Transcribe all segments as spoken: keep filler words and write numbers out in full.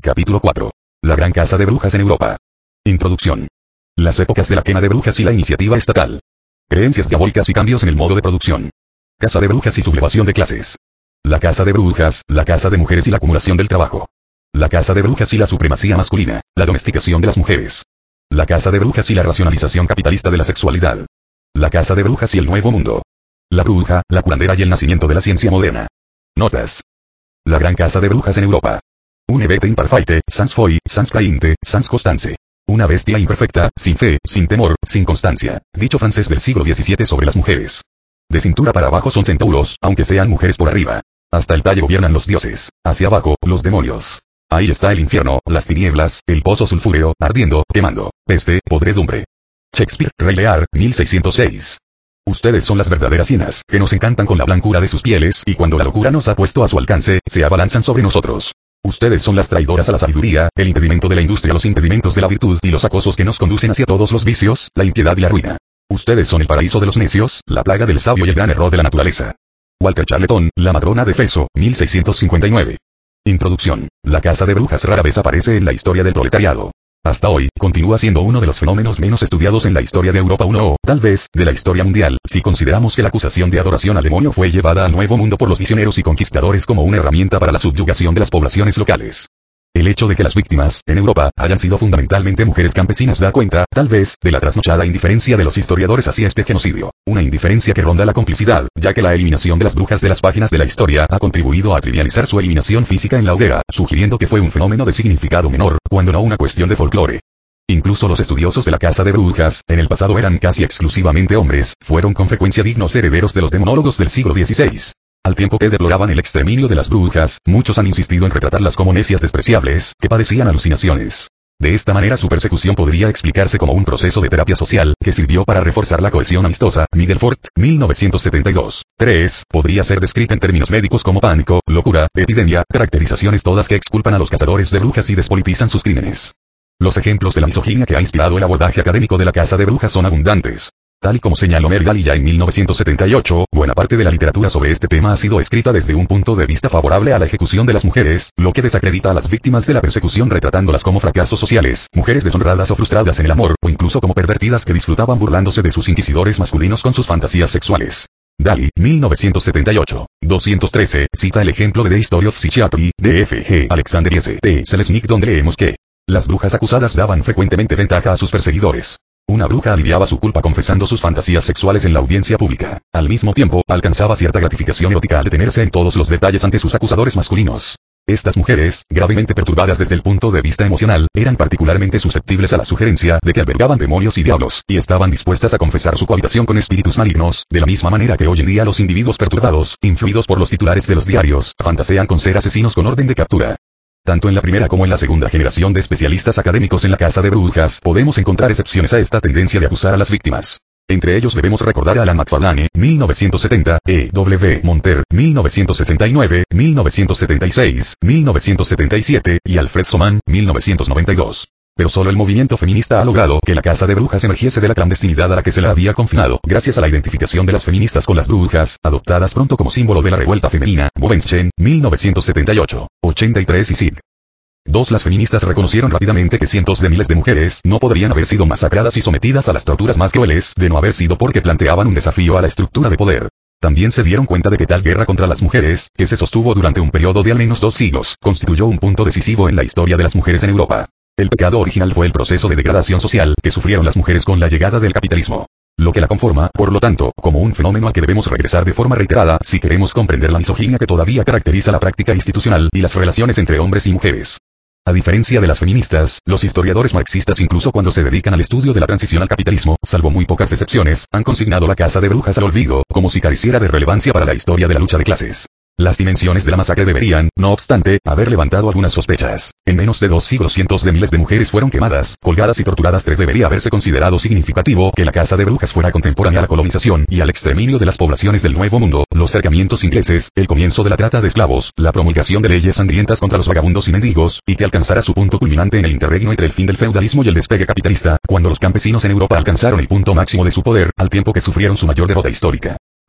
Capítulo cuatro. La gran casa de brujas en Europa. Introducción. Las épocas de la quema de brujas y la iniciativa estatal. Creencias diabólicas y cambios en el modo de producción. Casa de brujas y sublevación de clases. La casa de brujas, la casa de mujeres y la acumulación del trabajo. La casa de brujas y la supremacía masculina, la domesticación de las mujeres. La casa de brujas y la racionalización capitalista de la sexualidad. La casa de brujas y el nuevo mundo. La bruja, la curandera y el nacimiento de la ciencia moderna. Notas. La gran casa de brujas en Europa. Un evete imparfaite, sans foi, sans crainte, sans constance. Una bestia imperfecta, sin fe, sin temor, sin constancia. Dicho francés del siglo diecisiete sobre las mujeres. De cintura para abajo son centauros, aunque sean mujeres por arriba. Hasta el talle gobiernan los dioses. Hacia abajo, los demonios. Ahí está el infierno, las tinieblas, el pozo sulfúreo, ardiendo, quemando. Peste, podredumbre. Shakespeare, Rey Lear, mil seiscientos seis. Ustedes son las verdaderas hienas, que nos encantan con la blancura de sus pieles, y cuando la locura nos ha puesto a su alcance, se abalanzan sobre nosotros. Ustedes son las traidoras a la sabiduría, el impedimento de la industria, los impedimentos de la virtud y los acosos que nos conducen hacia todos los vicios, la impiedad y la ruina. Ustedes son el paraíso de los necios, la plaga del sabio y el gran error de la naturaleza. Walter Charleton, La matrona de Efeso, mil seiscientos cincuenta y nueve. Introducción. La casa de brujas rara vez aparece en la historia del proletariado. Hasta hoy, continúa siendo uno de los fenómenos menos estudiados en la historia de Europa uno o, tal vez, de la historia mundial, si consideramos que la acusación de adoración al demonio fue llevada al Nuevo Mundo por los visioneros y conquistadores como una herramienta para la subyugación de las poblaciones locales. El hecho de que las víctimas, en Europa, hayan sido fundamentalmente mujeres campesinas da cuenta, tal vez, de la trasnochada indiferencia de los historiadores hacia este genocidio. Una indiferencia que ronda la complicidad, ya que la eliminación de las brujas de las páginas de la historia ha contribuido a trivializar su eliminación física en la hoguera, sugiriendo que fue un fenómeno de significado menor, cuando no una cuestión de folclore. Incluso los estudiosos de la casa de brujas, en el pasado eran casi exclusivamente hombres, fueron con frecuencia dignos herederos de los demonólogos del siglo dieciséis. Al tiempo que deploraban el exterminio de las brujas, muchos han insistido en retratarlas como necias despreciables, que padecían alucinaciones. De esta manera su persecución podría explicarse como un proceso de terapia social, que sirvió para reforzar la cohesión amistosa. Miguel Fort, mil novecientos setenta y dos. tres. Podría ser descrita en términos médicos como pánico, locura, epidemia, caracterizaciones todas que exculpan a los cazadores de brujas y despolitizan sus crímenes. Los ejemplos de la misoginia que ha inspirado el abordaje académico de la casa de brujas son abundantes. Tal y como señaló Mergali ya en mil novecientos setenta y ocho, buena parte de la literatura sobre este tema ha sido escrita desde un punto de vista favorable a la ejecución de las mujeres, lo que desacredita a las víctimas de la persecución retratándolas como fracasos sociales, mujeres deshonradas o frustradas en el amor, o incluso como pervertidas que disfrutaban burlándose de sus inquisidores masculinos con sus fantasías sexuales. Daly, mil novecientos setenta y ocho. doscientos trece, cita el ejemplo de The History of Psychiatry, de F G Alexander y S T Selznick, donde leemos que las brujas acusadas daban frecuentemente ventaja a sus perseguidores. Una bruja aliviaba su culpa confesando sus fantasías sexuales en la audiencia pública. Al mismo tiempo, alcanzaba cierta gratificación erótica al detenerse en todos los detalles ante sus acusadores masculinos. Estas mujeres, gravemente perturbadas desde el punto de vista emocional, eran particularmente susceptibles a la sugerencia de que albergaban demonios y diablos, y estaban dispuestas a confesar su cohabitación con espíritus malignos, de la misma manera que hoy en día los individuos perturbados, influidos por los titulares de los diarios, fantasean con ser asesinos con orden de captura. Tanto en la primera como en la segunda generación de especialistas académicos en la casa de brujas, podemos encontrar excepciones a esta tendencia de acusar a las víctimas. Entre ellos debemos recordar a Alan McFarlane, mil novecientos setenta, E. W. Monter, mil novecientos sesenta y nueve, mil novecientos setenta y seis, mil novecientos setenta y siete, y Alfred Soman, mil novecientos noventa y dos. Pero solo el movimiento feminista ha logrado que la casa de brujas emergiese de la clandestinidad a la que se la había confinado, gracias a la identificación de las feministas con las brujas, adoptadas pronto como símbolo de la revuelta femenina. Bovenschen, mil novecientos setenta y ocho, ochenta y tres y Sig. dos. Las feministas reconocieron rápidamente que cientos de miles de mujeres no podrían haber sido masacradas y sometidas a las torturas más crueles, de no haber sido porque planteaban un desafío a la estructura de poder. También se dieron cuenta de que tal guerra contra las mujeres, que se sostuvo durante un periodo de al menos dos siglos, constituyó un punto decisivo en la historia de las mujeres en Europa. El pecado original fue el proceso de degradación social que sufrieron las mujeres con la llegada del capitalismo. Lo que la conforma, por lo tanto, como un fenómeno al que debemos regresar de forma reiterada si queremos comprender la misoginia que todavía caracteriza la práctica institucional y las relaciones entre hombres y mujeres. A diferencia de las feministas, los historiadores marxistas, incluso cuando se dedican al estudio de la transición al capitalismo, salvo muy pocas excepciones, han consignado la casa de brujas al olvido, como si careciera de relevancia para la historia de la lucha de clases. Las dimensiones de la masacre deberían, no obstante, haber levantado algunas sospechas. En menos de dos siglos cientos de miles de mujeres fueron quemadas, colgadas y torturadas. Tres Debería haberse considerado significativo que la casa de brujas fuera contemporánea a la colonización y al exterminio de las poblaciones del Nuevo Mundo, los cercamientos ingleses, el comienzo de la trata de esclavos, la promulgación de leyes sangrientas contra los vagabundos y mendigos, y que alcanzara su punto culminante en el interregno entre el fin del feudalismo y el despegue capitalista, cuando los campesinos en Europa alcanzaron el punto máximo de su poder, al tiempo que sufrieron su mayor derrota histórica.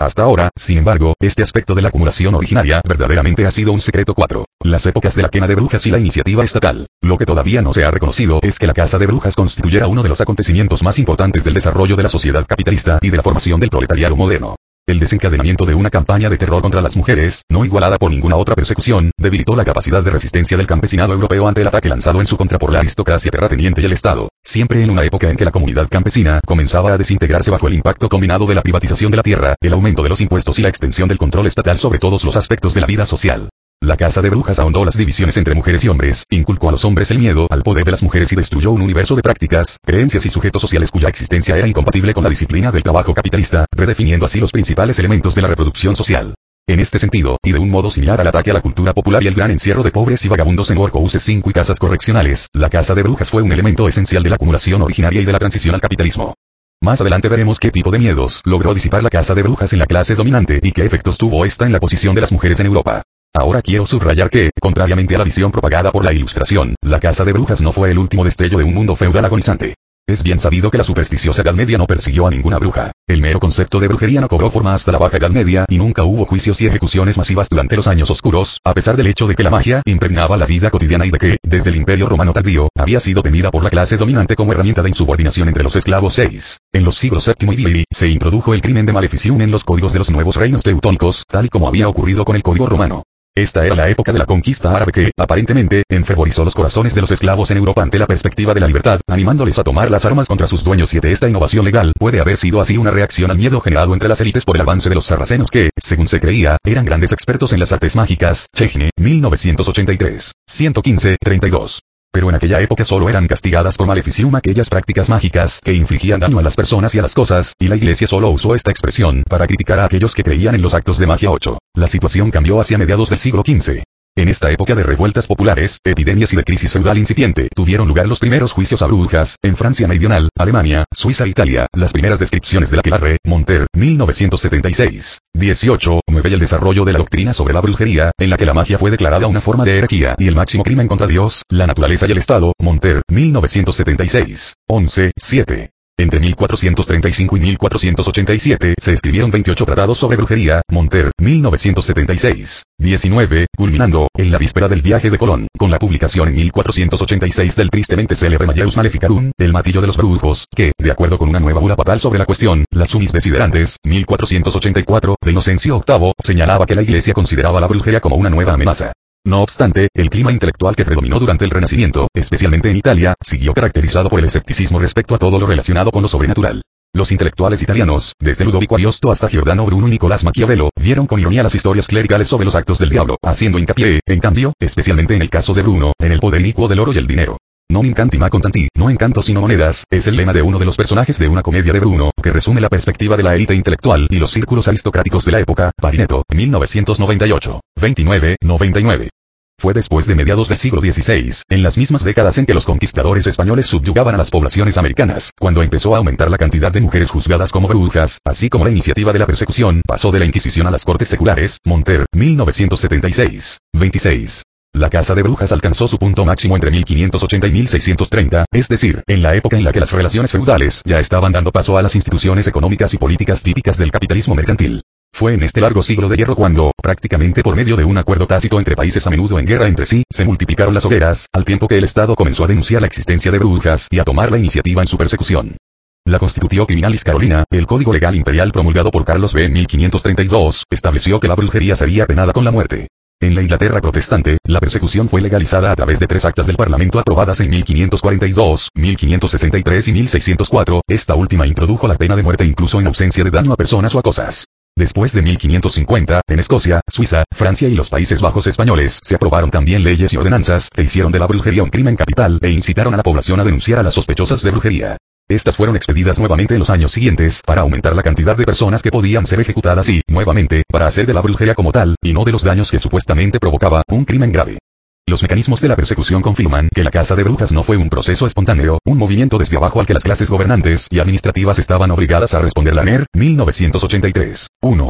Hasta ahora, sin embargo, este aspecto de la acumulación originaria verdaderamente ha sido un secreto. cuatro. Las épocas de la quema de brujas y la iniciativa estatal. Lo que todavía no se ha reconocido es que la caza de brujas constituyera uno de los acontecimientos más importantes del desarrollo de la sociedad capitalista y de la formación del proletariado moderno. El desencadenamiento de una campaña de terror contra las mujeres, no igualada por ninguna otra persecución, debilitó la capacidad de resistencia del campesinado europeo ante el ataque lanzado en su contra por la aristocracia terrateniente y el Estado, siempre en una época en que la comunidad campesina comenzaba a desintegrarse bajo el impacto combinado de la privatización de la tierra, el aumento de los impuestos y la extensión del control estatal sobre todos los aspectos de la vida social. La caza de brujas ahondó las divisiones entre mujeres y hombres, inculcó a los hombres el miedo al poder de las mujeres y destruyó un universo de prácticas, creencias y sujetos sociales cuya existencia era incompatible con la disciplina del trabajo capitalista, redefiniendo así los principales elementos de la reproducción social. En este sentido, y de un modo similar al ataque a la cultura popular y el gran encierro de pobres y vagabundos en workhouses cinco y casas correccionales, la caza de brujas fue un elemento esencial de la acumulación originaria y de la transición al capitalismo. Más adelante veremos qué tipo de miedos logró disipar la caza de brujas en la clase dominante y qué efectos tuvo esta en la posición de las mujeres en Europa. Ahora quiero subrayar que, contrariamente a la visión propagada por la Ilustración, la caza de brujas no fue el último destello de un mundo feudal agonizante. Es bien sabido que la supersticiosa Edad Media no persiguió a ninguna bruja. El mero concepto de brujería no cobró forma hasta la Baja Edad Media y nunca hubo juicios y ejecuciones masivas durante los años oscuros, a pesar del hecho de que la magia impregnaba la vida cotidiana y de que, desde el Imperio Romano tardío, había sido temida por la clase dominante como herramienta de insubordinación entre los esclavos. seis. En los siglos séptimo y vigésimo, se introdujo el crimen de maleficium en los códigos de los nuevos reinos teutónicos, tal y como había ocurrido con el Código Romano. Esta era la época de la conquista árabe que, aparentemente, enfervorizó los corazones de los esclavos en Europa ante la perspectiva de la libertad, animándoles a tomar las armas contra sus dueños. siete. Esta innovación legal puede haber sido así una reacción al miedo generado entre las élites por el avance de los sarracenos que, según se creía, eran grandes expertos en las artes mágicas. Chechene, mil novecientos ochenta y tres. ciento quince, treinta y dos. Pero en aquella época solo eran castigadas por maleficium aquellas prácticas mágicas que infligían daño a las personas y a las cosas, y la Iglesia solo usó esta expresión para criticar a aquellos que creían en los actos de magia. ocho. La situación cambió hacia mediados del siglo quince. En esta época de revueltas populares, epidemias y de crisis feudal incipiente, tuvieron lugar los primeros juicios a brujas, en Francia meridional, Alemania, Suiza e Italia. Las primeras descripciones de la Aquelarre, Monter, mil novecientos setenta y seis. dieciocho. nueve. Y el desarrollo de la doctrina sobre la brujería, en la que la magia fue declarada una forma de herejía y el máximo crimen contra Dios, la naturaleza y el Estado. Monter, mil novecientos setenta y seis. once. siete. Entre mil cuatrocientos treinta y cinco y mil cuatrocientos ochenta y siete se escribieron veintiocho tratados sobre brujería. Monter, mil novecientos setenta y seis. diecinueve, culminando, en la víspera del viaje de Colón, con la publicación en mil cuatrocientos ochenta y seis del tristemente célebre Malleus Maleficarum, el matillo de los brujos, que, de acuerdo con una nueva bula papal sobre la cuestión, las Sumis Desiderantes, mil cuatrocientos ochenta y cuatro, de Inocencio octavo, señalaba que la Iglesia consideraba la brujería como una nueva amenaza. No obstante, el clima intelectual que predominó durante el Renacimiento, especialmente en Italia, siguió caracterizado por el escepticismo respecto a todo lo relacionado con lo sobrenatural. Los intelectuales italianos, desde Ludovico Ariosto hasta Giordano Bruno y Nicolás Maquiavelo, vieron con ironía las historias clericales sobre los actos del diablo, haciendo hincapié, en cambio, especialmente en el caso de Bruno, en el poder inicuo del oro y el dinero. Non incanti ma contanti, no encantos sino monedas, es el lema de uno de los personajes de una comedia de Bruno, que resume la perspectiva de la élite intelectual y los círculos aristocráticos de la época. Parineto, mil novecientos noventa y ocho. veintinueve, noventa y nueve. Fue después de mediados del siglo dieciséis, en las mismas décadas en que los conquistadores españoles subyugaban a las poblaciones americanas, cuando empezó a aumentar la cantidad de mujeres juzgadas como brujas, así como la iniciativa de la persecución pasó de la Inquisición a las cortes seculares. Monter, mil novecientos setenta y seis. veintiséis. La caza de brujas alcanzó su punto máximo entre mil quinientos ochenta y mil seiscientos treinta, es decir, en la época en la que las relaciones feudales ya estaban dando paso a las instituciones económicas y políticas típicas del capitalismo mercantil. Fue en este largo siglo de hierro cuando, prácticamente por medio de un acuerdo tácito entre países a menudo en guerra entre sí, se multiplicaron las hogueras, al tiempo que el Estado comenzó a denunciar la existencia de brujas y a tomar la iniciativa en su persecución. La Constitutio Criminalis Carolina, el código legal imperial promulgado por Carlos segundo en mil quinientos treinta y dos, estableció que la brujería sería penada con la muerte. En la Inglaterra protestante, la persecución fue legalizada a través de tres actas del Parlamento aprobadas en mil quinientos cuarenta y dos, mil quinientos sesenta y tres y mil seiscientos cuatro, esta última introdujo la pena de muerte incluso en ausencia de daño a personas o a cosas. Después de mil quinientos cincuenta, en Escocia, Suiza, Francia y los Países Bajos españoles se aprobaron también leyes y ordenanzas que hicieron de la brujería un crimen capital e incitaron a la población a denunciar a las sospechosas de brujería. Estas fueron expedidas nuevamente en los años siguientes para aumentar la cantidad de personas que podían ser ejecutadas y, nuevamente, para hacer de la brujería como tal, y no de los daños que supuestamente provocaba, un crimen grave. Los mecanismos de la persecución confirman que la caza de brujas no fue un proceso espontáneo, un movimiento desde abajo al que las clases gobernantes y administrativas estaban obligadas a responder. Lanner, mil novecientos ochenta y tres. uno.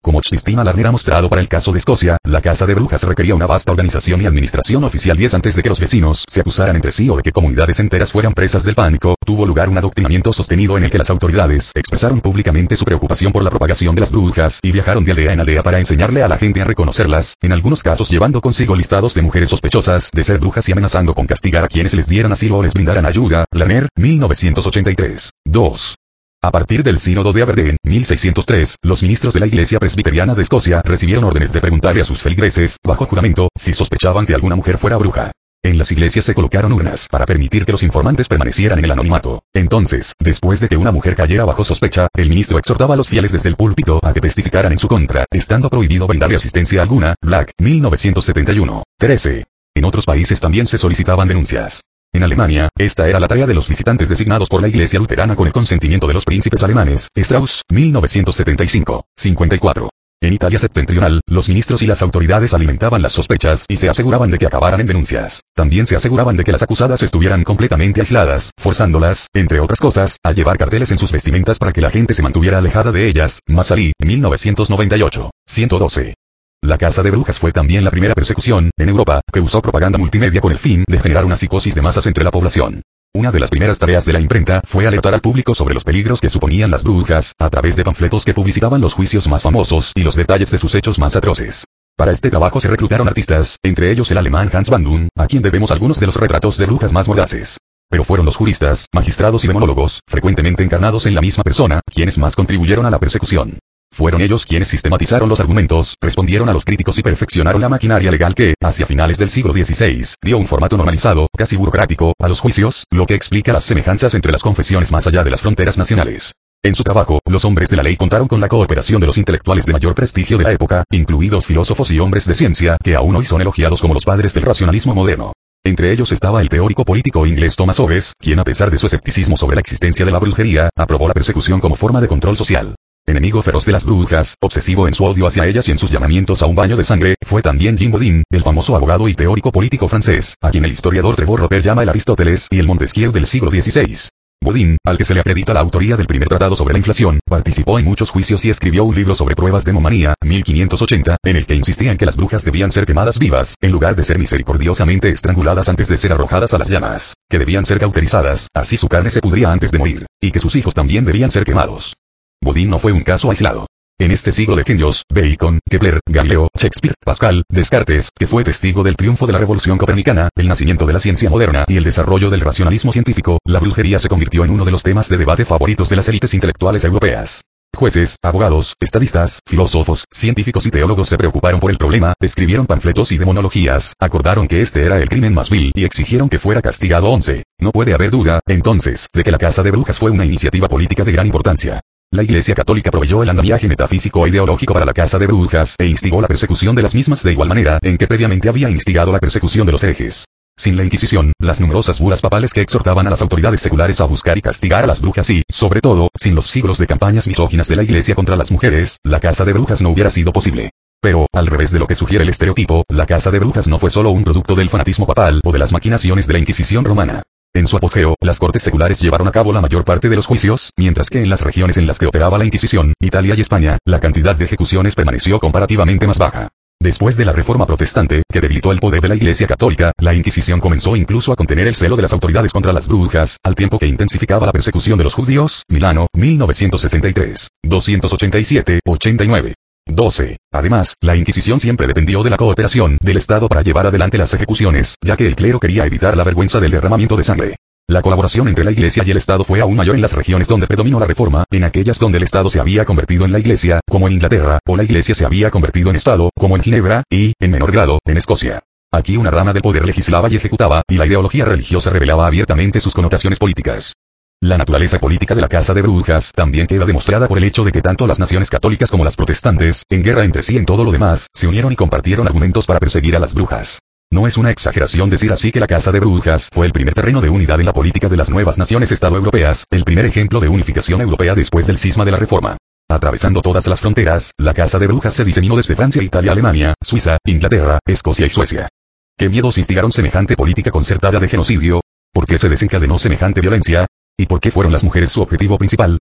Como Christina Larner ha mostrado para el caso de Escocia, la casa de brujas requería una vasta organización y administración oficial. Diez antes de que los vecinos se acusaran entre sí o de que comunidades enteras fueran presas del pánico, tuvo lugar un adoctrinamiento sostenido en el que las autoridades expresaron públicamente su preocupación por la propagación de las brujas y viajaron de aldea en aldea para enseñarle a la gente a reconocerlas, en algunos casos llevando consigo listados de mujeres sospechosas de ser brujas y amenazando con castigar a quienes les dieran asilo o les brindaran ayuda. Larner, mil novecientos ochenta y tres. dos. A partir del Sínodo de Aberdeen, mil seiscientos tres, los ministros de la Iglesia Presbiteriana de Escocia recibieron órdenes de preguntarle a sus feligreses, bajo juramento, si sospechaban que alguna mujer fuera bruja. En las iglesias se colocaron urnas para permitir que los informantes permanecieran en el anonimato. Entonces, después de que una mujer cayera bajo sospecha, el ministro exhortaba a los fieles desde el púlpito a que testificaran en su contra, estando prohibido brindarle asistencia alguna. Black, mil novecientos setenta y uno. trece. En otros países también se solicitaban denuncias. En Alemania, esta era la tarea de los visitantes designados por la Iglesia luterana con el consentimiento de los príncipes alemanes. Strauss, mil novecientos setenta y cinco. cincuenta y cuatro. En Italia septentrional, los ministros y las autoridades alimentaban las sospechas y se aseguraban de que acabaran en denuncias. También se aseguraban de que las acusadas estuvieran completamente aisladas, forzándolas, entre otras cosas, a llevar carteles en sus vestimentas para que la gente se mantuviera alejada de ellas. Massali, mil novecientos noventa y ocho. ciento doce. La caza de brujas fue también la primera persecución, en Europa, que usó propaganda multimedia con el fin de generar una psicosis de masas entre la población. Una de las primeras tareas de la imprenta fue alertar al público sobre los peligros que suponían las brujas, a través de panfletos que publicitaban los juicios más famosos y los detalles de sus hechos más atroces. Para este trabajo se reclutaron artistas, entre ellos el alemán Hans van Dun, a quien debemos algunos de los retratos de brujas más mordaces. Pero fueron los juristas, magistrados y demonólogos, frecuentemente encarnados en la misma persona, quienes más contribuyeron a la persecución. Fueron ellos quienes sistematizaron los argumentos, respondieron a los críticos y perfeccionaron la maquinaria legal que, hacia finales del siglo dieciséis, dio un formato normalizado, casi burocrático, a los juicios, lo que explica las semejanzas entre las confesiones más allá de las fronteras nacionales. En su trabajo, los hombres de la ley contaron con la cooperación de los intelectuales de mayor prestigio de la época, incluidos filósofos y hombres de ciencia, que aún hoy son elogiados como los padres del racionalismo moderno. Entre ellos estaba el teórico político inglés Thomas Hobbes, quien a pesar de su escepticismo sobre la existencia de la brujería, aprobó la persecución como forma de control social. Enemigo feroz de las brujas, obsesivo en su odio hacia ellas y en sus llamamientos a un baño de sangre, fue también Jean Bodin, el famoso abogado y teórico político francés, a quien el historiador Trevor Roper llama el Aristóteles y el Montesquieu del siglo dieciséis. Bodin, al que se le acredita la autoría del primer tratado sobre la inflación, participó en muchos juicios y escribió un libro sobre pruebas de demomanía, mil quinientos ochenta, en el que insistía en que las brujas debían ser quemadas vivas, en lugar de ser misericordiosamente estranguladas antes de ser arrojadas a las llamas, que debían ser cauterizadas, así su carne se pudría antes de morir, y que sus hijos también debían ser quemados. Bodin no fue un caso aislado. En este siglo de genios, Bacon, Kepler, Galileo, Shakespeare, Pascal, Descartes, que fue testigo del triunfo de la revolución copernicana, el nacimiento de la ciencia moderna y el desarrollo del racionalismo científico, la brujería se convirtió en uno de los temas de debate favoritos de las élites intelectuales europeas. Jueces, abogados, estadistas, filósofos, científicos y teólogos se preocuparon por el problema, escribieron panfletos y demonologías, acordaron que este era el crimen más vil y exigieron que fuera castigado. once. No puede haber duda, entonces, de que la caza de brujas fue una iniciativa política de gran importancia. La Iglesia Católica proveyó el andamiaje metafísico e ideológico para la caza de brujas e instigó la persecución de las mismas de igual manera en que previamente había instigado la persecución de los herejes. Sin la Inquisición, las numerosas bulas papales que exhortaban a las autoridades seculares a buscar y castigar a las brujas y, sobre todo, sin los siglos de campañas misóginas de la Iglesia contra las mujeres, la caza de brujas no hubiera sido posible. Pero, al revés de lo que sugiere el estereotipo, la caza de brujas no fue solo un producto del fanatismo papal o de las maquinaciones de la Inquisición romana. En su apogeo, las cortes seculares llevaron a cabo la mayor parte de los juicios, mientras que en las regiones en las que operaba la Inquisición, Italia y España, la cantidad de ejecuciones permaneció comparativamente más baja. Después de la Reforma Protestante, que debilitó el poder de la Iglesia Católica, la Inquisición comenzó incluso a contener el celo de las autoridades contra las brujas, al tiempo que intensificaba la persecución de los judíos. Milano, mil novecientos sesenta y tres, doscientos ochenta y siete, ochenta y nueve. doce. Además, la Inquisición siempre dependió de la cooperación del Estado para llevar adelante las ejecuciones, ya que el clero quería evitar la vergüenza del derramamiento de sangre. La colaboración entre la Iglesia y el Estado fue aún mayor en las regiones donde predominó la Reforma, en aquellas donde el Estado se había convertido en la Iglesia, como en Inglaterra, o la Iglesia se había convertido en Estado, como en Ginebra, y, en menor grado, en Escocia. Aquí una rama del poder legislaba y ejecutaba, y la ideología religiosa revelaba abiertamente sus connotaciones políticas. La naturaleza política de la caza de brujas también queda demostrada por el hecho de que tanto las naciones católicas como las protestantes, en guerra entre sí en todo lo demás, se unieron y compartieron argumentos para perseguir a las brujas. No es una exageración decir así que la caza de brujas fue el primer terreno de unidad en la política de las nuevas naciones estado-europeas, el primer ejemplo de unificación europea después del cisma de la Reforma. Atravesando todas las fronteras, la caza de brujas se diseminó desde Francia, Italia, Alemania, Suiza, Inglaterra, Escocia y Suecia. ¿Qué miedos instigaron semejante política concertada de genocidio? ¿Por qué se desencadenó semejante violencia? ¿Y por qué fueron las mujeres su objetivo principal?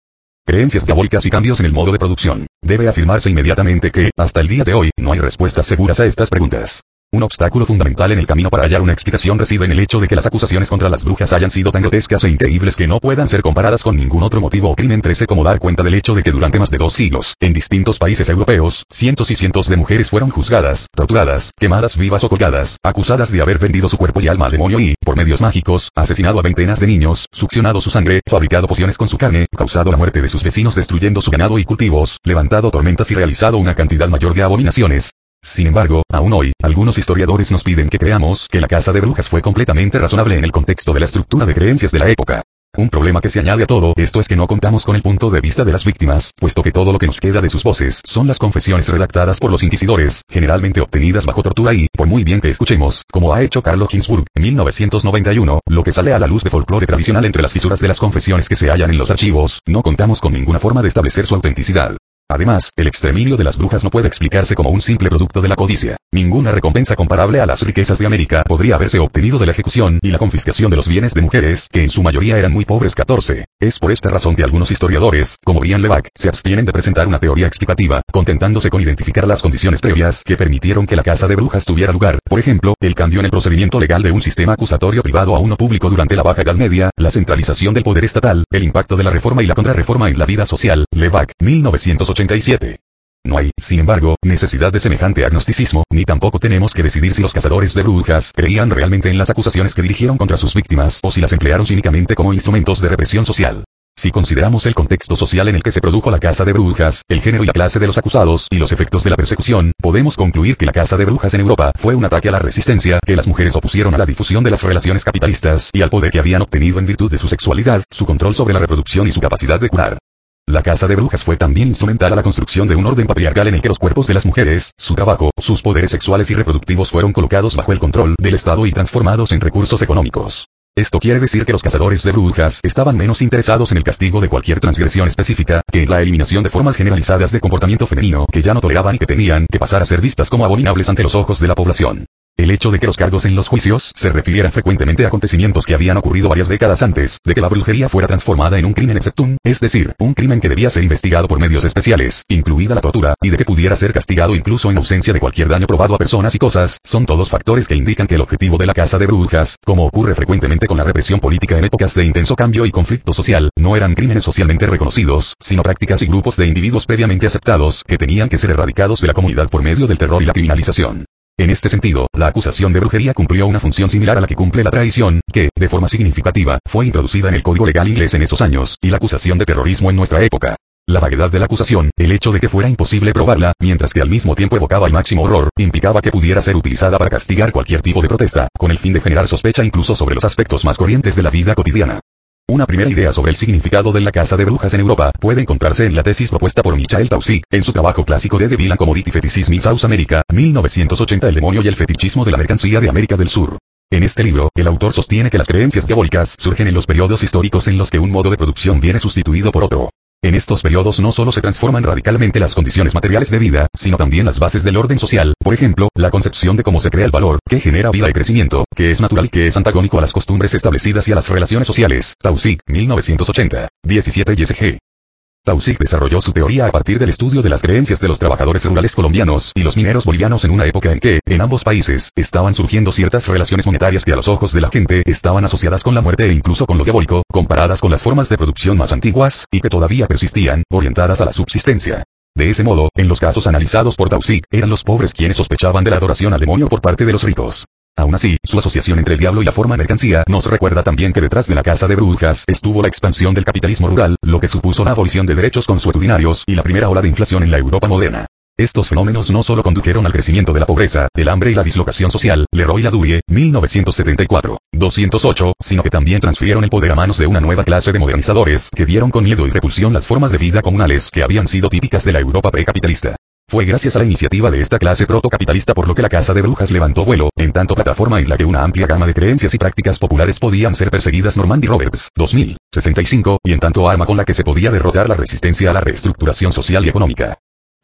Creencias diabólicas y cambios en el modo de producción. Debe afirmarse inmediatamente que, hasta el día de hoy, no hay respuestas seguras a estas preguntas. Un obstáculo fundamental en el camino para hallar una explicación reside en el hecho de que las acusaciones contra las brujas hayan sido tan grotescas e increíbles que no puedan ser comparadas con ningún otro motivo o crimen. Trece como dar cuenta del hecho de que durante más de dos siglos, en distintos países europeos, cientos y cientos de mujeres fueron juzgadas, torturadas, quemadas vivas o colgadas, acusadas de haber vendido su cuerpo y alma al demonio y, por medios mágicos, asesinado a veintenas de niños, succionado su sangre, fabricado pociones con su carne, causado la muerte de sus vecinos destruyendo su ganado y cultivos, levantado tormentas y realizado una cantidad mayor de abominaciones. Sin embargo, aún hoy, algunos historiadores nos piden que creamos que la caza de brujas fue completamente razonable en el contexto de la estructura de creencias de la época. Un problema que se añade a todo esto es que no contamos con el punto de vista de las víctimas, puesto que todo lo que nos queda de sus voces son las confesiones redactadas por los inquisidores, generalmente obtenidas bajo tortura y, por muy bien que escuchemos, como ha hecho Carlo Ginzburg, en mil novecientos noventa y uno, lo que sale a la luz de folclore tradicional entre las fisuras de las confesiones que se hallan en los archivos, no contamos con ninguna forma de establecer su autenticidad. Además, el exterminio de las brujas no puede explicarse como un simple producto de la codicia. Ninguna recompensa comparable a las riquezas de América podría haberse obtenido de la ejecución y la confiscación de los bienes de mujeres, que en su mayoría eran muy pobres. catorce. Es por esta razón que algunos historiadores, como Brian Levac, se abstienen de presentar una teoría explicativa, contentándose con identificar las condiciones previas que permitieron que la caza de brujas tuviera lugar. Por ejemplo, el cambio en el procedimiento legal de un sistema acusatorio privado a uno público durante la Baja Edad Media, la centralización del poder estatal, el impacto de la reforma y la contrarreforma en la vida social. Levac, mil novecientos ochenta y siete. No hay, sin embargo, necesidad de semejante agnosticismo, ni tampoco tenemos que decidir si los cazadores de brujas creían realmente en las acusaciones que dirigieron contra sus víctimas o si las emplearon cínicamente como instrumentos de represión social. Si consideramos el contexto social en el que se produjo la caza de brujas, el género y la clase de los acusados y los efectos de la persecución, podemos concluir que la caza de brujas en Europa fue un ataque a la resistencia que las mujeres opusieron a la difusión de las relaciones capitalistas y al poder que habían obtenido en virtud de su sexualidad, su control sobre la reproducción y su capacidad de curar. La caza de brujas fue también instrumental a la construcción de un orden patriarcal en el que los cuerpos de las mujeres, su trabajo, sus poderes sexuales y reproductivos fueron colocados bajo el control del Estado y transformados en recursos económicos. Esto quiere decir que los cazadores de brujas estaban menos interesados en el castigo de cualquier transgresión específica que en la eliminación de formas generalizadas de comportamiento femenino que ya no toleraban y que tenían que pasar a ser vistas como abominables ante los ojos de la población. El hecho de que los cargos en los juicios se refirieran frecuentemente a acontecimientos que habían ocurrido varias décadas antes de que la brujería fuera transformada en un crimen exceptum, es decir, un crimen que debía ser investigado por medios especiales, incluida la tortura, y de que pudiera ser castigado incluso en ausencia de cualquier daño probado a personas y cosas, son todos factores que indican que el objetivo de la caza de brujas, como ocurre frecuentemente con la represión política en épocas de intenso cambio y conflicto social, no eran crímenes socialmente reconocidos, sino prácticas y grupos de individuos previamente aceptados, que tenían que ser erradicados de la comunidad por medio del terror y la criminalización. En este sentido, la acusación de brujería cumplió una función similar a la que cumple la traición, que, de forma significativa, fue introducida en el Código Legal inglés en esos años, y la acusación de terrorismo en nuestra época. La vaguedad de la acusación, el hecho de que fuera imposible probarla, mientras que al mismo tiempo evocaba el máximo horror, implicaba que pudiera ser utilizada para castigar cualquier tipo de protesta, con el fin de generar sospecha incluso sobre los aspectos más corrientes de la vida cotidiana. Una primera idea sobre el significado de la caza de brujas en Europa puede encontrarse en la tesis propuesta por Michael Taussig, en su trabajo clásico de The Villain Commodity Fetishism in South America, mil novecientos ochenta. El demonio y el fetichismo de la mercancía de América del Sur. En este libro, el autor sostiene que las creencias diabólicas surgen en los periodos históricos en los que un modo de producción viene sustituido por otro. En estos periodos no solo se transforman radicalmente las condiciones materiales de vida, sino también las bases del orden social, por ejemplo, la concepción de cómo se crea el valor, que genera vida y crecimiento, que es natural y que es antagónico a las costumbres establecidas y a las relaciones sociales. Taussig, mil novecientos ochenta. diecisiete Y S G. Taussig desarrolló su teoría a partir del estudio de las creencias de los trabajadores rurales colombianos y los mineros bolivianos en una época en que, en ambos países, estaban surgiendo ciertas relaciones monetarias que a los ojos de la gente estaban asociadas con la muerte e incluso con lo diabólico, comparadas con las formas de producción más antiguas, y que todavía persistían, orientadas a la subsistencia. De ese modo, en los casos analizados por Taussig, eran los pobres quienes sospechaban de la adoración al demonio por parte de los ricos. Aún así, su asociación entre el diablo y la forma mercancía nos recuerda también que detrás de la caza de brujas estuvo la expansión del capitalismo rural, lo que supuso la abolición de derechos consuetudinarios y la primera ola de inflación en la Europa moderna. Estos fenómenos no solo condujeron al crecimiento de la pobreza, el hambre y la dislocación social, Leroy Ladurie, mil novecientos setenta y cuatro, doscientos ocho, sino que también transfirieron el poder a manos de una nueva clase de modernizadores que vieron con miedo y repulsión las formas de vida comunales que habían sido típicas de la Europa precapitalista. Fue gracias a la iniciativa de esta clase protocapitalista por lo que la caza de brujas levantó vuelo, en tanto plataforma en la que una amplia gama de creencias y prácticas populares podían ser perseguidas. Normandy Roberts, dos mil, sesenta y cinco, y en tanto arma con la que se podía derrotar la resistencia a la reestructuración social y económica.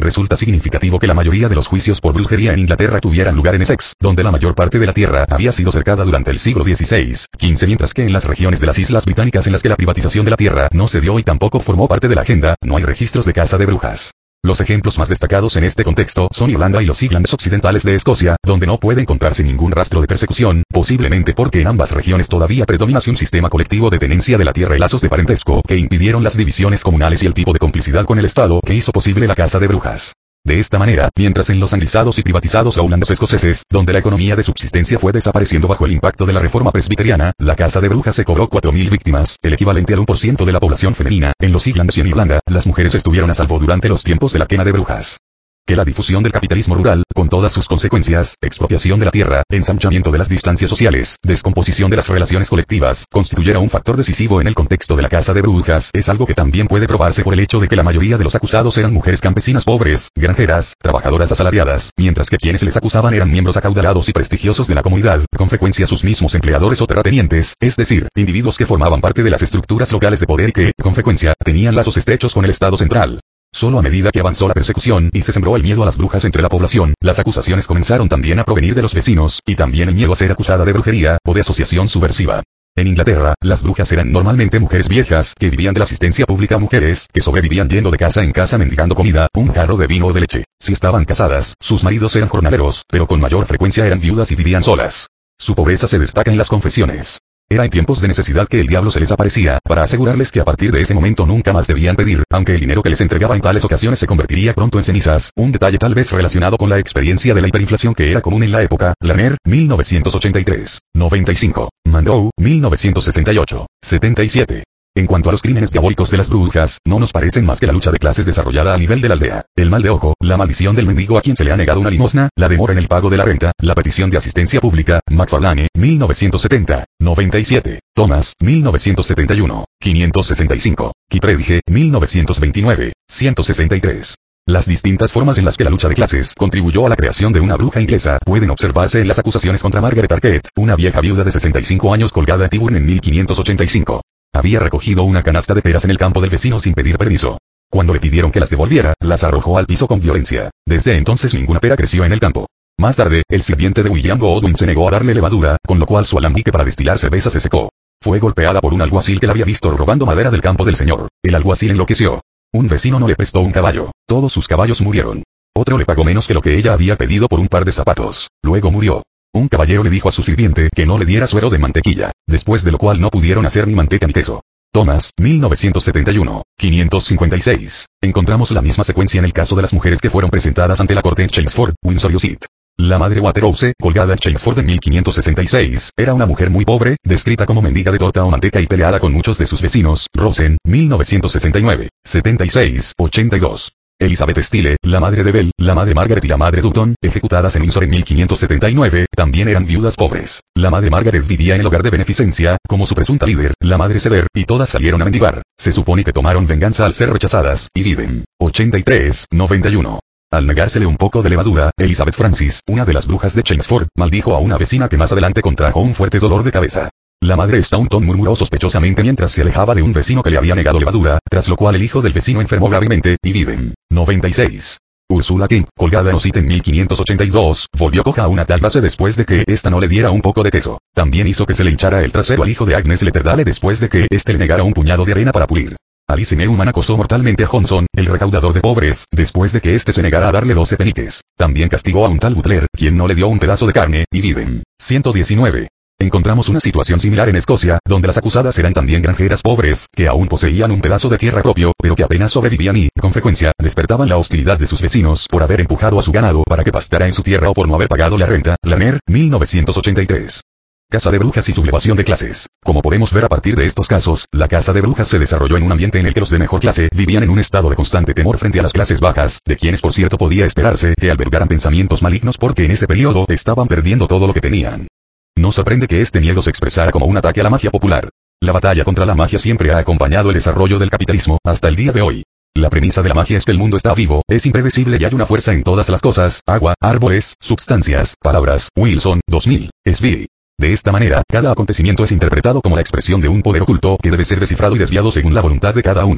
Resulta significativo que la mayoría de los juicios por brujería en Inglaterra tuvieran lugar en Essex, donde la mayor parte de la tierra había sido cercada durante el siglo dieciséis quince, mientras que en las regiones de las Islas Británicas en las que la privatización de la tierra no se dio y tampoco formó parte de la agenda, no hay registros de caza de brujas. Los ejemplos más destacados en este contexto son Irlanda y los Highlands occidentales de Escocia, donde no puede encontrarse ningún rastro de persecución, posiblemente porque en ambas regiones todavía predominase un sistema colectivo de tenencia de la tierra y lazos de parentesco que impidieron las divisiones comunales y el tipo de complicidad con el Estado que hizo posible la caza de brujas. De esta manera, mientras en los anglizados y privatizados Lowlands escoceses, donde la economía de subsistencia fue desapareciendo bajo el impacto de la reforma presbiteriana, la caza de brujas se cobró cuatro mil víctimas, el equivalente al uno por ciento de la población femenina. En los Highlands y en Irlanda, las mujeres estuvieron a salvo durante los tiempos de la quema de brujas. Que la difusión del capitalismo rural, con todas sus consecuencias, expropiación de la tierra, ensanchamiento de las distancias sociales, descomposición de las relaciones colectivas, constituyera un factor decisivo en el contexto de la caza de brujas, es algo que también puede probarse por el hecho de que la mayoría de los acusados eran mujeres campesinas pobres, granjeras, trabajadoras asalariadas, mientras que quienes les acusaban eran miembros acaudalados y prestigiosos de la comunidad, con frecuencia sus mismos empleadores o terratenientes, es decir, individuos que formaban parte de las estructuras locales de poder y que, con frecuencia, tenían lazos estrechos con el Estado central. Solo a medida que avanzó la persecución y se sembró el miedo a las brujas entre la población, las acusaciones comenzaron también a provenir de los vecinos, y también el miedo a ser acusada de brujería, o de asociación subversiva. En Inglaterra, las brujas eran normalmente mujeres viejas, que vivían de la asistencia pública a mujeres, que sobrevivían yendo de casa en casa mendigando comida, un jarro de vino o de leche. Si estaban casadas, sus maridos eran jornaleros, pero con mayor frecuencia eran viudas y vivían solas. Su pobreza se destaca en las confesiones. Era en tiempos de necesidad que el diablo se les aparecía, para asegurarles que a partir de ese momento nunca más debían pedir, aunque el dinero que les entregaba en tales ocasiones se convertiría pronto en cenizas, un detalle tal vez relacionado con la experiencia de la hiperinflación que era común en la época. Lerner, mil novecientos ochenta y tres, noventa y cinco, Monroe, mil novecientos sesenta y ocho, setenta y siete. En cuanto a los crímenes diabólicos de las brujas, no nos parecen más que la lucha de clases desarrollada a nivel de la aldea, el mal de ojo, la maldición del mendigo a quien se le ha negado una limosna, la demora en el pago de la renta, la petición de asistencia pública. McFarlane, mil novecientos setenta, noventa y siete, Thomas, mil novecientos setenta y uno, quinientos sesenta y cinco, Kipredige, mil novecientos veintinueve, ciento sesenta y tres. Las distintas formas en las que la lucha de clases contribuyó a la creación de una bruja inglesa pueden observarse en las acusaciones contra Margaret Arquette, una vieja viuda de sesenta y cinco años colgada en Tyburn en mil quinientos ochenta y cinco. Había recogido una canasta de peras en el campo del vecino sin pedir permiso. Cuando le pidieron que las devolviera, las arrojó al piso con violencia. Desde entonces ninguna pera creció en el campo. Más tarde, el sirviente de William Godwin se negó a darle levadura, con lo cual su alambique para destilar cerveza se secó. Fue golpeada por un alguacil que la había visto robando madera del campo del señor. El alguacil enloqueció. Un vecino no le prestó un caballo. Todos sus caballos murieron. Otro le pagó menos que lo que ella había pedido por un par de zapatos. Luego murió. Un caballero le dijo a su sirviente que no le diera suero de mantequilla, después de lo cual no pudieron hacer ni manteca ni queso. Thomas, mil novecientos setenta y uno, quinientos cincuenta y seis. Encontramos la misma secuencia en el caso de las mujeres que fueron presentadas ante la corte en Chelmsford, Windsor y Usit. La madre Waterhouse, colgada en Chelmsford en mil quinientos sesenta y seis, era una mujer muy pobre, descrita como mendiga de torta o manteca y peleada con muchos de sus vecinos. Rosen, mil novecientos sesenta y nueve, setenta y seis, ochenta y dos. Elizabeth Steele, la madre de Bell, la madre Margaret y la madre Dutton, ejecutadas en Windsor en mil quinientos setenta y nueve, también eran viudas pobres. La madre Margaret vivía en el hogar de beneficencia, como su presunta líder, la madre Cedar, y todas salieron a mendigar. Se supone que tomaron venganza al ser rechazadas, y viven. ochenta y tres, noventa y uno. Al negársele un poco de levadura, Elizabeth Francis, una de las brujas de Chelmsford, maldijo a una vecina que más adelante contrajo un fuerte dolor de cabeza. La madre Staunton murmuró sospechosamente mientras se alejaba de un vecino que le había negado levadura, tras lo cual el hijo del vecino enfermó gravemente, y viven. noventa y seis. Ursula King, colgada en Usit en mil quinientos ochenta y dos, volvió coja a una tal base después de que ésta no le diera un poco de queso. También hizo que se le hinchara el trasero al hijo de Agnes Letterdale después de que éste le negara un puñado de arena para pulir. Alice Newman acosó mortalmente a Johnson, el recaudador de pobres, después de que éste se negara a darle doce peniques. También castigó a un tal Butler, quien no le dio un pedazo de carne, y viven. ciento diecinueve. Encontramos una situación similar en Escocia, donde las acusadas eran también granjeras pobres, que aún poseían un pedazo de tierra propio, pero que apenas sobrevivían y, con frecuencia, despertaban la hostilidad de sus vecinos por haber empujado a su ganado para que pastara en su tierra o por no haber pagado la renta. Lerner, mil novecientos ochenta y tres. Caza de brujas y sublevación de clases. Como podemos ver a partir de estos casos, la caza de brujas se desarrolló en un ambiente en el que los de mejor clase vivían en un estado de constante temor frente a las clases bajas, de quienes por cierto podía esperarse que albergaran pensamientos malignos porque en ese periodo estaban perdiendo todo lo que tenían. No sorprende que este miedo se expresara como un ataque a la magia popular. La batalla contra la magia siempre ha acompañado el desarrollo del capitalismo, hasta el día de hoy. La premisa de la magia es que el mundo está vivo, es impredecible y hay una fuerza en todas las cosas, agua, árboles, substancias, palabras. Wilson, dos mil, Svi. De esta manera, cada acontecimiento es interpretado como la expresión de un poder oculto que debe ser descifrado y desviado según la voluntad de cada uno.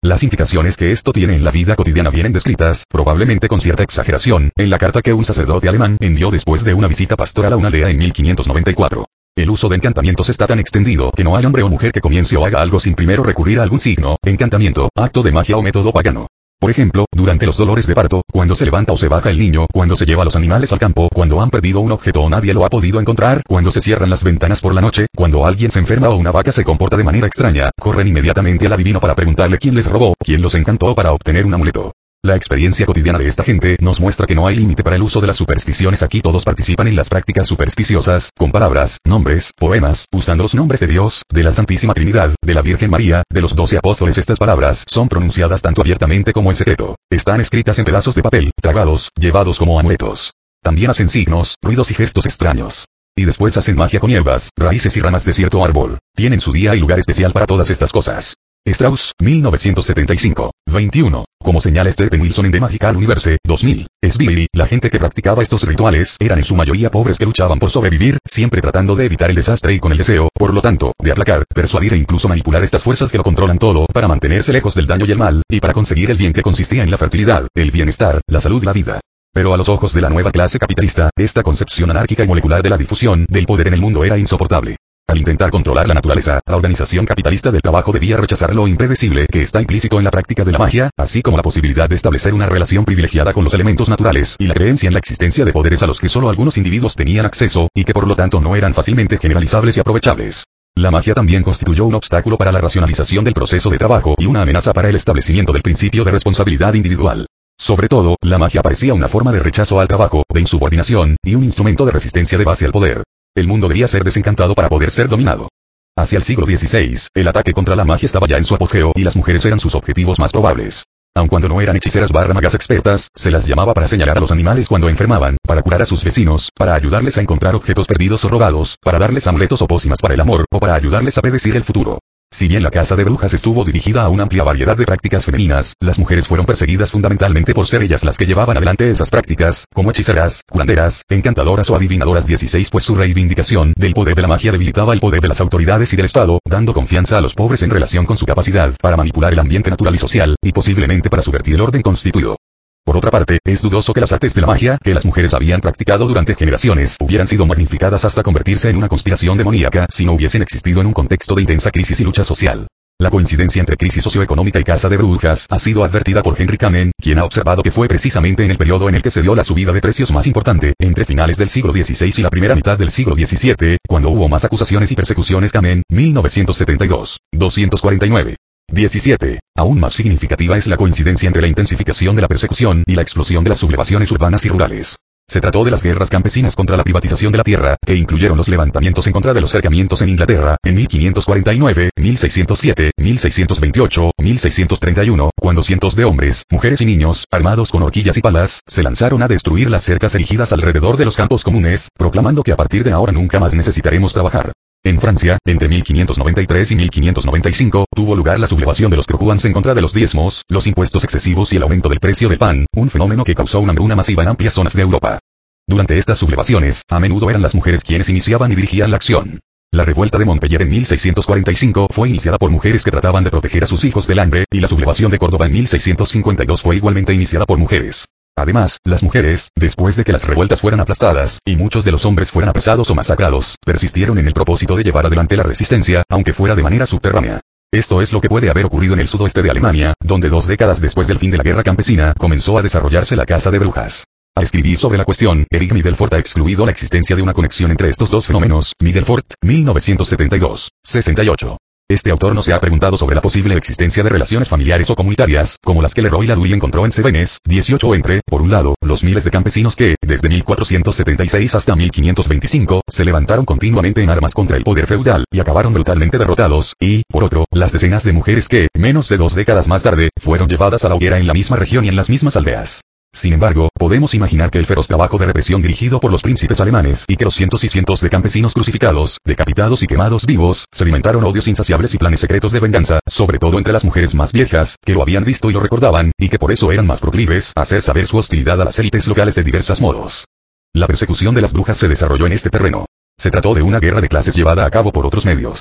Las implicaciones que esto tiene en la vida cotidiana vienen descritas, probablemente con cierta exageración, en la carta que un sacerdote alemán envió después de una visita pastoral a una aldea en mil quinientos noventa y cuatro. El uso de encantamientos está tan extendido que no hay hombre o mujer que comience o haga algo sin primero recurrir a algún signo, encantamiento, acto de magia o método pagano. Por ejemplo, durante los dolores de parto, cuando se levanta o se baja el niño, cuando se lleva los animales al campo, cuando han perdido un objeto o nadie lo ha podido encontrar, cuando se cierran las ventanas por la noche, cuando alguien se enferma o una vaca se comporta de manera extraña, corren inmediatamente al adivino para preguntarle quién les robó, quién los encantó para obtener un amuleto. La experiencia cotidiana de esta gente nos muestra que no hay límite para el uso de las supersticiones. Aquí todos participan en las prácticas supersticiosas, con palabras, nombres, poemas, usando los nombres de Dios, de la Santísima Trinidad, de la Virgen María, de los doce apóstoles. Estas palabras son pronunciadas tanto abiertamente como en secreto. Están escritas en pedazos de papel, tragados, llevados como amuletos. También hacen signos, ruidos y gestos extraños. Y después hacen magia con hierbas, raíces y ramas de cierto árbol. Tienen su día y lugar especial para todas estas cosas. Strauss, mil novecientos setenta y cinco, veintiuno. Como señala Stephen Wilson en The Magical Universe, dos mil. Sbirri, la gente que practicaba estos rituales eran en su mayoría pobres que luchaban por sobrevivir, siempre tratando de evitar el desastre y con el deseo, por lo tanto, de aplacar, persuadir e incluso manipular estas fuerzas que lo controlan todo, para mantenerse lejos del daño y el mal, y para conseguir el bien que consistía en la fertilidad, el bienestar, la salud y la vida. Pero a los ojos de la nueva clase capitalista, esta concepción anárquica y molecular de la difusión del poder en el mundo era insoportable. Al intentar controlar la naturaleza, la organización capitalista del trabajo debía rechazar lo impredecible que está implícito en la práctica de la magia, así como la posibilidad de establecer una relación privilegiada con los elementos naturales, y la creencia en la existencia de poderes a los que solo algunos individuos tenían acceso, y que por lo tanto no eran fácilmente generalizables y aprovechables. La magia también constituyó un obstáculo para la racionalización del proceso de trabajo y una amenaza para el establecimiento del principio de responsabilidad individual. Sobre todo, la magia parecía una forma de rechazo al trabajo, de insubordinación, y un instrumento de resistencia de base al poder. El mundo debía ser desencantado para poder ser dominado. Hacia el siglo dieciséis, el ataque contra la magia estaba ya en su apogeo y las mujeres eran sus objetivos más probables. Aun cuando no eran hechiceras barra magas expertas, se las llamaba para señalar a los animales cuando enfermaban, para curar a sus vecinos, para ayudarles a encontrar objetos perdidos o robados, para darles amuletos o pócimas para el amor, o para ayudarles a predecir el futuro. Si bien la caza de brujas estuvo dirigida a una amplia variedad de prácticas femeninas, las mujeres fueron perseguidas fundamentalmente por ser ellas las que llevaban adelante esas prácticas, como hechiceras, curanderas, encantadoras o adivinadoras. dieciséis Pues su reivindicación del poder de la magia debilitaba el poder de las autoridades y del Estado, dando confianza a los pobres en relación con su capacidad para manipular el ambiente natural y social, y posiblemente para subvertir el orden constituido. Por otra parte, es dudoso que las artes de la magia, que las mujeres habían practicado durante generaciones, hubieran sido magnificadas hasta convertirse en una conspiración demoníaca, si no hubiesen existido en un contexto de intensa crisis y lucha social. La coincidencia entre crisis socioeconómica y caza de brujas ha sido advertida por Henry Kamen, quien ha observado que fue precisamente en el periodo en el que se dio la subida de precios más importante, entre finales del siglo dieciséis y la primera mitad del siglo diecisiete, cuando hubo más acusaciones y persecuciones. Kamen, mil novecientos setenta y dos, doscientos cuarenta y nueve. diecisiete. Aún más significativa es la coincidencia entre la intensificación de la persecución y la explosión de las sublevaciones urbanas y rurales. Se trató de las guerras campesinas contra la privatización de la tierra, que incluyeron los levantamientos en contra de los cercamientos en Inglaterra, en mil quinientos cuarenta y nueve, mil seiscientos siete, mil seiscientos veintiocho, mil seiscientos treinta y uno, cuando cientos de hombres, mujeres y niños, armados con horquillas y palas, se lanzaron a destruir las cercas erigidas alrededor de los campos comunes, proclamando que a partir de ahora nunca más necesitaremos trabajar. En Francia, entre mil quinientos noventa y tres y mil quinientos noventa y cinco, tuvo lugar la sublevación de los crocuans en contra de los diezmos, los impuestos excesivos y el aumento del precio del pan, un fenómeno que causó una hambruna masiva en amplias zonas de Europa. Durante estas sublevaciones, a menudo eran las mujeres quienes iniciaban y dirigían la acción. La revuelta de Montpellier en mil seiscientos cuarenta y cinco fue iniciada por mujeres que trataban de proteger a sus hijos del hambre, y la sublevación de Córdoba en mil seiscientos cincuenta y dos fue igualmente iniciada por mujeres. Además, las mujeres, después de que las revueltas fueran aplastadas, y muchos de los hombres fueran apresados o masacrados, persistieron en el propósito de llevar adelante la resistencia, aunque fuera de manera subterránea. Esto es lo que puede haber ocurrido en el sudoeste de Alemania, donde dos décadas después del fin de la guerra campesina, comenzó a desarrollarse la caza de brujas. Al escribir sobre la cuestión, Eric Middelfort ha excluido la existencia de una conexión entre estos dos fenómenos. Middelfort, mil novecientos setenta y dos, sesenta y ocho. Este autor no se ha preguntado sobre la posible existencia de relaciones familiares o comunitarias, como las que Leroy Ladurie encontró en Cevennes, dieciocho entre, por un lado, los miles de campesinos que, desde mil cuatrocientos setenta y seis hasta mil quinientos veinticinco, se levantaron continuamente en armas contra el poder feudal, y acabaron brutalmente derrotados, y, por otro, las decenas de mujeres que, menos de dos décadas más tarde, fueron llevadas a la hoguera en la misma región y en las mismas aldeas. Sin embargo, podemos imaginar que el feroz trabajo de represión dirigido por los príncipes alemanes y que los cientos y cientos de campesinos crucificados, decapitados y quemados vivos, se alimentaron odios insaciables y planes secretos de venganza, sobre todo entre las mujeres más viejas, que lo habían visto y lo recordaban, y que por eso eran más proclives a hacer saber su hostilidad a las élites locales de diversos modos. La persecución de las brujas se desarrolló en este terreno. Se trató de una guerra de clases llevada a cabo por otros medios.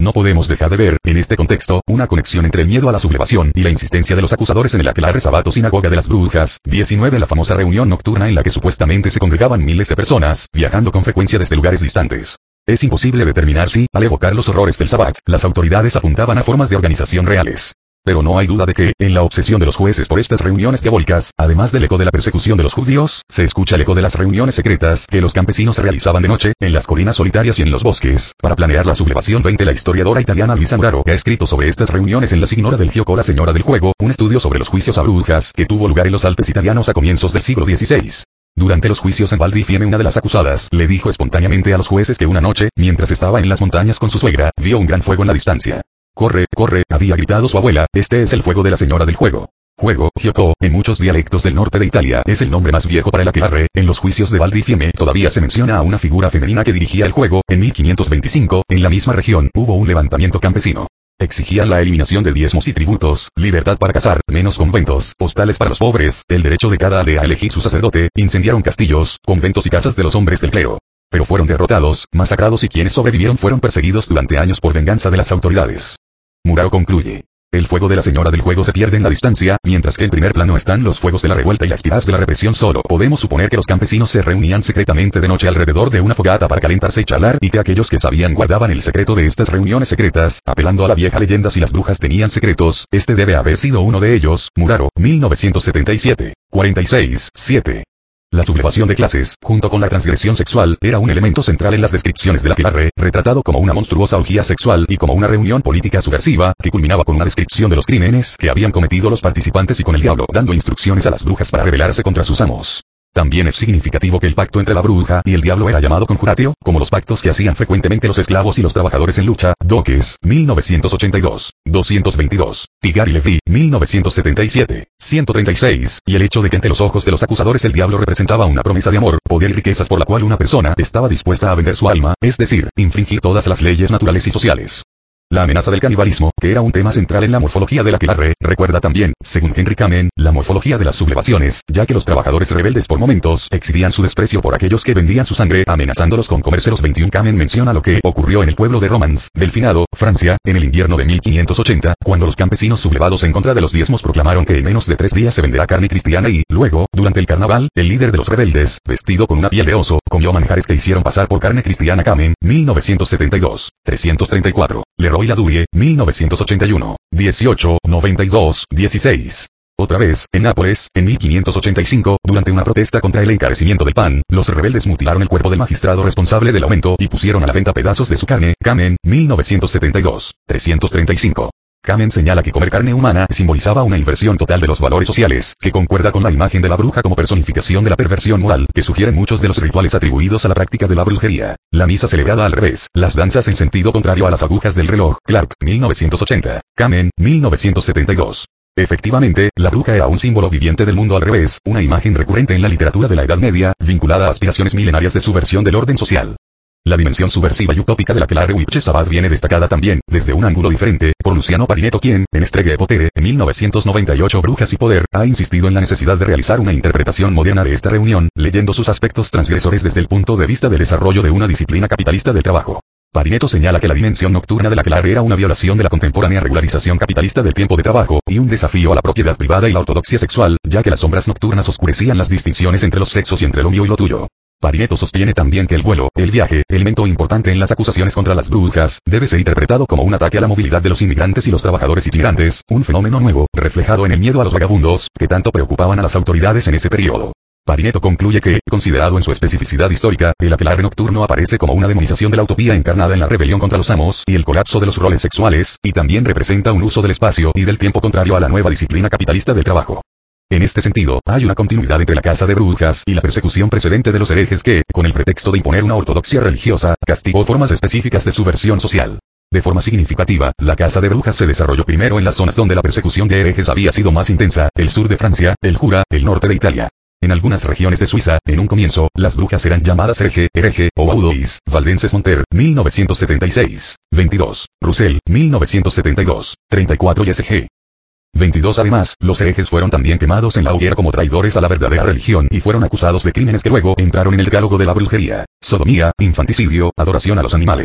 No podemos dejar de ver, en este contexto, una conexión entre el miedo a la sublevación y la insistencia de los acusadores en el aquelarre Sabato Sinagoga de las Brujas. diecinueve La famosa reunión nocturna en la que supuestamente se congregaban miles de personas, viajando con frecuencia desde lugares distantes. Es imposible determinar si, al evocar los horrores del Sabbat, las autoridades apuntaban a formas de organización reales. Pero no hay duda de que, en la obsesión de los jueces por estas reuniones diabólicas, además del eco de la persecución de los judíos, se escucha el eco de las reuniones secretas que los campesinos realizaban de noche, en las colinas solitarias y en los bosques, para planear la sublevación. veinte La historiadora italiana Luisa Muraro ha escrito sobre estas reuniones en La Signora del Gioco, la Señora del Juego, un estudio sobre los juicios a brujas que tuvo lugar en los Alpes italianos a comienzos del siglo dieciséis. Durante los juicios en Val di Fiemme, una de las acusadas le dijo espontáneamente a los jueces que una noche, mientras estaba en las montañas con su suegra, vio un gran fuego en la distancia. «Corre, corre», había gritado su abuela, «este es el fuego de la Señora del Juego». Juego, Gioco, en muchos dialectos del norte de Italia es el nombre más viejo para el aquelarre. En los juicios de Val di Fiemme todavía se menciona a una figura femenina que dirigía el juego. En mil quinientos veinticinco, en la misma región, hubo un levantamiento campesino. Exigían la eliminación de diezmos y tributos, libertad para cazar, menos conventos, hostales para los pobres, el derecho de cada aldea a elegir su sacerdote, incendiaron castillos, conventos y casas de los hombres del clero. Pero fueron derrotados, masacrados y quienes sobrevivieron fueron perseguidos durante años por venganza de las autoridades. Muraro concluye. El fuego de la Señora del Juego se pierde en la distancia, mientras que en primer plano están los fuegos de la revuelta y las espiras de la represión. Solo podemos suponer que los campesinos se reunían secretamente de noche alrededor de una fogata para calentarse y charlar, y que aquellos que sabían guardaban el secreto de estas reuniones secretas, apelando a la vieja leyenda si las brujas tenían secretos. Este debe haber sido uno de ellos. Muraro, mil novecientos setenta y siete, cuarenta y seis, siete. La sublevación de clases, junto con la transgresión sexual, era un elemento central en las descripciones del aquelarre, retratado como una monstruosa orgía sexual y como una reunión política subversiva, que culminaba con una descripción de los crímenes que habían cometido los participantes y con el diablo dando instrucciones a las brujas para rebelarse contra sus amos. También es significativo que el pacto entre la bruja y el diablo era llamado conjuratio, como los pactos que hacían frecuentemente los esclavos y los trabajadores en lucha. Doques, mil novecientos ochenta y dos, doscientos veintidós, Tigar y Levi, mil novecientos setenta y siete, ciento treinta y seis, y el hecho de que ante los ojos de los acusadores el diablo representaba una promesa de amor, poder y riquezas por la cual una persona estaba dispuesta a vender su alma, es decir, infringir todas las leyes naturales y sociales. La amenaza del canibalismo, que era un tema central en la morfología del aquelarre, recuerda también, según Henry Kamen, la morfología de las sublevaciones, ya que los trabajadores rebeldes por momentos exhibían su desprecio por aquellos que vendían su sangre, amenazándolos con comérselos. veintiuno Kamen menciona lo que ocurrió en el pueblo de Romans, Delfinado, Francia, en el invierno de mil quinientos ochenta, cuando los campesinos sublevados en contra de los diezmos proclamaron que en menos de tres días se venderá carne cristiana y, luego, durante el carnaval, el líder de los rebeldes, vestido con una piel de oso, comió manjares que hicieron pasar por carne cristiana. Kamen, mil novecientos setenta y dos, trescientos treinta y cuatro, Leroy Ladurie, mil novecientos ochenta y uno, dieciocho, noventa y dos, dieciséis. Otra vez, en Nápoles, en mil quinientos ochenta y cinco, durante una protesta contra el encarecimiento del pan, los rebeldes mutilaron el cuerpo del magistrado responsable del aumento y pusieron a la venta pedazos de su carne. Kamen, mil novecientos setenta y dos, trescientos treinta y cinco. Kamen señala que comer carne humana simbolizaba una inversión total de los valores sociales, que concuerda con la imagen de la bruja como personificación de la perversión moral, que sugieren muchos de los rituales atribuidos a la práctica de la brujería. La misa celebrada al revés, las danzas en sentido contrario a las agujas del reloj. Clark, mil novecientos ochenta. Kamen, mil novecientos setenta y dos. Efectivamente, la bruja era un símbolo viviente del mundo al revés, una imagen recurrente en la literatura de la Edad Media, vinculada a aspiraciones milenarias de subversión del orden social. La dimensión subversiva y utópica de la aquelarre Witches Sabbath viene destacada también, desde un ángulo diferente, por Luciano Parinetto, quien, en Streghe e Potere, en mil novecientos noventa y ocho Brujas y Poder, ha insistido en la necesidad de realizar una interpretación moderna de esta reunión, leyendo sus aspectos transgresores desde el punto de vista del desarrollo de una disciplina capitalista del trabajo. Parinetto señala que la dimensión nocturna de la aquelarre era una violación de la contemporánea regularización capitalista del tiempo de trabajo, y un desafío a la propiedad privada y la ortodoxia sexual, ya que las sombras nocturnas oscurecían las distinciones entre los sexos y entre lo mío y lo tuyo. Parinetto sostiene también que el vuelo, el viaje, elemento importante en las acusaciones contra las brujas, debe ser interpretado como un ataque a la movilidad de los inmigrantes y los trabajadores itinerantes, un fenómeno nuevo, reflejado en el miedo a los vagabundos, que tanto preocupaban a las autoridades en ese periodo. Parinetto concluye que, considerado en su especificidad histórica, el aquelarre nocturno aparece como una demonización de la utopía encarnada en la rebelión contra los amos y el colapso de los roles sexuales, y también representa un uso del espacio y del tiempo contrario a la nueva disciplina capitalista del trabajo. En este sentido, hay una continuidad entre la caza de brujas y la persecución precedente de los herejes que, con el pretexto de imponer una ortodoxia religiosa, castigó formas específicas de subversión social. De forma significativa, la caza de brujas se desarrolló primero en las zonas donde la persecución de herejes había sido más intensa, el sur de Francia, el Jura, el norte de Italia. En algunas regiones de Suiza, en un comienzo, las brujas eran llamadas hereje, hereje, o baudois. Valdenses Monter, mil novecientos setenta y seis, veintidós, Russell, mil novecientos setenta y dos, treinta y cuatro y S G veintidós. Además, los herejes fueron también quemados en la hoguera como traidores a la verdadera religión y fueron acusados de crímenes que luego entraron en el decálogo de la brujería: sodomía, infanticidio, adoración a los animales.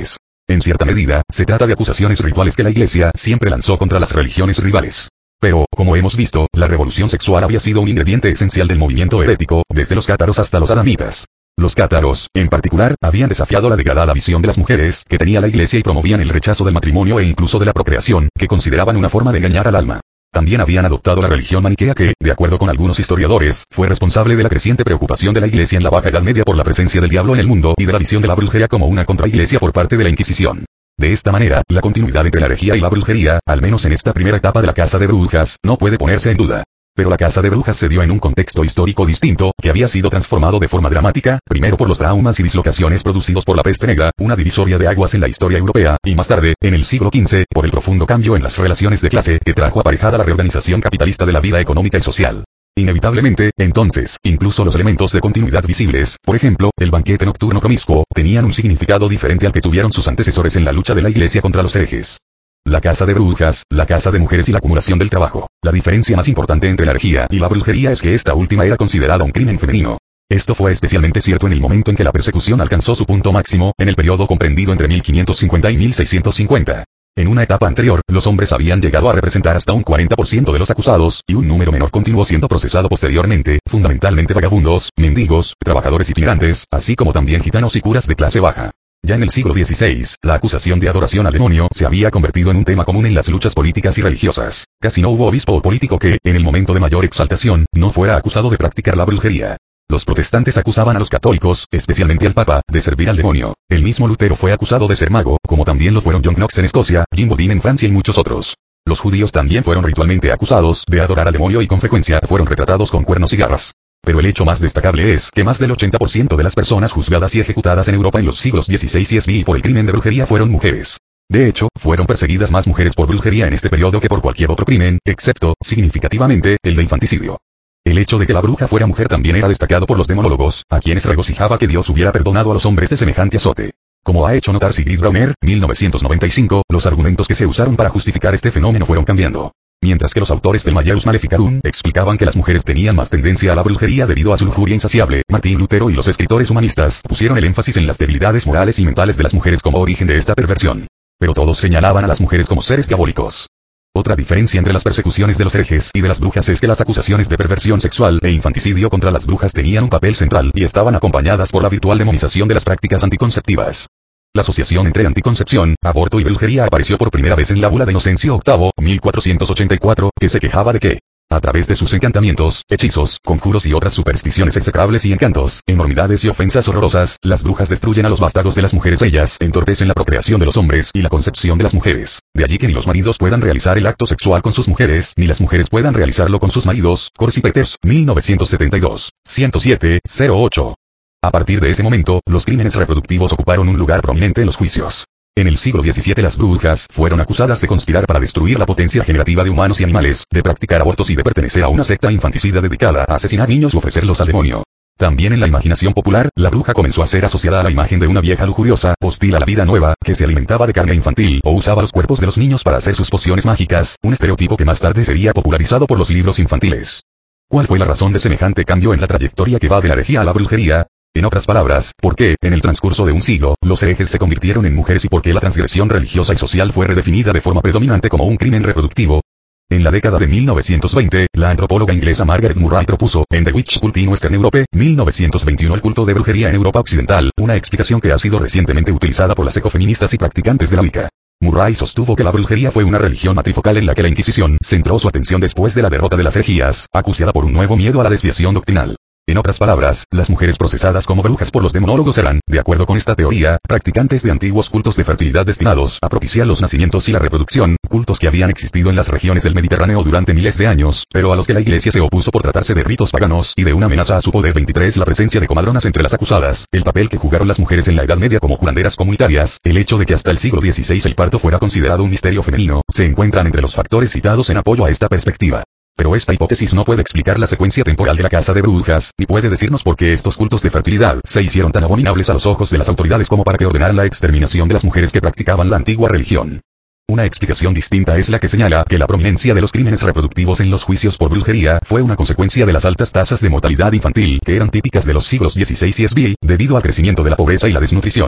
En cierta medida, se trata de acusaciones rituales que la Iglesia siempre lanzó contra las religiones rivales. Pero, como hemos visto, la revolución sexual había sido un ingrediente esencial del movimiento herético, desde los cátaros hasta los adamitas. Los cátaros, en particular, habían desafiado la degradada visión de las mujeres que tenía la Iglesia y promovían el rechazo del matrimonio e incluso de la procreación, que consideraban una forma de engañar al alma. También habían adoptado la religión maniquea que, de acuerdo con algunos historiadores, fue responsable de la creciente preocupación de la Iglesia en la Baja Edad Media por la presencia del diablo en el mundo y de la visión de la brujería como una contraiglesia por parte de la Inquisición. De esta manera, la continuidad entre la herejía y la brujería, al menos en esta primera etapa de la caza de brujas, no puede ponerse en duda. Pero la caza de brujas se dio en un contexto histórico distinto, que había sido transformado de forma dramática, primero por los traumas y dislocaciones producidos por la peste negra, una divisoria de aguas en la historia europea, y más tarde, en el siglo quince, por el profundo cambio en las relaciones de clase que trajo aparejada la reorganización capitalista de la vida económica y social. Inevitablemente, entonces, incluso los elementos de continuidad visibles, por ejemplo, el banquete nocturno promiscuo, tenían un significado diferente al que tuvieron sus antecesores en la lucha de la Iglesia contra los herejes. La caza de brujas, la caza de mujeres y la acumulación del trabajo. La diferencia más importante entre la herejía y la brujería es que esta última era considerada un crimen femenino. Esto fue especialmente cierto en el momento en que la persecución alcanzó su punto máximo, en el periodo comprendido entre mil quinientos cincuenta y mil seiscientos cincuenta. En una etapa anterior, los hombres habían llegado a representar hasta un cuarenta por ciento de los acusados, y un número menor continuó siendo procesado posteriormente, fundamentalmente vagabundos, mendigos, trabajadores itinerantes, así como también gitanos y curas de clase baja. Ya en el siglo dieciséis, la acusación de adoración al demonio se había convertido en un tema común en las luchas políticas y religiosas. Casi no hubo obispo o político que, en el momento de mayor exaltación, no fuera acusado de practicar la brujería. Los protestantes acusaban a los católicos, especialmente al Papa, de servir al demonio. El mismo Lutero fue acusado de ser mago, como también lo fueron John Knox en Escocia, Jim Bodin en Francia y muchos otros. Los judíos también fueron ritualmente acusados de adorar al demonio y con frecuencia fueron retratados con cuernos y garras. Pero el hecho más destacable es que más del ochenta por ciento de las personas juzgadas y ejecutadas en Europa en los siglos dieciséis y diecisiete por el crimen de brujería fueron mujeres. De hecho, fueron perseguidas más mujeres por brujería en este periodo que por cualquier otro crimen, excepto, significativamente, el de infanticidio. El hecho de que la bruja fuera mujer también era destacado por los demonólogos, a quienes regocijaba que Dios hubiera perdonado a los hombres de semejante azote. Como ha hecho notar Sigrid Brauner, mil novecientos noventa y cinco, los argumentos que se usaron para justificar este fenómeno fueron cambiando. Mientras que los autores del Malleus Maleficarum explicaban que las mujeres tenían más tendencia a la brujería debido a su lujuria insaciable, Martín Lutero y los escritores humanistas pusieron el énfasis en las debilidades morales y mentales de las mujeres como origen de esta perversión. Pero todos señalaban a las mujeres como seres diabólicos. Otra diferencia entre las persecuciones de los herejes y de las brujas es que las acusaciones de perversión sexual e infanticidio contra las brujas tenían un papel central y estaban acompañadas por la virtual demonización de las prácticas anticonceptivas. La asociación entre anticoncepción, aborto y brujería apareció por primera vez en la bula de Inocencio octavo, mil cuatrocientos ochenta y cuatro, que se quejaba de que, a través de sus encantamientos, hechizos, conjuros y otras supersticiones execrables y encantos, enormidades y ofensas horrorosas, las brujas destruyen a los vástagos de las mujeres. Ellas entorpecen la procreación de los hombres y la concepción de las mujeres. De allí que ni los maridos puedan realizar el acto sexual con sus mujeres, ni las mujeres puedan realizarlo con sus maridos. Corsi Peters, mil novecientos setenta y dos, ciento siete, cero ocho. A partir de ese momento, los crímenes reproductivos ocuparon un lugar prominente en los juicios. En el siglo diecisiete las brujas fueron acusadas de conspirar para destruir la potencia generativa de humanos y animales, de practicar abortos y de pertenecer a una secta infanticida dedicada a asesinar niños u ofrecerlos al demonio. También en la imaginación popular, la bruja comenzó a ser asociada a la imagen de una vieja lujuriosa, hostil a la vida nueva, que se alimentaba de carne infantil o usaba los cuerpos de los niños para hacer sus pociones mágicas, un estereotipo que más tarde sería popularizado por los libros infantiles. ¿Cuál fue la razón de semejante cambio en la trayectoria que va de la herejía a la brujería? En otras palabras, ¿por qué, en el transcurso de un siglo, los herejes se convirtieron en mujeres y por qué la transgresión religiosa y social fue redefinida de forma predominante como un crimen reproductivo? En la década de mil novecientos veinte, la antropóloga inglesa Margaret Murray propuso, en The Witch Cult in Western Europe, mil novecientos veintiuno el culto de brujería en Europa Occidental, una explicación que ha sido recientemente utilizada por las ecofeministas y practicantes de la Wicca. Murray sostuvo que la brujería fue una religión matrifocal en la que la Inquisición centró su atención después de la derrota de las herejías, acuciada por un nuevo miedo a la desviación doctrinal. En otras palabras, las mujeres procesadas como brujas por los demonólogos eran, de acuerdo con esta teoría, practicantes de antiguos cultos de fertilidad destinados a propiciar los nacimientos y la reproducción, cultos que habían existido en las regiones del Mediterráneo durante miles de años, pero a los que la Iglesia se opuso por tratarse de ritos paganos y de una amenaza a su poder. veintitrés La presencia de comadronas entre las acusadas, el papel que jugaron las mujeres en la Edad Media como curanderas comunitarias, el hecho de que hasta el siglo dieciséis el parto fuera considerado un misterio femenino, se encuentran entre los factores citados en apoyo a esta perspectiva. Pero esta hipótesis no puede explicar la secuencia temporal de la caza de brujas, ni puede decirnos por qué estos cultos de fertilidad se hicieron tan abominables a los ojos de las autoridades como para que ordenaran la exterminación de las mujeres que practicaban la antigua religión. Una explicación distinta es la que señala que la prominencia de los crímenes reproductivos en los juicios por brujería fue una consecuencia de las altas tasas de mortalidad infantil que eran típicas de los siglos dieciséis y diecisiete, debido al crecimiento de la pobreza y la desnutrición.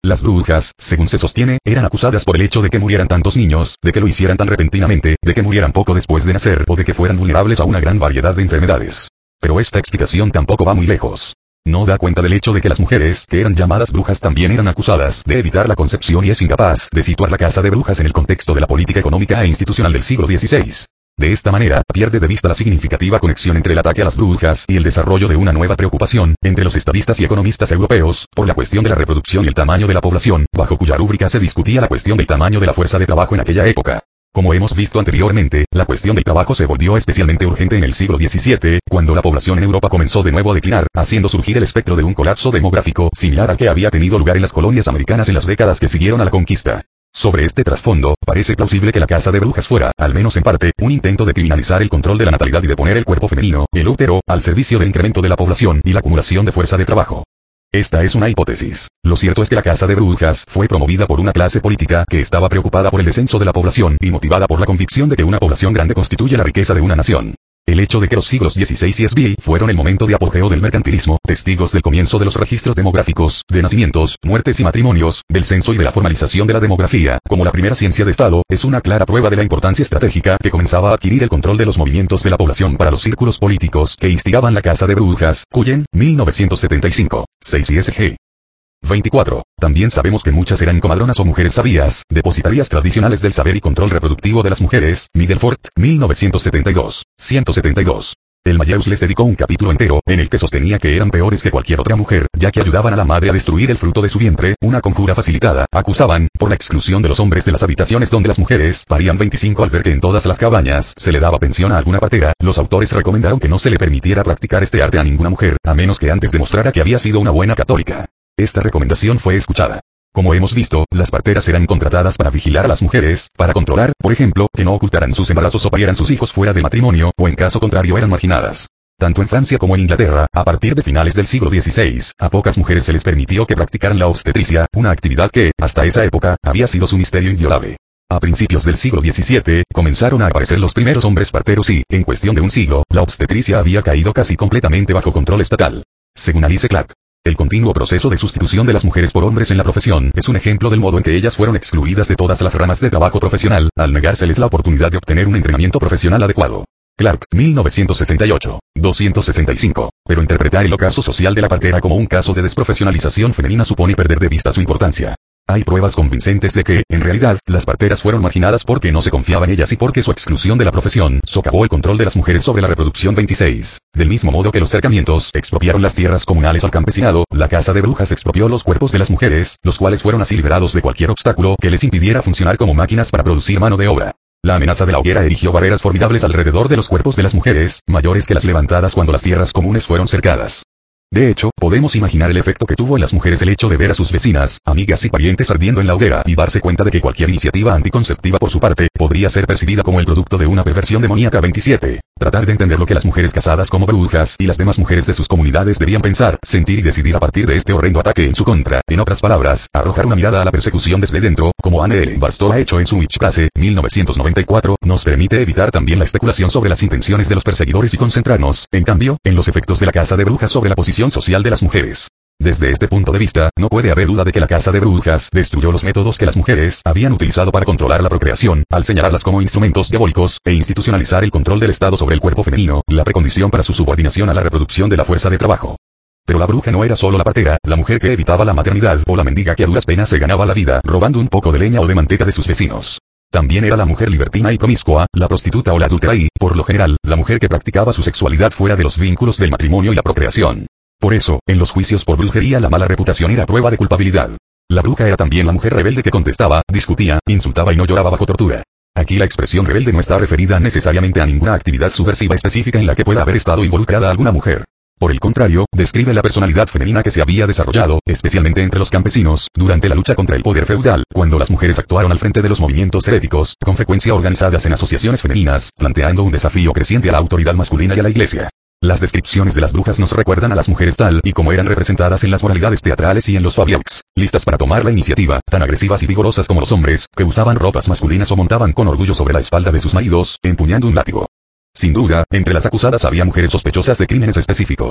Las brujas, según se sostiene, eran acusadas por el hecho de que murieran tantos niños, de que lo hicieran tan repentinamente, de que murieran poco después de nacer o de que fueran vulnerables a una gran variedad de enfermedades. Pero esta explicación tampoco va muy lejos. No da cuenta del hecho de que las mujeres, que eran llamadas brujas, también eran acusadas de evitar la concepción y es incapaz de situar la casa de brujas en el contexto de la política económica e institucional del siglo dieciséis. De esta manera, pierde de vista la significativa conexión entre el ataque a las brujas y el desarrollo de una nueva preocupación, entre los estadistas y economistas europeos, por la cuestión de la reproducción y el tamaño de la población, bajo cuya rúbrica se discutía la cuestión del tamaño de la fuerza de trabajo en aquella época. Como hemos visto anteriormente, la cuestión del trabajo se volvió especialmente urgente en el siglo diecisiete, cuando la población en Europa comenzó de nuevo a declinar, haciendo surgir el espectro de un colapso demográfico, similar al que había tenido lugar en las colonias americanas en las décadas que siguieron a la conquista. Sobre este trasfondo, parece plausible que la caza de brujas fuera, al menos en parte, un intento de criminalizar el control de la natalidad y de poner el cuerpo femenino, el útero, al servicio del incremento de la población y la acumulación de fuerza de trabajo. Esta es una hipótesis. Lo cierto es que la caza de brujas fue promovida por una clase política que estaba preocupada por el descenso de la población y motivada por la convicción de que una población grande constituye la riqueza de una nación. El hecho de que los siglos dieciséis y diecisiete fueron el momento de apogeo del mercantilismo, testigos del comienzo de los registros demográficos, de nacimientos, muertes y matrimonios, del censo y de la formalización de la demografía, como la primera ciencia de Estado, es una clara prueba de la importancia estratégica que comenzaba a adquirir el control de los movimientos de la población para los círculos políticos que instigaban la caza de brujas, Cullen, mil novecientos setenta y cinco, seis I S G. veinticuatro. También sabemos que muchas eran comadronas o mujeres sabias, depositarias tradicionales del saber y control reproductivo de las mujeres, Middleford, mil novecientos setenta y dos, ciento setenta y dos. El Mayeus les dedicó un capítulo entero, en el que sostenía que eran peores que cualquier otra mujer, ya que ayudaban a la madre a destruir el fruto de su vientre, una conjura facilitada, acusaban, por la exclusión de los hombres de las habitaciones donde las mujeres parían veinticinco al ver que en todas las cabañas se le daba pensión a alguna partera, los autores recomendaron que no se le permitiera practicar este arte a ninguna mujer, a menos que antes demostrara que había sido una buena católica. Esta recomendación fue escuchada. Como hemos visto, las parteras eran contratadas para vigilar a las mujeres, para controlar, por ejemplo, que no ocultaran sus embarazos o parieran sus hijos fuera del matrimonio, o en caso contrario eran marginadas. Tanto en Francia como en Inglaterra, a partir de finales del siglo dieciséis, a pocas mujeres se les permitió que practicaran la obstetricia, una actividad que, hasta esa época, había sido su misterio inviolable. A principios del siglo diecisiete, comenzaron a aparecer los primeros hombres parteros y, en cuestión de un siglo, la obstetricia había caído casi completamente bajo control estatal. Según Alice Clark, el continuo proceso de sustitución de las mujeres por hombres en la profesión es un ejemplo del modo en que ellas fueron excluidas de todas las ramas de trabajo profesional, al negárseles la oportunidad de obtener un entrenamiento profesional adecuado. Clark, mil novecientos sesenta y ocho, doscientos sesenta y cinco. Pero interpretar el ocaso social de la partera como un caso de desprofesionalización femenina supone perder de vista su importancia. Hay pruebas convincentes de que, en realidad, las parteras fueron marginadas porque no se confiaba en ellas y porque su exclusión de la profesión socavó el control de las mujeres sobre la reproducción. veintiséis. Del mismo modo que los cercamientos expropiaron las tierras comunales al campesinado, la caza de brujas expropió los cuerpos de las mujeres, los cuales fueron así liberados de cualquier obstáculo que les impidiera funcionar como máquinas para producir mano de obra. La amenaza de la hoguera erigió barreras formidables alrededor de los cuerpos de las mujeres, mayores que las levantadas cuando las tierras comunes fueron cercadas. De hecho, podemos imaginar el efecto que tuvo en las mujeres el hecho de ver a sus vecinas, amigas y parientes ardiendo en la hoguera y darse cuenta de que cualquier iniciativa anticonceptiva por su parte, podría ser percibida como el producto de una perversión demoníaca. veintisiete. Tratar de entender lo que las mujeres casadas como brujas y las demás mujeres de sus comunidades debían pensar, sentir y decidir a partir de este horrendo ataque en su contra. En otras palabras, arrojar una mirada a la persecución desde dentro, como Anne L. Barstow ha hecho en su Witch Clase, mil novecientos noventa y cuatro, nos permite evitar también la especulación sobre las intenciones de los perseguidores y concentrarnos, en cambio, en los efectos de la caza de brujas sobre la posición social de las mujeres. Desde este punto de vista, no puede haber duda de que la caza de brujas destruyó los métodos que las mujeres habían utilizado para controlar la procreación, al señalarlas como instrumentos diabólicos, e institucionalizar el control del Estado sobre el cuerpo femenino, la precondición para su subordinación a la reproducción de la fuerza de trabajo. Pero la bruja no era solo la partera, la mujer que evitaba la maternidad o la mendiga que a duras penas se ganaba la vida robando un poco de leña o de manteca de sus vecinos. También era la mujer libertina y promiscua, la prostituta o la adúltera y, por lo general, la mujer que practicaba su sexualidad fuera de los vínculos del matrimonio y la procreación. Por eso, en los juicios por brujería la mala reputación era prueba de culpabilidad. La bruja era también la mujer rebelde que contestaba, discutía, insultaba y no lloraba bajo tortura. Aquí la expresión rebelde no está referida necesariamente a ninguna actividad subversiva específica en la que pueda haber estado involucrada alguna mujer. Por el contrario, describe la personalidad femenina que se había desarrollado, especialmente entre los campesinos, durante la lucha contra el poder feudal, cuando las mujeres actuaron al frente de los movimientos heréticos, con frecuencia organizadas en asociaciones femeninas, planteando un desafío creciente a la autoridad masculina y a la iglesia. Las descripciones de las brujas nos recuerdan a las mujeres tal y como eran representadas en las moralidades teatrales y en los fabliaux, listas para tomar la iniciativa, tan agresivas y vigorosas como los hombres, que usaban ropas masculinas o montaban con orgullo sobre la espalda de sus maridos, empuñando un látigo. Sin duda, entre las acusadas había mujeres sospechosas de crímenes específicos.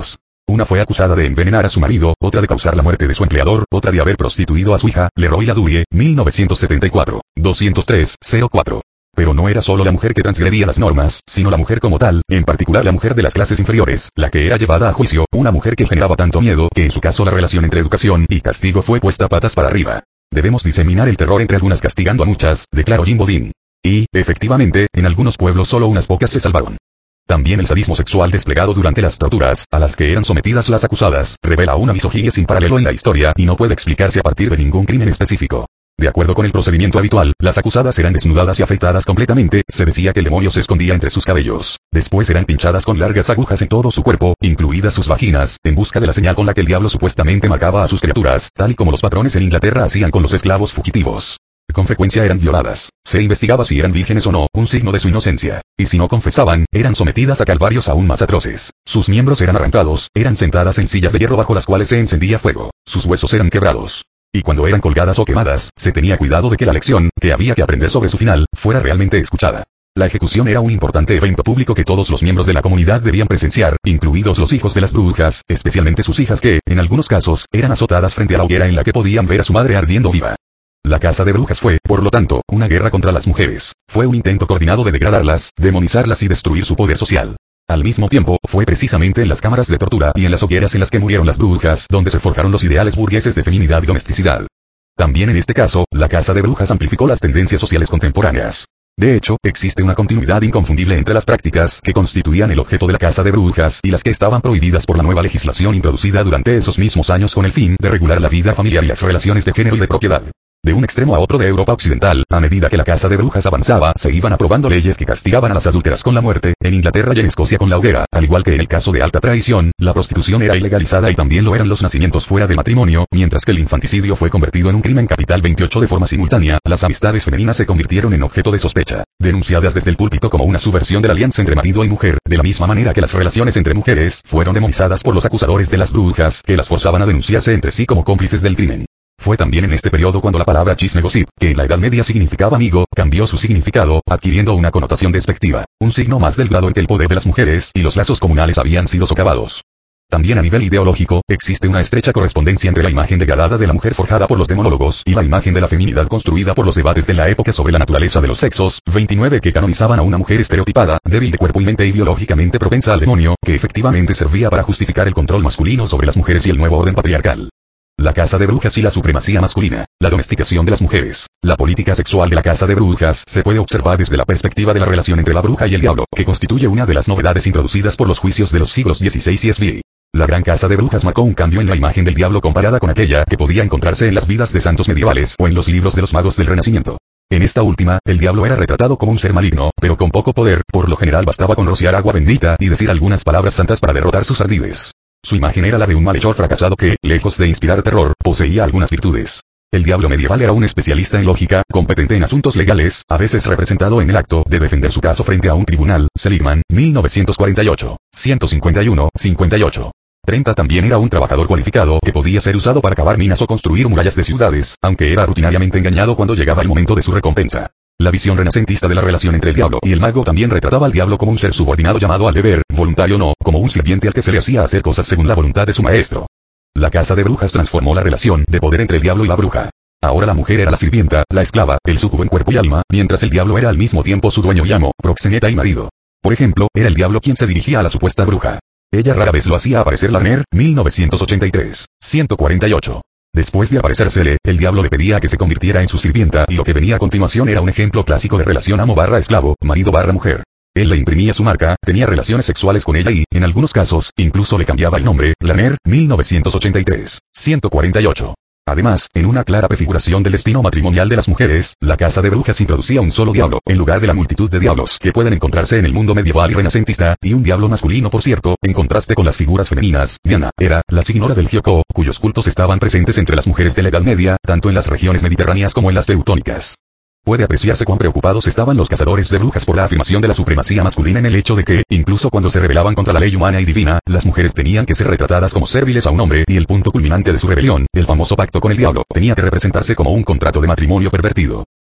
Una fue acusada de envenenar a su marido, otra de causar la muerte de su empleador, otra de haber prostituido a su hija, Leroy Ladurie, mil novecientos setenta y cuatro, doscientos tres, cero cuatro. Pero no era solo la mujer que transgredía las normas, sino la mujer como tal, en particular la mujer de las clases inferiores, la que era llevada a juicio, una mujer que generaba tanto miedo, que en su caso la relación entre educación y castigo fue puesta patas para arriba. Debemos diseminar el terror entre algunas castigando a muchas, declaró Jim Bodin. Y, efectivamente, en algunos pueblos solo unas pocas se salvaron. También el sadismo sexual desplegado durante las torturas, a las que eran sometidas las acusadas, revela una misoginia sin paralelo en la historia y no puede explicarse a partir de ningún crimen específico. De acuerdo con el procedimiento habitual, las acusadas eran desnudadas y afeitadas completamente, se decía que el demonio se escondía entre sus cabellos. Después eran pinchadas con largas agujas en todo su cuerpo, incluidas sus vaginas, en busca de la señal con la que el diablo supuestamente marcaba a sus criaturas, tal y como los patrones en Inglaterra hacían con los esclavos fugitivos. Con frecuencia eran violadas, se investigaba si eran vírgenes o no, un signo de su inocencia, y si no confesaban, eran sometidas a calvarios aún más atroces. Sus miembros eran arrancados, eran sentadas en sillas de hierro bajo las cuales se encendía fuego, sus huesos eran quebrados. Y cuando eran colgadas o quemadas, se tenía cuidado de que la lección, que había que aprender sobre su final, fuera realmente escuchada. La ejecución era un importante evento público que todos los miembros de la comunidad debían presenciar, incluidos los hijos de las brujas, especialmente sus hijas que, en algunos casos, eran azotadas frente a la hoguera en la que podían ver a su madre ardiendo viva. La caza de brujas fue, por lo tanto, una guerra contra las mujeres. Fue un intento coordinado de degradarlas, demonizarlas y destruir su poder social. Al mismo tiempo, fue precisamente en las cámaras de tortura y en las hogueras en las que murieron las brujas donde se forjaron los ideales burgueses de feminidad y domesticidad. También en este caso, la caza de brujas amplificó las tendencias sociales contemporáneas. De hecho, existe una continuidad inconfundible entre las prácticas que constituían el objeto de la caza de brujas y las que estaban prohibidas por la nueva legislación introducida durante esos mismos años con el fin de regular la vida familiar y las relaciones de género y de propiedad. De un extremo a otro de Europa Occidental, a medida que la caza de brujas avanzaba, se iban aprobando leyes que castigaban a las adúlteras con la muerte, en Inglaterra y en Escocia con la hoguera, al igual que en el caso de alta traición, la prostitución era ilegalizada y también lo eran los nacimientos fuera de matrimonio, mientras que el infanticidio fue convertido en un crimen capital veintiocho de forma simultánea, las amistades femeninas se convirtieron en objeto de sospecha, denunciadas desde el púlpito como una subversión de la alianza entre marido y mujer, de la misma manera que las relaciones entre mujeres fueron demonizadas por los acusadores de las brujas, que las forzaban a denunciarse entre sí como cómplices del crimen. Fue también en este periodo cuando la palabra chisme gossip, que en la Edad Media significaba amigo, cambió su significado, adquiriendo una connotación despectiva, un signo más del grado en que el poder de las mujeres y los lazos comunales habían sido socavados. También a nivel ideológico, existe una estrecha correspondencia entre la imagen degradada de la mujer forjada por los demonólogos y la imagen de la feminidad construida por los debates de la época sobre la naturaleza de los sexos, veintinueve que canonizaban a una mujer estereotipada, débil de cuerpo y mente y biológicamente propensa al demonio, que efectivamente servía para justificar el control masculino sobre las mujeres y el nuevo orden patriarcal. La caza de brujas y la supremacía masculina, la domesticación de las mujeres. La política sexual de la caza de brujas se puede observar desde la perspectiva de la relación entre la bruja y el diablo, que constituye una de las novedades introducidas por los juicios de los siglos dieciséis y dieciséis. La gran caza de brujas marcó un cambio en la imagen del diablo comparada con aquella que podía encontrarse en las vidas de santos medievales o en los libros de los magos del Renacimiento. En esta última, el diablo era retratado como un ser maligno, pero con poco poder, por lo general bastaba con rociar agua bendita y decir algunas palabras santas para derrotar sus ardides. Su imagen era la de un malhechor fracasado que, lejos de inspirar terror, poseía algunas virtudes. El diablo medieval era un especialista en lógica, competente en asuntos legales, a veces representado en el acto de defender su caso frente a un tribunal. Seligman, mil novecientos cuarenta y ocho, ciento cincuenta y uno, cincuenta y ocho. treinta También era un trabajador cualificado que podía ser usado para cavar minas o construir murallas de ciudades, aunque era rutinariamente engañado cuando llegaba el momento de su recompensa. La visión renacentista de la relación entre el diablo y el mago también retrataba al diablo como un ser subordinado llamado al deber, voluntario o no, como un sirviente al que se le hacía hacer cosas según la voluntad de su maestro. La caza de brujas transformó la relación de poder entre el diablo y la bruja. Ahora la mujer era la sirvienta, la esclava, el súcubo en cuerpo y alma, mientras el diablo era al mismo tiempo su dueño y amo, proxeneta y marido. Por ejemplo, era el diablo quien se dirigía a la supuesta bruja. Ella rara vez lo hacía aparecer. Larner, mil novecientos ochenta y tres, ciento cuarenta y ocho. Después de aparecérsele, el diablo le pedía que se convirtiera en su sirvienta y lo que venía a continuación era un ejemplo clásico de relación amo barra esclavo, marido barra mujer. Él le imprimía su marca, tenía relaciones sexuales con ella y, en algunos casos, incluso le cambiaba el nombre. Larner, mil novecientos ochenta y tres, ciento cuarenta y ocho. Además, en una clara prefiguración del destino matrimonial de las mujeres, la caza de brujas introducía un solo diablo, en lugar de la multitud de diablos que pueden encontrarse en el mundo medieval y renacentista, y un diablo masculino por cierto, en contraste con las figuras femeninas. Diana, Hera, la señora del Giocó, cuyos cultos estaban presentes entre las mujeres de la Edad Media, tanto en las regiones mediterráneas como en las teutónicas. Puede apreciarse cuán preocupados estaban los cazadores de brujas por la afirmación de la supremacía masculina en el hecho de que, incluso cuando se rebelaban contra la ley humana y divina, las mujeres tenían que ser retratadas como serviles a un hombre, y el punto culminante de su rebelión, el famoso pacto con el diablo, tenía que representarse como un contrato de matrimonio pervertido.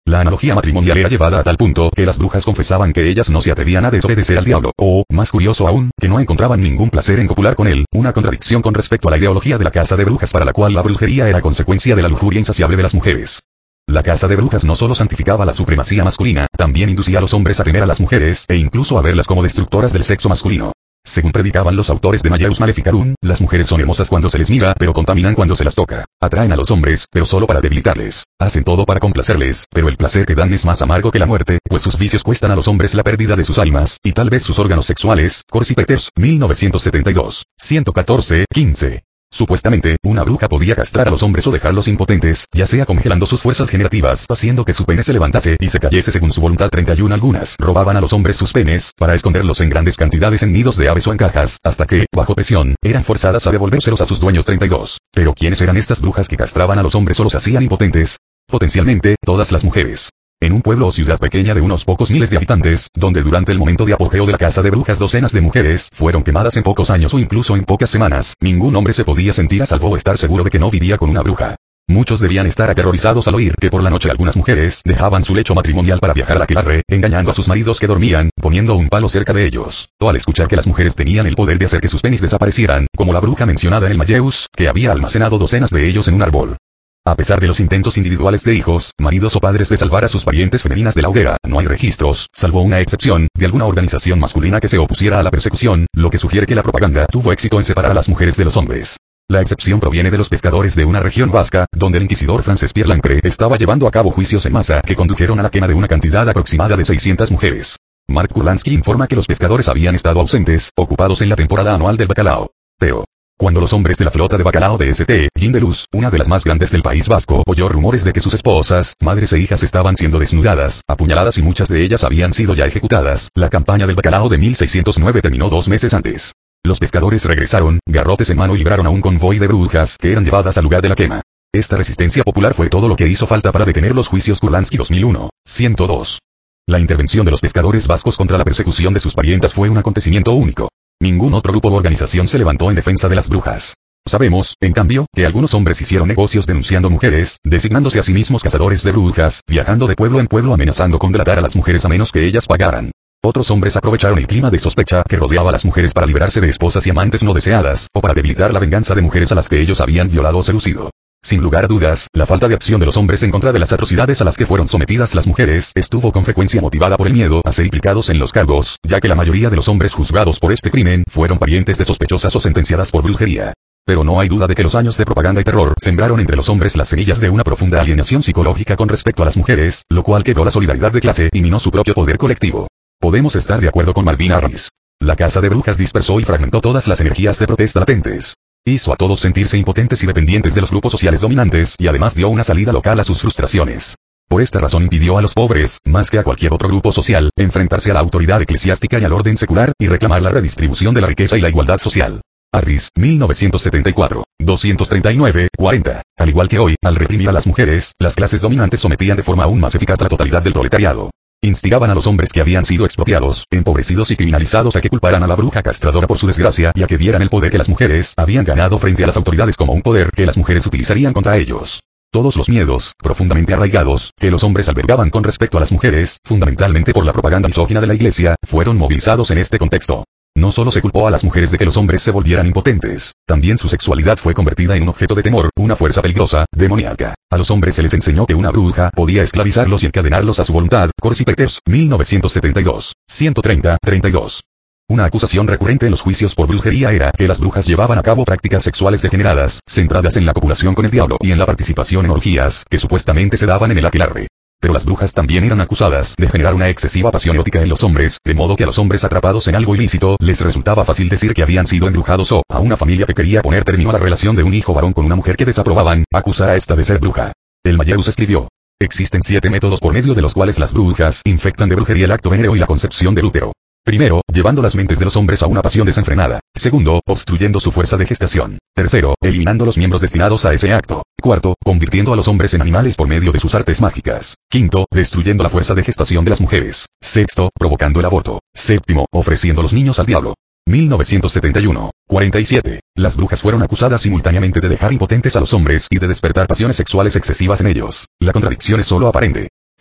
La analogía matrimonial era llevada a tal punto que las brujas confesaban que ellas no se atrevían a desobedecer al diablo, o, más curioso aún, que no encontraban ningún placer en copular con él, una contradicción con respecto a la ideología de la casa de brujas para la cual la brujería era consecuencia de la lujuria insaciable de las mujeres. La casa de brujas no solo santificaba la supremacía masculina, también inducía a los hombres a temer a las mujeres, e incluso a verlas como destructoras del sexo masculino. Según predicaban los autores de Malleus Maleficarum, las mujeres son hermosas cuando se les mira, pero contaminan cuando se las toca. Atraen a los hombres, pero solo para debilitarles. Hacen todo para complacerles, pero el placer que dan es más amargo que la muerte, pues sus vicios cuestan a los hombres la pérdida de sus almas, y tal vez sus órganos sexuales. Corsi Peters, mil novecientos setenta y dos. ciento catorce, quince. Supuestamente, una bruja podía castrar a los hombres o dejarlos impotentes, ya sea congelando sus fuerzas generativas, haciendo que su pene se levantase y se cayese según su voluntad. treinta y uno Algunas robaban a los hombres sus penes, para esconderlos en grandes cantidades en nidos de aves o en cajas, hasta que, bajo presión, eran forzadas a devolvérselos a sus dueños. treinta y dos. Pero ¿quiénes eran estas brujas que castraban a los hombres o los hacían impotentes? Potencialmente, todas las mujeres. En un pueblo o ciudad pequeña de unos pocos miles de habitantes, donde durante el momento de apogeo de la casa de brujas docenas de mujeres fueron quemadas en pocos años o incluso en pocas semanas, ningún hombre se podía sentir a salvo o estar seguro de que no vivía con una bruja. Muchos debían estar aterrorizados al oír que por la noche algunas mujeres dejaban su lecho matrimonial para viajar a la aquelarre, engañando a sus maridos que dormían, poniendo un palo cerca de ellos, o al escuchar que las mujeres tenían el poder de hacer que sus penis desaparecieran, como la bruja mencionada en el Malleus, que había almacenado docenas de ellos en un árbol. A pesar de los intentos individuales de hijos, maridos o padres de salvar a sus parientes femeninas de la hoguera, no hay registros, salvo una excepción, de alguna organización masculina que se opusiera a la persecución, lo que sugiere que la propaganda tuvo éxito en separar a las mujeres de los hombres. La excepción proviene de los pescadores de una región vasca, donde el inquisidor Francesc Pierre Lancre estaba llevando a cabo juicios en masa que condujeron a la quema de una cantidad aproximada de seiscientas mujeres. Mark Kurlansky informa que los pescadores habían estado ausentes, ocupados en la temporada anual del bacalao. Pero, cuando los hombres de la flota de bacalao de St. Gindelus, una de las más grandes del País Vasco, oyó rumores de que sus esposas, madres e hijas estaban siendo desnudadas, apuñaladas y muchas de ellas habían sido ya ejecutadas, la campaña del bacalao de mil seiscientos nueve terminó dos meses antes. Los pescadores regresaron, garrotes en mano y libraron a un convoy de brujas que eran llevadas al lugar de la quema. Esta resistencia popular fue todo lo que hizo falta para detener los juicios Kurlansky dos mil uno, ciento dos. La intervención de los pescadores vascos contra la persecución de sus parientas fue un acontecimiento único. Ningún otro grupo o organización se levantó en defensa de las brujas. Sabemos, en cambio, que algunos hombres hicieron negocios denunciando mujeres, designándose a sí mismos cazadores de brujas, viajando de pueblo en pueblo amenazando con delatar a las mujeres a menos que ellas pagaran. Otros hombres aprovecharon el clima de sospecha que rodeaba a las mujeres para librarse de esposas y amantes no deseadas, o para debilitar la venganza de mujeres a las que ellos habían violado o seducido. Sin lugar a dudas, la falta de acción de los hombres en contra de las atrocidades a las que fueron sometidas las mujeres estuvo con frecuencia motivada por el miedo a ser implicados en los cargos, ya que la mayoría de los hombres juzgados por este crimen fueron parientes de sospechosas o sentenciadas por brujería. Pero no hay duda de que los años de propaganda y terror sembraron entre los hombres las semillas de una profunda alienación psicológica con respecto a las mujeres, lo cual quebró la solidaridad de clase y minó su propio poder colectivo. Podemos estar de acuerdo con Marvin Harris. La casa de brujas dispersó y fragmentó todas las energías de protesta latentes. Hizo a todos sentirse impotentes y dependientes de los grupos sociales dominantes y además dio una salida local a sus frustraciones. Por esta razón impidió a los pobres, más que a cualquier otro grupo social, enfrentarse a la autoridad eclesiástica y al orden secular, y reclamar la redistribución de la riqueza y la igualdad social. Harris, mil novecientos setenta y cuatro, doscientos treinta y nueve, cuarenta. Al igual que hoy, al reprimir a las mujeres, las clases dominantes sometían de forma aún más eficaz a la totalidad del proletariado. Instigaban a los hombres que habían sido expropiados, empobrecidos y criminalizados a que culparan a la bruja castradora por su desgracia y a que vieran el poder que las mujeres habían ganado frente a las autoridades como un poder que las mujeres utilizarían contra ellos. Todos los miedos, profundamente arraigados, que los hombres albergaban con respecto a las mujeres, fundamentalmente por la propaganda misógina de la Iglesia, fueron movilizados en este contexto. No solo se culpó a las mujeres de que los hombres se volvieran impotentes, también su sexualidad fue convertida en un objeto de temor, una fuerza peligrosa, demoníaca. A los hombres se les enseñó que una bruja podía esclavizarlos y encadenarlos a su voluntad. Corsi Peters, mil novecientos setenta y dos, ciento treinta, treinta y dos. Una acusación recurrente en los juicios por brujería era que las brujas llevaban a cabo prácticas sexuales degeneradas, centradas en la copulación con el diablo y en la participación en orgías, que supuestamente se daban en el aquelarre. Pero las brujas también eran acusadas de generar una excesiva pasión erótica en los hombres, de modo que a los hombres atrapados en algo ilícito les resultaba fácil decir que habían sido embrujados o, a una familia que quería poner término a la relación de un hijo varón con una mujer que desaprobaban, acusar a esta de ser bruja. El Malleus escribió: existen siete métodos por medio de los cuales las brujas infectan de brujería el acto venéreo y la concepción del útero. Primero, llevando las mentes de los hombres a una pasión desenfrenada. Segundo, obstruyendo su fuerza de gestación. Tercero, eliminando los miembros destinados a ese acto. Cuarto, convirtiendo a los hombres en animales por medio de sus artes mágicas. Quinto, destruyendo la fuerza de gestación de las mujeres. Sexto, provocando el aborto. Séptimo, ofreciendo los niños al diablo. mil novecientos setenta y uno, cuarenta y siete. Las brujas fueron acusadas simultáneamente de dejar impotentes a los hombres y de despertar pasiones sexuales excesivas en ellos. La contradicción es solo aparente.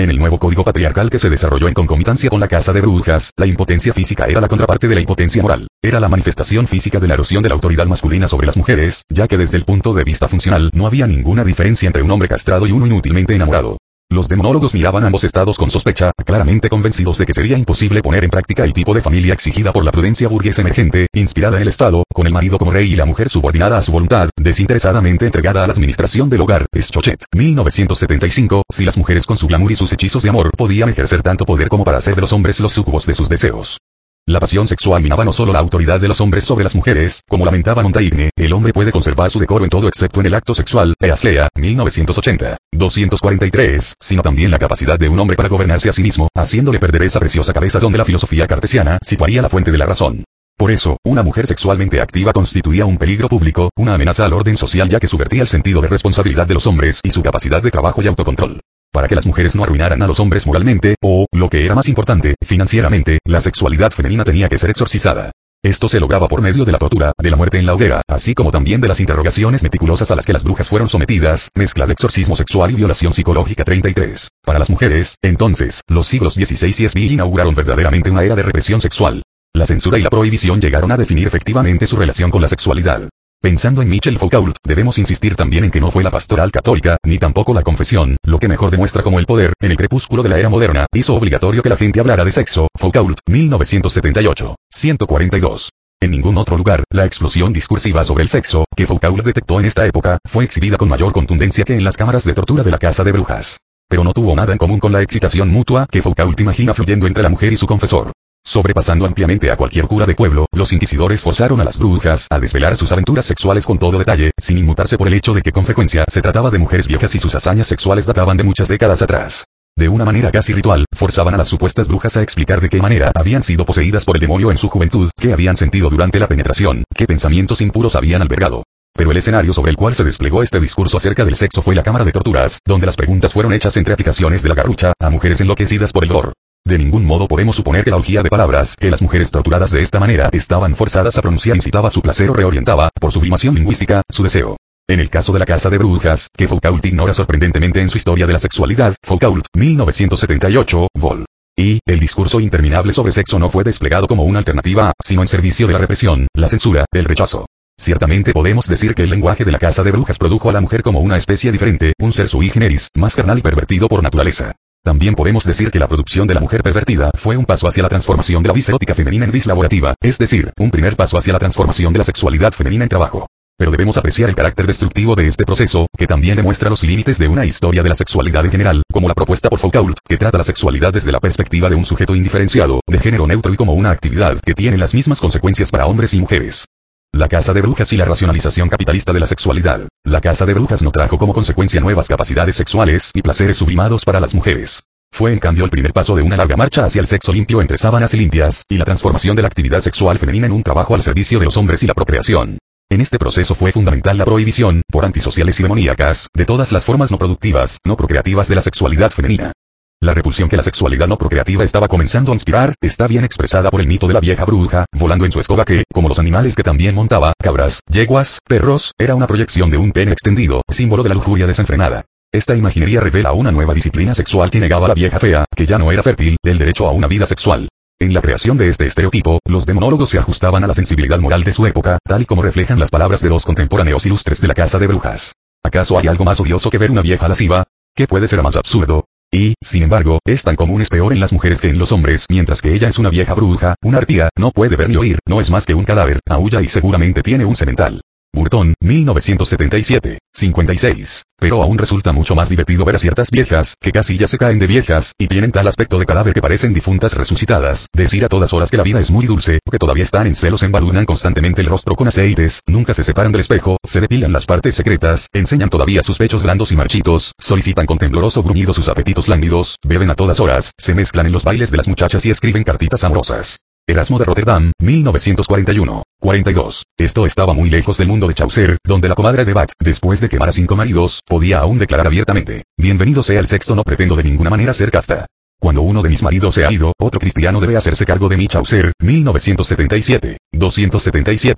En el nuevo código patriarcal que se desarrolló en concomitancia con la casa de brujas, la impotencia física era la contraparte de la impotencia moral. Era la manifestación física de la erosión de la autoridad masculina sobre las mujeres, ya que desde el punto de vista funcional no había ninguna diferencia entre un hombre castrado y uno inútilmente enamorado. Los demonólogos miraban ambos estados con sospecha, claramente convencidos de que sería imposible poner en práctica el tipo de familia exigida por la prudencia burguesa emergente, inspirada en el Estado, con el marido como rey y la mujer subordinada a su voluntad, desinteresadamente entregada a la administración del hogar. Schochet, mil novecientos setenta y cinco, si las mujeres con su glamour y sus hechizos de amor podían ejercer tanto poder como para hacer de los hombres los súcubos de sus deseos. La pasión sexual minaba no solo la autoridad de los hombres sobre las mujeres, como lamentaba Montaigne, el hombre puede conservar su decoro en todo excepto en el acto sexual, Easlea, mil novecientos ochenta, doscientos cuarenta y tres, sino también la capacidad de un hombre para gobernarse a sí mismo, haciéndole perder esa preciosa cabeza donde la filosofía cartesiana situaría la fuente de la razón. Por eso, una mujer sexualmente activa constituía un peligro público, una amenaza al orden social ya que subvertía el sentido de responsabilidad de los hombres y su capacidad de trabajo y autocontrol. Para que las mujeres no arruinaran a los hombres moralmente, o, lo que era más importante, financieramente, la sexualidad femenina tenía que ser exorcizada. Esto se lograba por medio de la tortura, de la muerte en la hoguera, así como también de las interrogaciones meticulosas a las que las brujas fueron sometidas, mezcla de exorcismo sexual y violación psicológica. treinta y tres. Para las mujeres, entonces, los siglos dieciséis y diecisiete inauguraron verdaderamente una era de represión sexual. La censura y la prohibición llegaron a definir efectivamente su relación con la sexualidad. Pensando en Michel Foucault, debemos insistir también en que no fue la pastoral católica, ni tampoco la confesión, lo que mejor demuestra cómo el poder, en el crepúsculo de la era moderna, hizo obligatorio que la gente hablara de sexo. Foucault, mil novecientos setenta y ocho, ciento cuarenta y dos. En ningún otro lugar, la explosión discursiva sobre el sexo, que Foucault detectó en esta época, fue exhibida con mayor contundencia que en las cámaras de tortura de la casa de brujas. Pero no tuvo nada en común con la excitación mutua que Foucault imagina fluyendo entre la mujer y su confesor. Sobrepasando ampliamente a cualquier cura de pueblo, los inquisidores forzaron a las brujas a desvelar sus aventuras sexuales con todo detalle, sin inmutarse por el hecho de que con frecuencia se trataba de mujeres viejas y sus hazañas sexuales databan de muchas décadas atrás. De una manera casi ritual, forzaban a las supuestas brujas a explicar de qué manera habían sido poseídas por el demonio en su juventud, qué habían sentido durante la penetración, qué pensamientos impuros habían albergado. Pero el escenario sobre el cual se desplegó este discurso acerca del sexo fue la cámara de torturas, donde las preguntas fueron hechas entre aplicaciones de la garrucha, a mujeres enloquecidas por el dolor. De ningún modo podemos suponer que la orgía de palabras que las mujeres torturadas de esta manera estaban forzadas a pronunciar incitaba su placer o reorientaba, por sublimación lingüística, su deseo. En el caso de la casa de brujas, que Foucault ignora sorprendentemente en su historia de la sexualidad, Foucault, mil novecientos setenta y ocho, vol. Y, el discurso interminable sobre sexo no fue desplegado como una alternativa a, sino en servicio de la represión, la censura, el rechazo. Ciertamente podemos decir que el lenguaje de la casa de brujas produjo a la mujer como una especie diferente, un ser sui generis, más carnal y pervertido por naturaleza. También podemos decir que la producción de la mujer pervertida fue un paso hacia la transformación de la vis erótica femenina en vis laborativa, es decir, un primer paso hacia la transformación de la sexualidad femenina en trabajo. Pero debemos apreciar el carácter destructivo de este proceso, que también demuestra los límites de una historia de la sexualidad en general, como la propuesta por Foucault, que trata la sexualidad desde la perspectiva de un sujeto indiferenciado, de género neutro y como una actividad que tiene las mismas consecuencias para hombres y mujeres. La casa de brujas y la racionalización capitalista de la sexualidad. La casa de brujas no trajo como consecuencia nuevas capacidades sexuales y placeres sublimados para las mujeres. Fue en cambio el primer paso de una larga marcha hacia el sexo limpio entre sábanas y limpias, y la transformación de la actividad sexual femenina en un trabajo al servicio de los hombres y la procreación. En este proceso fue fundamental la prohibición, por antisociales y demoníacas, de todas las formas no productivas, no procreativas de la sexualidad femenina. La repulsión que la sexualidad no procreativa estaba comenzando a inspirar, está bien expresada por el mito de la vieja bruja, volando en su escoba que, como los animales que también montaba, cabras, yeguas, perros, era una proyección de un pene extendido, símbolo de la lujuria desenfrenada. Esta imaginería revela una nueva disciplina sexual que negaba a la vieja fea, que ya no era fértil, el derecho a una vida sexual. En la creación de este estereotipo, los demonólogos se ajustaban a la sensibilidad moral de su época, tal y como reflejan las palabras de dos contemporáneos ilustres de la casa de brujas. ¿Acaso hay algo más odioso que ver una vieja lasciva? ¿Qué puede ser más absurdo? Y, sin embargo, es tan común es peor en las mujeres que en los hombres, mientras que ella es una vieja bruja, una arpía, no puede ver ni oír, no es más que un cadáver, aúlla y seguramente tiene un semental. Burton, mil novecientos setenta y siete, cincuenta y seis. Pero aún resulta mucho más divertido ver a ciertas viejas, que casi ya se caen de viejas, y tienen tal aspecto de cadáver que parecen difuntas resucitadas, decir a todas horas que la vida es muy dulce, que todavía están en celos, embadurnan constantemente el rostro con aceites, nunca se separan del espejo, se depilan las partes secretas, enseñan todavía sus pechos blandos y marchitos, solicitan con tembloroso gruñido sus apetitos lánguidos, beben a todas horas, se mezclan en los bailes de las muchachas y escriben cartitas amorosas. Erasmo de Rotterdam, mil novecientos cuarenta y uno, cuarenta y dos. Esto estaba muy lejos del mundo de Chaucer, donde la comadre de Bath, después de quemar a cinco maridos, podía aún declarar abiertamente: bienvenido sea el sexto, no pretendo de ninguna manera ser casta. Cuando uno de mis maridos se ha ido, otro cristiano debe hacerse cargo de mí. Chaucer, mil novecientos setenta y siete, doscientos setenta y siete.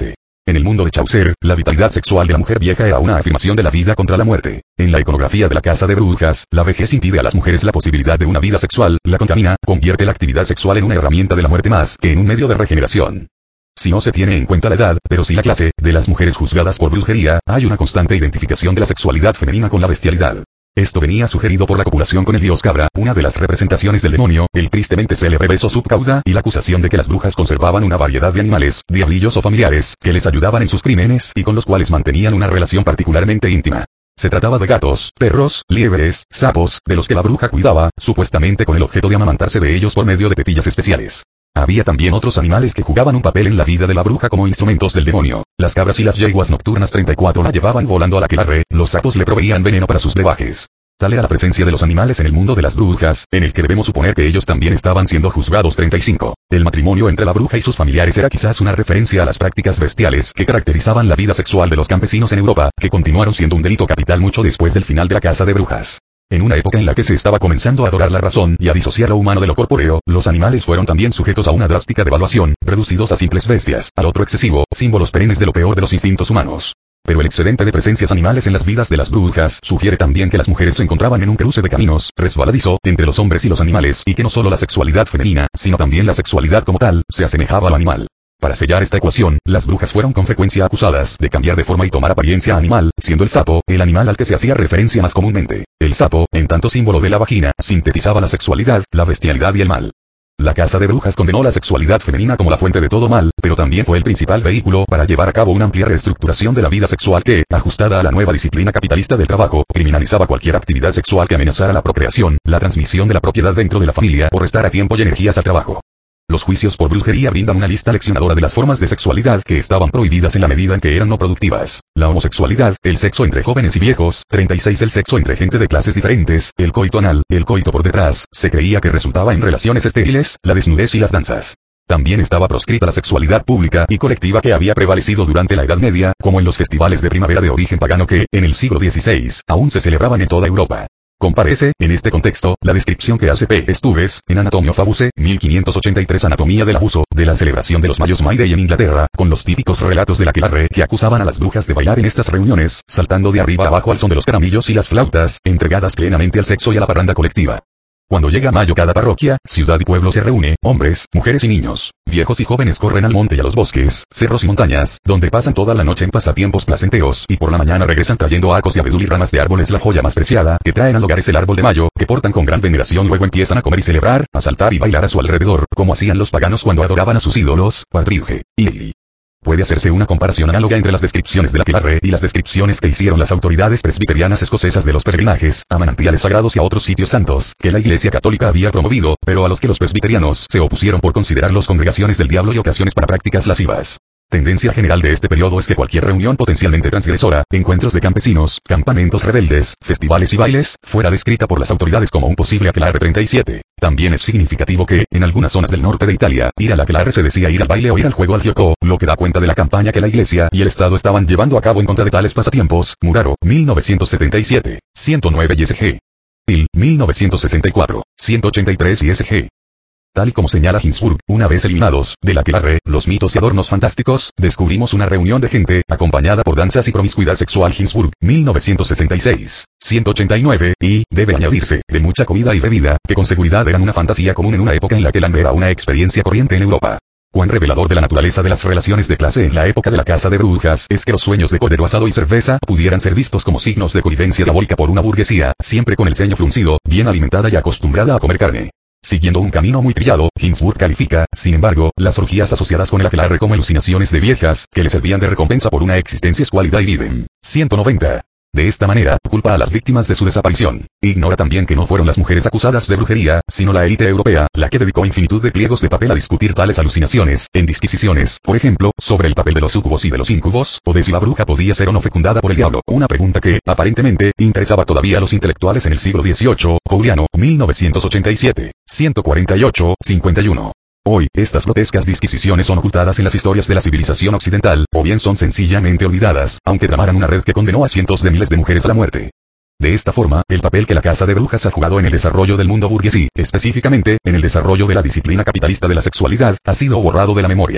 En el mundo de Chaucer, la vitalidad sexual de la mujer vieja era una afirmación de la vida contra la muerte. En la iconografía de la casa de brujas, la vejez impide a las mujeres la posibilidad de una vida sexual, la contamina, convierte la actividad sexual en una herramienta de la muerte más que en un medio de regeneración. Si no se tiene en cuenta la edad, pero sí la clase, de las mujeres juzgadas por brujería, hay una constante identificación de la sexualidad femenina con la bestialidad. Esto venía sugerido por la copulación con el dios Cabra, una de las representaciones del demonio, el tristemente célebre beso subcauda, y la acusación de que las brujas conservaban una variedad de animales, diablillos o familiares, que les ayudaban en sus crímenes y con los cuales mantenían una relación particularmente íntima. Se trataba de gatos, perros, liebres, sapos, de los que la bruja cuidaba, supuestamente con el objeto de amamantarse de ellos por medio de tetillas especiales. Había también otros animales que jugaban un papel en la vida de la bruja como instrumentos del demonio. Las cabras y las yeguas nocturnas treinta y cuatro la llevaban volando a la aquelarre, los sapos le proveían veneno para sus brebajes. Tal era la presencia de los animales en el mundo de las brujas, en el que debemos suponer que ellos también estaban siendo juzgados. treinta y cinco. El matrimonio entre la bruja y sus familiares era quizás una referencia a las prácticas bestiales que caracterizaban la vida sexual de los campesinos en Europa, que continuaron siendo un delito capital mucho después del final de la casa de brujas. En una época en la que se estaba comenzando a adorar la razón y a disociar lo humano de lo corpóreo, los animales fueron también sujetos a una drástica devaluación, reducidos a simples bestias, al otro excesivo, símbolos perennes de lo peor de los instintos humanos. Pero el excedente de presencias animales en las vidas de las brujas sugiere también que las mujeres se encontraban en un cruce de caminos, resbaladizo, entre los hombres y los animales, y que no solo la sexualidad femenina, sino también la sexualidad como tal, se asemejaba al animal. Para sellar esta ecuación, las brujas fueron con frecuencia acusadas de cambiar de forma y tomar apariencia animal, siendo el sapo, el animal al que se hacía referencia más comúnmente. El sapo, en tanto símbolo de la vagina, sintetizaba la sexualidad, la bestialidad y el mal. La casa de brujas condenó la sexualidad femenina como la fuente de todo mal, pero también fue el principal vehículo para llevar a cabo una amplia reestructuración de la vida sexual que, ajustada a la nueva disciplina capitalista del trabajo, criminalizaba cualquier actividad sexual que amenazara la procreación, la transmisión de la propiedad dentro de la familia o restara tiempo y energías al trabajo. Los juicios por brujería brindan una lista leccionadora de las formas de sexualidad que estaban prohibidas en la medida en que eran no productivas. La homosexualidad, el sexo entre jóvenes y viejos, treinta y seis el sexo entre gente de clases diferentes, el coito anal, el coito por detrás, se creía que resultaba en relaciones estériles, la desnudez y las danzas. También estaba proscrita la sexualidad pública y colectiva que había prevalecido durante la Edad Media, como en los festivales de primavera de origen pagano que, en el siglo dieciséis, aún se celebraban en toda Europa. Comparece, en este contexto, la descripción que hace P. Stubbes, en Anatomia of Abuse, mil quinientos ochenta y tres Anatomía del abuso, de la celebración de los Mayos May Day en Inglaterra, con los típicos relatos de la aquelarre que acusaban a las brujas de bailar en estas reuniones, saltando de arriba a abajo al son de los caramillos y las flautas, entregadas plenamente al sexo y a la parranda colectiva. Cuando llega mayo cada parroquia, ciudad y pueblo se reúne, hombres, mujeres y niños, viejos y jóvenes corren al monte y a los bosques, cerros y montañas, donde pasan toda la noche en pasatiempos placenteros, y por la mañana regresan trayendo arcos de abedul y ramas de árboles, la joya más preciada, que traen al hogar es el árbol de mayo, que portan con gran veneración, luego empiezan a comer y celebrar, a saltar y bailar a su alrededor, como hacían los paganos cuando adoraban a sus ídolos, Quadriuge, y puede hacerse una comparación análoga entre las descripciones de la aquelarre y las descripciones que hicieron las autoridades presbiterianas escocesas de los peregrinajes, a manantiales sagrados y a otros sitios santos, que la Iglesia Católica había promovido, pero a los que los presbiterianos se opusieron por considerarlos congregaciones del diablo y ocasiones para prácticas lascivas. Tendencia general de este periodo es que cualquier reunión potencialmente transgresora, encuentros de campesinos, campamentos rebeldes, festivales y bailes, fuera descrita por las autoridades como un posible aquelarre. treinta y siete. También es significativo que, en algunas zonas del norte de Italia, ir al aquelarre se decía ir al baile o ir al juego al gioco, lo que da cuenta de la campaña que la Iglesia y el Estado estaban llevando a cabo en contra de tales pasatiempos. Muraro, mil novecientos setenta y siete, ciento nueve I S G. Hill, mil novecientos sesenta y cuatro, ciento ochenta y tres I S G. Tal y como señala Ginsburg, una vez eliminados, de la aquelarre, los mitos y adornos fantásticos, descubrimos una reunión de gente, acompañada por danzas y promiscuidad sexual. Ginsburg, mil novecientos sesenta y seis, ciento ochenta y nueve, y, debe añadirse, de mucha comida y bebida, que con seguridad eran una fantasía común en una época en la que el hambre era una experiencia corriente en Europa. Cuán revelador de la naturaleza de las relaciones de clase en la época de la casa de brujas es que los sueños de cordero asado y cerveza pudieran ser vistos como signos de connivencia diabólica por una burguesía, siempre con el ceño fruncido, bien alimentada y acostumbrada a comer carne. Siguiendo un camino muy trillado, Ginsburg califica, sin embargo, las orgías asociadas con el aquelarre como alucinaciones de viejas, que le servían de recompensa por una existencia escuálida y viven. ciento noventa. De esta manera, culpa a las víctimas de su desaparición. Ignora también que no fueron las mujeres acusadas de brujería, sino la élite europea, la que dedicó infinitud de pliegos de papel a discutir tales alucinaciones, en disquisiciones, por ejemplo, sobre el papel de los súcubos y de los íncubos, o de si la bruja podía ser o no fecundada por el diablo, una pregunta que, aparentemente, interesaba todavía a los intelectuales en el siglo dieciocho, Couliano, mil novecientos ochenta y siete, ciento cuarenta y ocho, cincuenta y uno. Hoy, estas grotescas disquisiciones son ocultadas en las historias de la civilización occidental, o bien son sencillamente olvidadas, aunque tramaran una red que condenó a cientos de miles de mujeres a la muerte. De esta forma, el papel que la casa de brujas ha jugado en el desarrollo del mundo burguesí, específicamente, en el desarrollo de la disciplina capitalista de la sexualidad, ha sido borrado de la memoria.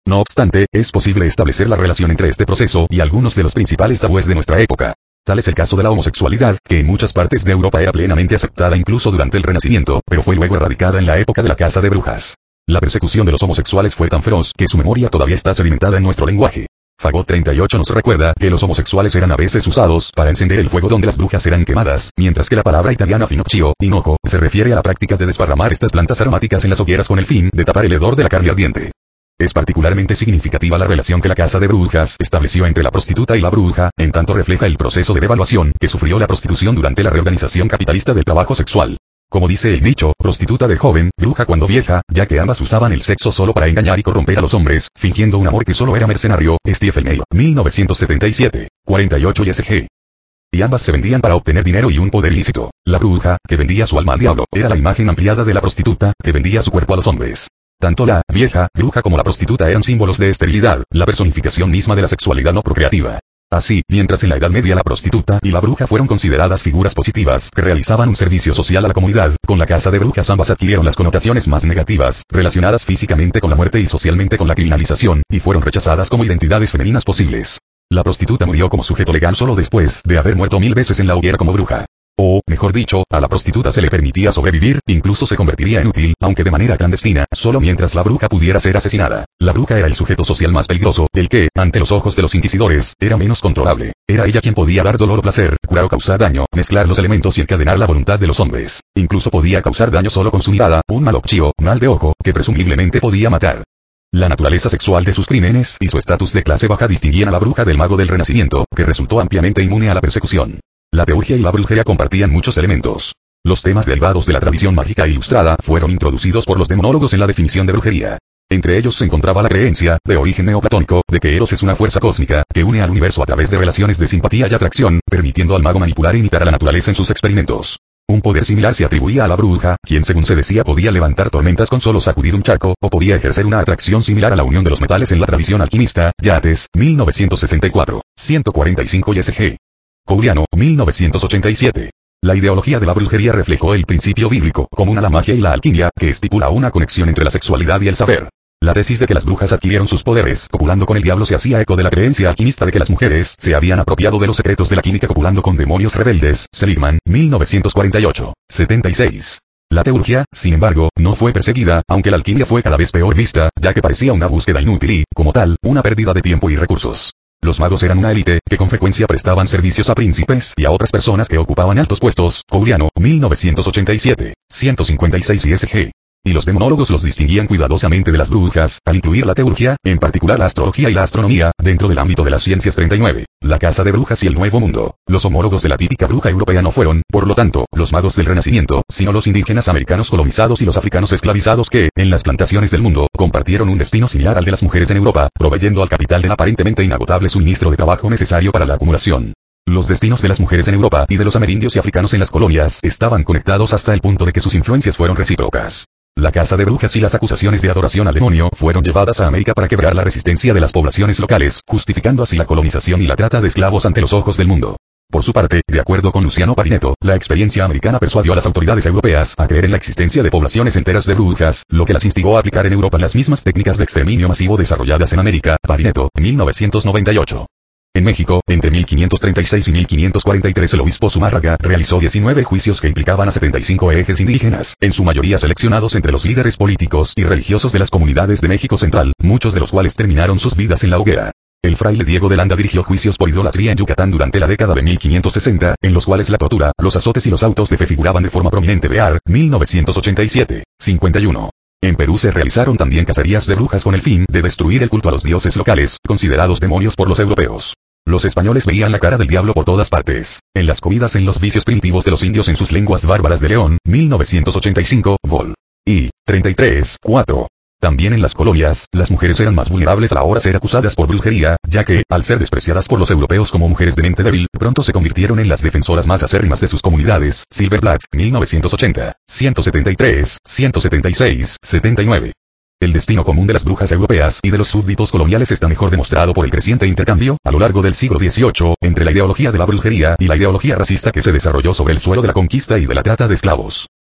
No obstante, es posible establecer la relación entre este proceso y algunos de los principales tabúes de nuestra época. Tal es el caso de la homosexualidad, que en muchas partes de Europa era plenamente aceptada incluso durante el Renacimiento, pero fue luego erradicada en la época de la caza de brujas. La persecución de los homosexuales fue tan feroz que su memoria todavía está sedimentada en nuestro lenguaje. Fagot treinta y ocho nos recuerda que los homosexuales eran a veces usados para encender el fuego donde las brujas eran quemadas, mientras que la palabra italiana finocchio, hinojo, se refiere a la práctica de desparramar estas plantas aromáticas en las hogueras con el fin de tapar el hedor de la carne ardiente. Es particularmente significativa la relación que la casa de brujas estableció entre la prostituta y la bruja, en tanto refleja el proceso de devaluación que sufrió la prostitución durante la reorganización capitalista del trabajo sexual. Como dice el dicho, prostituta de joven, bruja cuando vieja, ya que ambas usaban el sexo solo para engañar y corromper a los hombres, fingiendo un amor que solo era mercenario. Stephen Mayo, mil novecientos setenta y siete, cuarenta y ocho y S G. Y ambas se vendían para obtener dinero y un poder ilícito. La bruja, que vendía su alma al diablo, era la imagen ampliada de la prostituta, que vendía su cuerpo a los hombres. Tanto la vieja bruja como la prostituta eran símbolos de esterilidad, la personificación misma de la sexualidad no procreativa. Así, mientras en la Edad Media la prostituta y la bruja fueron consideradas figuras positivas que realizaban un servicio social a la comunidad, con la casa de brujas ambas adquirieron las connotaciones más negativas, relacionadas físicamente con la muerte y socialmente con la criminalización, y fueron rechazadas como identidades femeninas posibles. La prostituta murió como sujeto legal solo después de haber muerto mil veces en la hoguera como bruja. O, mejor dicho, a la prostituta se le permitía sobrevivir, incluso se convertiría en útil, aunque de manera clandestina, solo mientras la bruja pudiera ser asesinada. La bruja era el sujeto social más peligroso, el que, ante los ojos de los inquisidores, era menos controlable. Era ella quien podía dar dolor o placer, curar o causar daño, mezclar los elementos y encadenar la voluntad de los hombres. Incluso podía causar daño solo con su mirada, un mal occhio, mal de ojo, que presumiblemente podía matar. La naturaleza sexual de sus crímenes y su estatus de clase baja distinguían a la bruja del mago del Renacimiento, que resultó ampliamente inmune a la persecución. La teurgia y la brujería compartían muchos elementos. Los temas derivados de la tradición mágica e ilustrada fueron introducidos por los demonólogos en la definición de brujería. Entre ellos se encontraba la creencia, de origen neoplatónico, de que Eros es una fuerza cósmica, que une al universo a través de relaciones de simpatía y atracción, permitiendo al mago manipular e imitar a la naturaleza en sus experimentos. Un poder similar se atribuía a la bruja, quien según se decía podía levantar tormentas con solo sacudir un charco, o podía ejercer una atracción similar a la unión de los metales en la tradición alquimista. Yates, mil novecientos sesenta y cuatro, ciento cuarenta y cinco y S G. Couliano, mil novecientos ochenta y siete. La ideología de la brujería reflejó el principio bíblico común a la magia y la alquimia, que estipula una conexión entre la sexualidad y el saber. La tesis de que las brujas adquirieron sus poderes copulando con el diablo se hacía eco de la creencia alquimista de que las mujeres se habían apropiado de los secretos de la química copulando con demonios rebeldes. Seligman, mil novecientos cuarenta y ocho, setenta y seis. La teurgia, sin embargo, no fue perseguida, aunque la alquimia fue cada vez peor vista, ya que parecía una búsqueda inútil y, como tal, una pérdida de tiempo y recursos. Los magos eran una élite, que con frecuencia prestaban servicios a príncipes y a otras personas que ocupaban altos puestos. Couliano, mil novecientos ochenta y siete, ciento cincuenta y seis y S G. Y los demonólogos los distinguían cuidadosamente de las brujas, al incluir la teurgia, en particular la astrología y la astronomía, dentro del ámbito de las ciencias. treinta y nueve. La Casa de Brujas y el Nuevo Mundo. Los homólogos de la típica bruja europea no fueron, por lo tanto, los magos del Renacimiento, sino los indígenas americanos colonizados y los africanos esclavizados que, en las plantaciones del mundo, compartieron un destino similar al de las mujeres en Europa, proveyendo al capital del aparentemente inagotable suministro de trabajo necesario para la acumulación. Los destinos de las mujeres en Europa y de los amerindios y africanos en las colonias estaban conectados hasta el punto de que sus influencias fueron recíprocas. La caza de brujas y las acusaciones de adoración al demonio fueron llevadas a América para quebrar la resistencia de las poblaciones locales, justificando así la colonización y la trata de esclavos ante los ojos del mundo. Por su parte, de acuerdo con Luciano Parinetto, la experiencia americana persuadió a las autoridades europeas a creer en la existencia de poblaciones enteras de brujas, lo que las instigó a aplicar en Europa las mismas técnicas de exterminio masivo desarrolladas en América. Parinetto, mil novecientos noventa y ocho. En México, entre mil quinientos treinta y seis y mil quinientos cuarenta y tres el obispo Zumárraga realizó diecinueve juicios que implicaban a setenta y cinco herejes indígenas, en su mayoría seleccionados entre los líderes políticos y religiosos de las comunidades de México Central, muchos de los cuales terminaron sus vidas en la hoguera. El fraile Diego de Landa dirigió juicios por idolatría en Yucatán durante la década de mil quinientos sesenta, en los cuales la tortura, los azotes y los autos de fe figuraban de forma prominente. Bear, mil novecientos ochenta y siete, cincuenta y uno. En Perú se realizaron también cacerías de brujas con el fin de destruir el culto a los dioses locales, considerados demonios por los europeos. Los españoles veían la cara del diablo por todas partes, en las comidas, en los vicios primitivos de los indios, en sus lenguas bárbaras. de León, mil novecientos ochenta y cinco, vol. I. treinta y tres, cuatro. También en las colonias, las mujeres eran más vulnerables a la hora de ser acusadas por brujería, ya que, al ser despreciadas por los europeos como mujeres de mente débil, pronto se convirtieron en las defensoras más acérrimas de sus comunidades. Silverblatt, mil novecientos ochenta, ciento setenta y tres, ciento setenta y seis, setenta y nueve. El destino común de las brujas europeas y de los súbditos coloniales está mejor demostrado por el creciente intercambio, a lo largo del siglo dieciocho, entre la ideología de la brujería y la ideología racista que se desarrolló sobre el suelo de la conquista y de la trata de esclavos.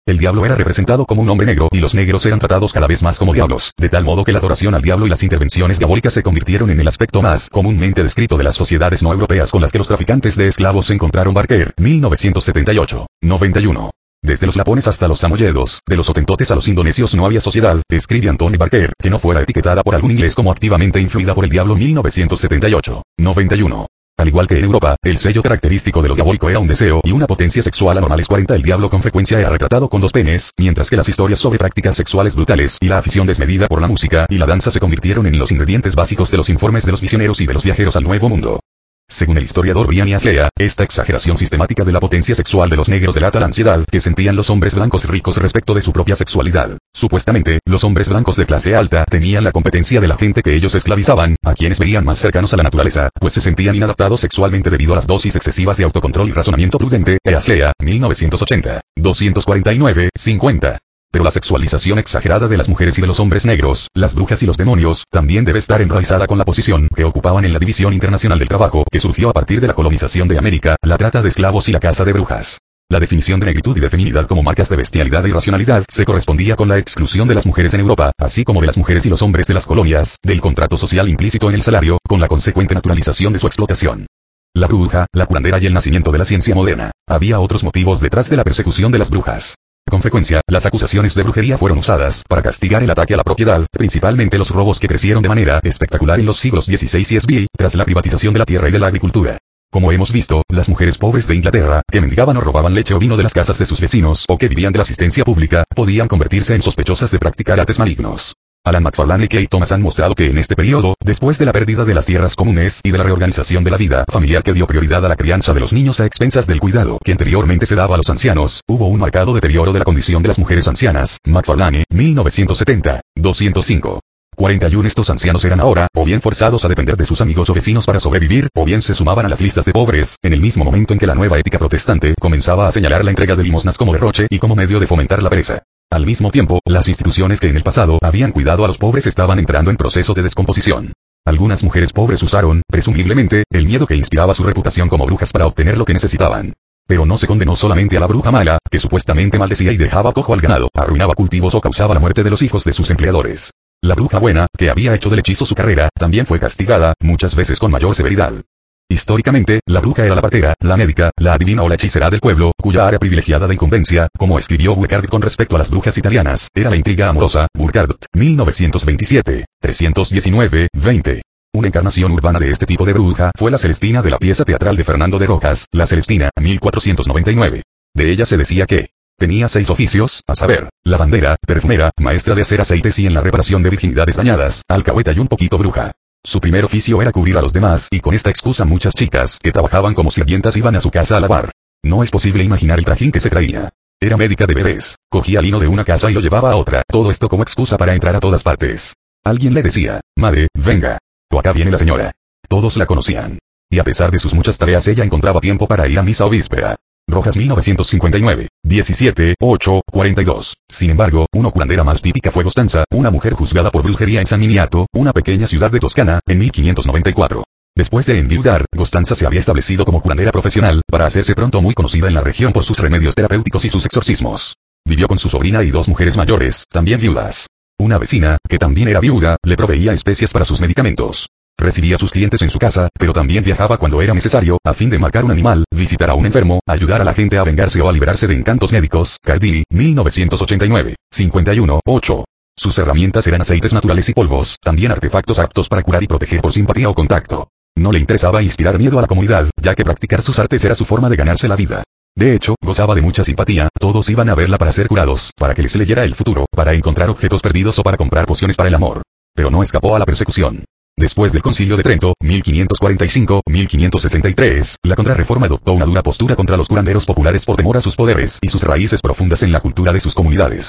El diablo era representado como un hombre negro y los negros eran tratados cada vez más como diablos, de tal modo que la adoración al diablo y las intervenciones diabólicas se convirtieron en el aspecto más comúnmente descrito de las sociedades no europeas con las que los traficantes de esclavos se encontraron. Barker, mil novecientos setenta y ocho, noventa y uno. Desde los lapones hasta los samoyedos, de los hotentotes a los indonesios no había sociedad, escribe Anthony Barker, que no fuera etiquetada por algún inglés como activamente influida por el diablo. Mil novecientos setenta y ocho, noventa y uno. Al igual que en Europa, el sello característico de lo diabólico era un deseo y una potencia sexual anormales. cuarenta. El diablo con frecuencia era retratado con dos penes, mientras que las historias sobre prácticas sexuales brutales y la afición desmedida por la música y la danza se convirtieron en los ingredientes básicos de los informes de los misioneros y de los viajeros al Nuevo Mundo. Según el historiador Brian Aslea, esta exageración sistemática de la potencia sexual de los negros delata la ansiedad que sentían los hombres blancos ricos respecto de su propia sexualidad. Supuestamente, los hombres blancos de clase alta temían la competencia de la gente que ellos esclavizaban, a quienes veían más cercanos a la naturaleza, pues se sentían inadaptados sexualmente debido a las dosis excesivas de autocontrol y razonamiento prudente. Aslea, mil novecientos ochenta, doscientos cuarenta y nueve, cincuenta. Pero la sexualización exagerada de las mujeres y de los hombres negros, las brujas y los demonios, también debe estar enraizada con la posición que ocupaban en la División Internacional del Trabajo, que surgió a partir de la colonización de América, la trata de esclavos y la caza de brujas. La definición de negritud y de feminidad como marcas de bestialidad e irracionalidad se correspondía con la exclusión de las mujeres en Europa, así como de las mujeres y los hombres de las colonias, del contrato social implícito en el salario, con la consecuente naturalización de su explotación. La bruja, la curandera y el nacimiento de la ciencia moderna. Había otros motivos detrás de la persecución de las brujas. Con frecuencia, las acusaciones de brujería fueron usadas para castigar el ataque a la propiedad, principalmente los robos que crecieron de manera espectacular en los siglos dieciséis y diecisiete, tras la privatización de la tierra y de la agricultura. Como hemos visto, las mujeres pobres de Inglaterra, que mendigaban o robaban leche o vino de las casas de sus vecinos o que vivían de la asistencia pública, podían convertirse en sospechosas de practicar artes malignos. Alan McFarlane y Kate Thomas han mostrado que en este periodo, después de la pérdida de las tierras comunes y de la reorganización de la vida familiar que dio prioridad a la crianza de los niños a expensas del cuidado que anteriormente se daba a los ancianos, hubo un marcado deterioro de la condición de las mujeres ancianas. McFarlane, mil novecientos setenta, doscientos cinco. cuarenta y uno. Estos ancianos eran ahora, o bien forzados a depender de sus amigos o vecinos para sobrevivir, o bien se sumaban a las listas de pobres, en el mismo momento en que la nueva ética protestante comenzaba a señalar la entrega de limosnas como derroche y como medio de fomentar la pereza. Al mismo tiempo, las instituciones que en el pasado habían cuidado a los pobres estaban entrando en proceso de descomposición. Algunas mujeres pobres usaron, presumiblemente, el miedo que inspiraba su reputación como brujas para obtener lo que necesitaban. Pero no se condenó solamente a la bruja mala, que supuestamente maldecía y dejaba cojo al ganado, arruinaba cultivos o causaba la muerte de los hijos de sus empleadores. La bruja buena, que había hecho del hechizo su carrera, también fue castigada, muchas veces con mayor severidad. Históricamente, la bruja era la partera, la médica, la adivina o la hechicera del pueblo, cuya área privilegiada de incumbencia, como escribió Burkhardt con respecto a las brujas italianas, era la intriga amorosa. Burkhardt, mil novecientos veintisiete, trescientos diecinueve, veinte. Una encarnación urbana de este tipo de bruja fue la Celestina de la pieza teatral de Fernando de Rojas, La Celestina, mil cuatrocientos noventa y nueve. De ella se decía que tenía seis oficios, a saber, lavandera, perfumera, maestra de hacer aceites y en la reparación de virginidades dañadas, alcahueta y un poquito bruja. Su primer oficio era cubrir a los demás y con esta excusa muchas chicas que trabajaban como sirvientas iban a su casa a lavar. No es posible imaginar el trajín que se traía. Era médica de bebés, cogía lino de una casa y lo llevaba a otra, todo esto como excusa para entrar a todas partes. Alguien le decía, madre, venga. O acá viene la señora. Todos la conocían. Y a pesar de sus muchas tareas ella encontraba tiempo para ir a misa o víspera. Rojas mil novecientos cincuenta y nueve, diecisiete, ocho, cuarenta y dos. Sin embargo, una curandera más típica fue Costanza, una mujer juzgada por brujería en San Miniato, una pequeña ciudad de Toscana, en mil quinientos noventa y cuatro. Después de enviudar, Costanza se había establecido como curandera profesional, para hacerse pronto muy conocida en la región por sus remedios terapéuticos y sus exorcismos. Vivió con su sobrina y dos mujeres mayores, también viudas. Una vecina, que también era viuda, le proveía especias para sus medicamentos. Recibía a sus clientes en su casa, pero también viajaba cuando era necesario, a fin de marcar un animal, visitar a un enfermo, ayudar a la gente a vengarse o a liberarse de encantos médicos. Cardini, mil novecientos ochenta y nueve, cincuenta y uno, ocho. Sus herramientas eran aceites naturales y polvos, también artefactos aptos para curar y proteger por simpatía o contacto. No le interesaba inspirar miedo a la comunidad, ya que practicar sus artes era su forma de ganarse la vida. De hecho, gozaba de mucha simpatía, todos iban a verla para ser curados, para que les leyera el futuro, para encontrar objetos perdidos o para comprar pociones para el amor. Pero no escapó a la persecución. Después del Concilio de Trento, mil quinientos cuarenta y cinco a mil quinientos sesenta y tres, la Contrarreforma adoptó una dura postura contra los curanderos populares por temor a sus poderes y sus raíces profundas en la cultura de sus comunidades.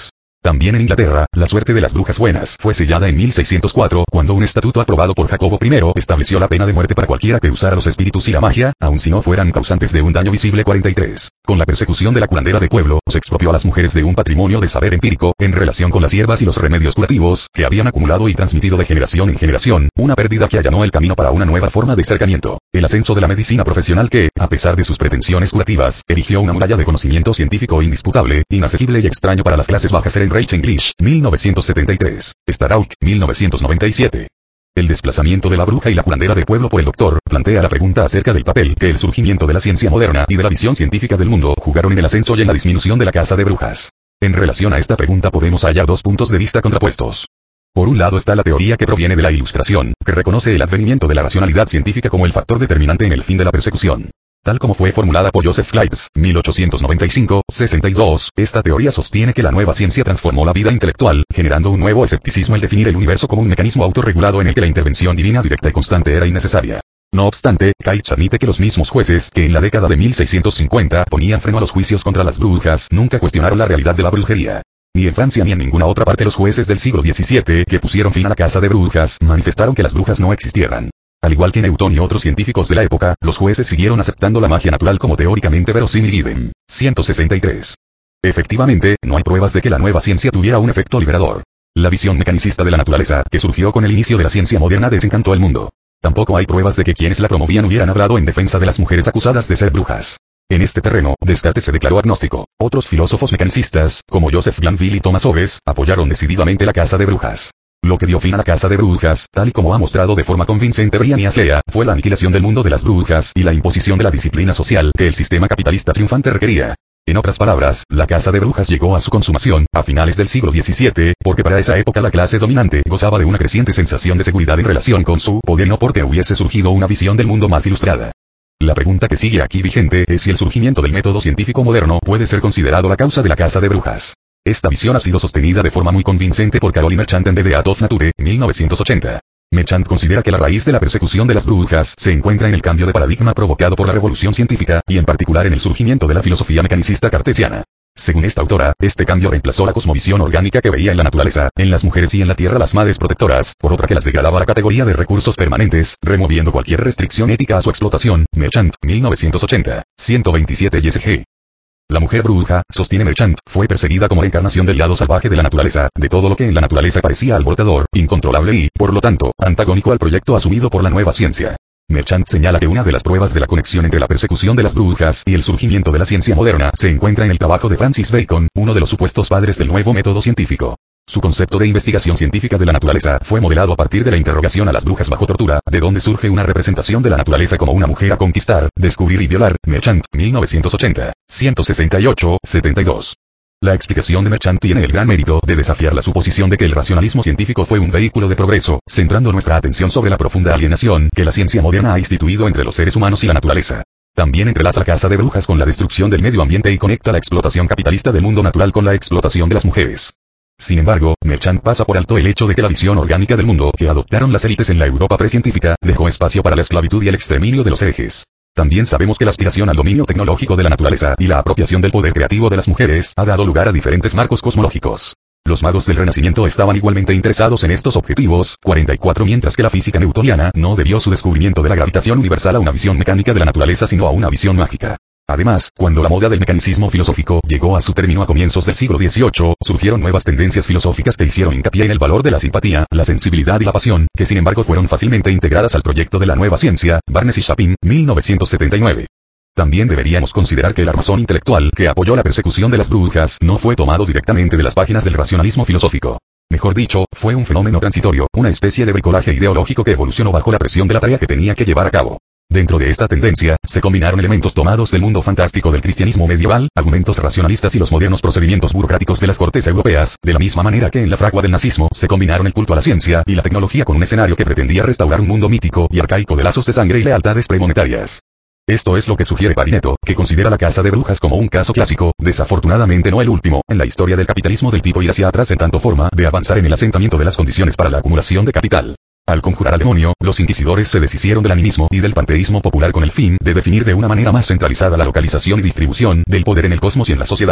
También en Inglaterra, la suerte de las brujas buenas fue sellada en mil seiscientos cuatro, cuando un estatuto aprobado por Jacobo primero estableció la pena de muerte para cualquiera que usara los espíritus y la magia, aun si no fueran causantes de un daño visible. cuarenta y tres. Con la persecución de la curandera de pueblo, se expropió a las mujeres de un patrimonio de saber empírico, en relación con las hierbas y los remedios curativos, que habían acumulado y transmitido de generación en generación, una pérdida que allanó el camino para una nueva forma de cercamiento. El ascenso de la medicina profesional que, a pesar de sus pretensiones curativas, erigió una muralla de conocimiento científico indisputable, inasequible y extraño para las clases bajas. Ehrenreich English, mil novecientos setenta y tres. Starhawk, mil novecientos noventa y siete. El desplazamiento de la bruja y la curandera de pueblo por el doctor, plantea la pregunta acerca del papel que el surgimiento de la ciencia moderna y de la visión científica del mundo jugaron en el ascenso y en la disminución de la casa de brujas. En relación a esta pregunta podemos hallar dos puntos de vista contrapuestos. Por un lado está la teoría que proviene de la Ilustración, que reconoce el advenimiento de la racionalidad científica como el factor determinante en el fin de la persecución. Tal como fue formulada por Joseph Flights, mil ochocientos noventa y cinco, sesenta y dos, esta teoría sostiene que la nueva ciencia transformó la vida intelectual, generando un nuevo escepticismo al definir el universo como un mecanismo autorregulado en el que la intervención divina directa y constante era innecesaria. No obstante, Keitsch admite que los mismos jueces que en la década de mil seiscientos cincuenta ponían freno a los juicios contra las brujas nunca cuestionaron la realidad de la brujería. Ni en Francia ni en ninguna otra parte los jueces del siglo diecisiete que pusieron fin a la caza de brujas manifestaron que las brujas no existieran. Al igual que Newton y otros científicos de la época, los jueces siguieron aceptando la magia natural como teóricamente verosímil. Idem. ciento sesenta y tres. Efectivamente, no hay pruebas de que la nueva ciencia tuviera un efecto liberador. La visión mecanicista de la naturaleza, que surgió con el inicio de la ciencia moderna, desencantó al mundo. Tampoco hay pruebas de que quienes la promovían hubieran hablado en defensa de las mujeres acusadas de ser brujas. En este terreno, Descartes se declaró agnóstico. Otros filósofos mecanicistas, como Joseph Glanville y Thomas Hobbes, apoyaron decididamente la caza de brujas. Lo que dio fin a la caza de brujas, tal y como ha mostrado de forma convincente Brian y Aslea, fue la aniquilación del mundo de las brujas y la imposición de la disciplina social que el sistema capitalista triunfante requería. En otras palabras, la caza de brujas llegó a su consumación, a finales del siglo diecisiete, porque para esa época la clase dominante gozaba de una creciente sensación de seguridad en relación con su poder, no porque hubiese surgido una visión del mundo más ilustrada. La pregunta que sigue aquí vigente es si el surgimiento del método científico moderno puede ser considerado la causa de la caza de brujas. Esta visión ha sido sostenida de forma muy convincente por Carol y Merchant en The Death of Nature, mil novecientos ochenta. Merchant considera que la raíz de la persecución de las brujas se encuentra en el cambio de paradigma provocado por la revolución científica, y en particular en el surgimiento de la filosofía mecanicista cartesiana. Según esta autora, este cambio reemplazó la cosmovisión orgánica que veía en la naturaleza, en las mujeres y en la tierra las madres protectoras, por otra que las degradaba a la categoría de recursos permanentes, removiendo cualquier restricción ética a su explotación. Merchant, mil novecientos ochenta, ciento veintisiete y S G. La mujer bruja, sostiene Merchant, fue perseguida como la encarnación del lado salvaje de la naturaleza, de todo lo que en la naturaleza parecía alborotador, incontrolable y, por lo tanto, antagónico al proyecto asumido por la nueva ciencia. Merchant señala que una de las pruebas de la conexión entre la persecución de las brujas y el surgimiento de la ciencia moderna se encuentra en el trabajo de Francis Bacon, uno de los supuestos padres del nuevo método científico. Su concepto de investigación científica de la naturaleza fue modelado a partir de la interrogación a las brujas bajo tortura, de donde surge una representación de la naturaleza como una mujer a conquistar, descubrir y violar. Merchant, mil novecientos ochenta, ciento sesenta y ocho, setenta y dos. La explicación de Merchant tiene el gran mérito de desafiar la suposición de que el racionalismo científico fue un vehículo de progreso, centrando nuestra atención sobre la profunda alienación que la ciencia moderna ha instituido entre los seres humanos y la naturaleza. También entrelaza la caza de brujas con la destrucción del medio ambiente y conecta la explotación capitalista del mundo natural con la explotación de las mujeres. Sin embargo, Merchant pasa por alto el hecho de que la visión orgánica del mundo que adoptaron las élites en la Europa precientífica dejó espacio para la esclavitud y el exterminio de los herejes. También sabemos que la aspiración al dominio tecnológico de la naturaleza y la apropiación del poder creativo de las mujeres ha dado lugar a diferentes marcos cosmológicos. Los magos del Renacimiento estaban igualmente interesados en estos objetivos. cuarenta y cuatro Mientras que la física newtoniana no debió su descubrimiento de la gravitación universal a una visión mecánica de la naturaleza sino a una visión mágica. Además, cuando la moda del mecanicismo filosófico llegó a su término a comienzos del siglo dieciocho, surgieron nuevas tendencias filosóficas que hicieron hincapié en el valor de la simpatía, la sensibilidad y la pasión, que sin embargo fueron fácilmente integradas al proyecto de la nueva ciencia. Barnes y Chapin, mil novecientos setenta y nueve. También deberíamos considerar que el armazón intelectual que apoyó la persecución de las brujas no fue tomado directamente de las páginas del racionalismo filosófico. Mejor dicho, fue un fenómeno transitorio, una especie de bricolaje ideológico que evolucionó bajo la presión de la tarea que tenía que llevar a cabo. Dentro de esta tendencia, se combinaron elementos tomados del mundo fantástico del cristianismo medieval, argumentos racionalistas y los modernos procedimientos burocráticos de las cortes europeas, de la misma manera que en la fragua del nazismo se combinaron el culto a la ciencia y la tecnología con un escenario que pretendía restaurar un mundo mítico y arcaico de lazos de sangre y lealtades premonetarias. Esto es lo que sugiere Parineto, que considera la caza de brujas como un caso clásico, desafortunadamente no el último, en la historia del capitalismo del tipo ir hacia atrás en tanto forma de avanzar en el asentamiento de las condiciones para la acumulación de capital. Al conjurar al demonio, los inquisidores se deshicieron del animismo y del panteísmo popular con el fin de definir de una manera más centralizada la localización y distribución del poder en el cosmos y en la sociedad.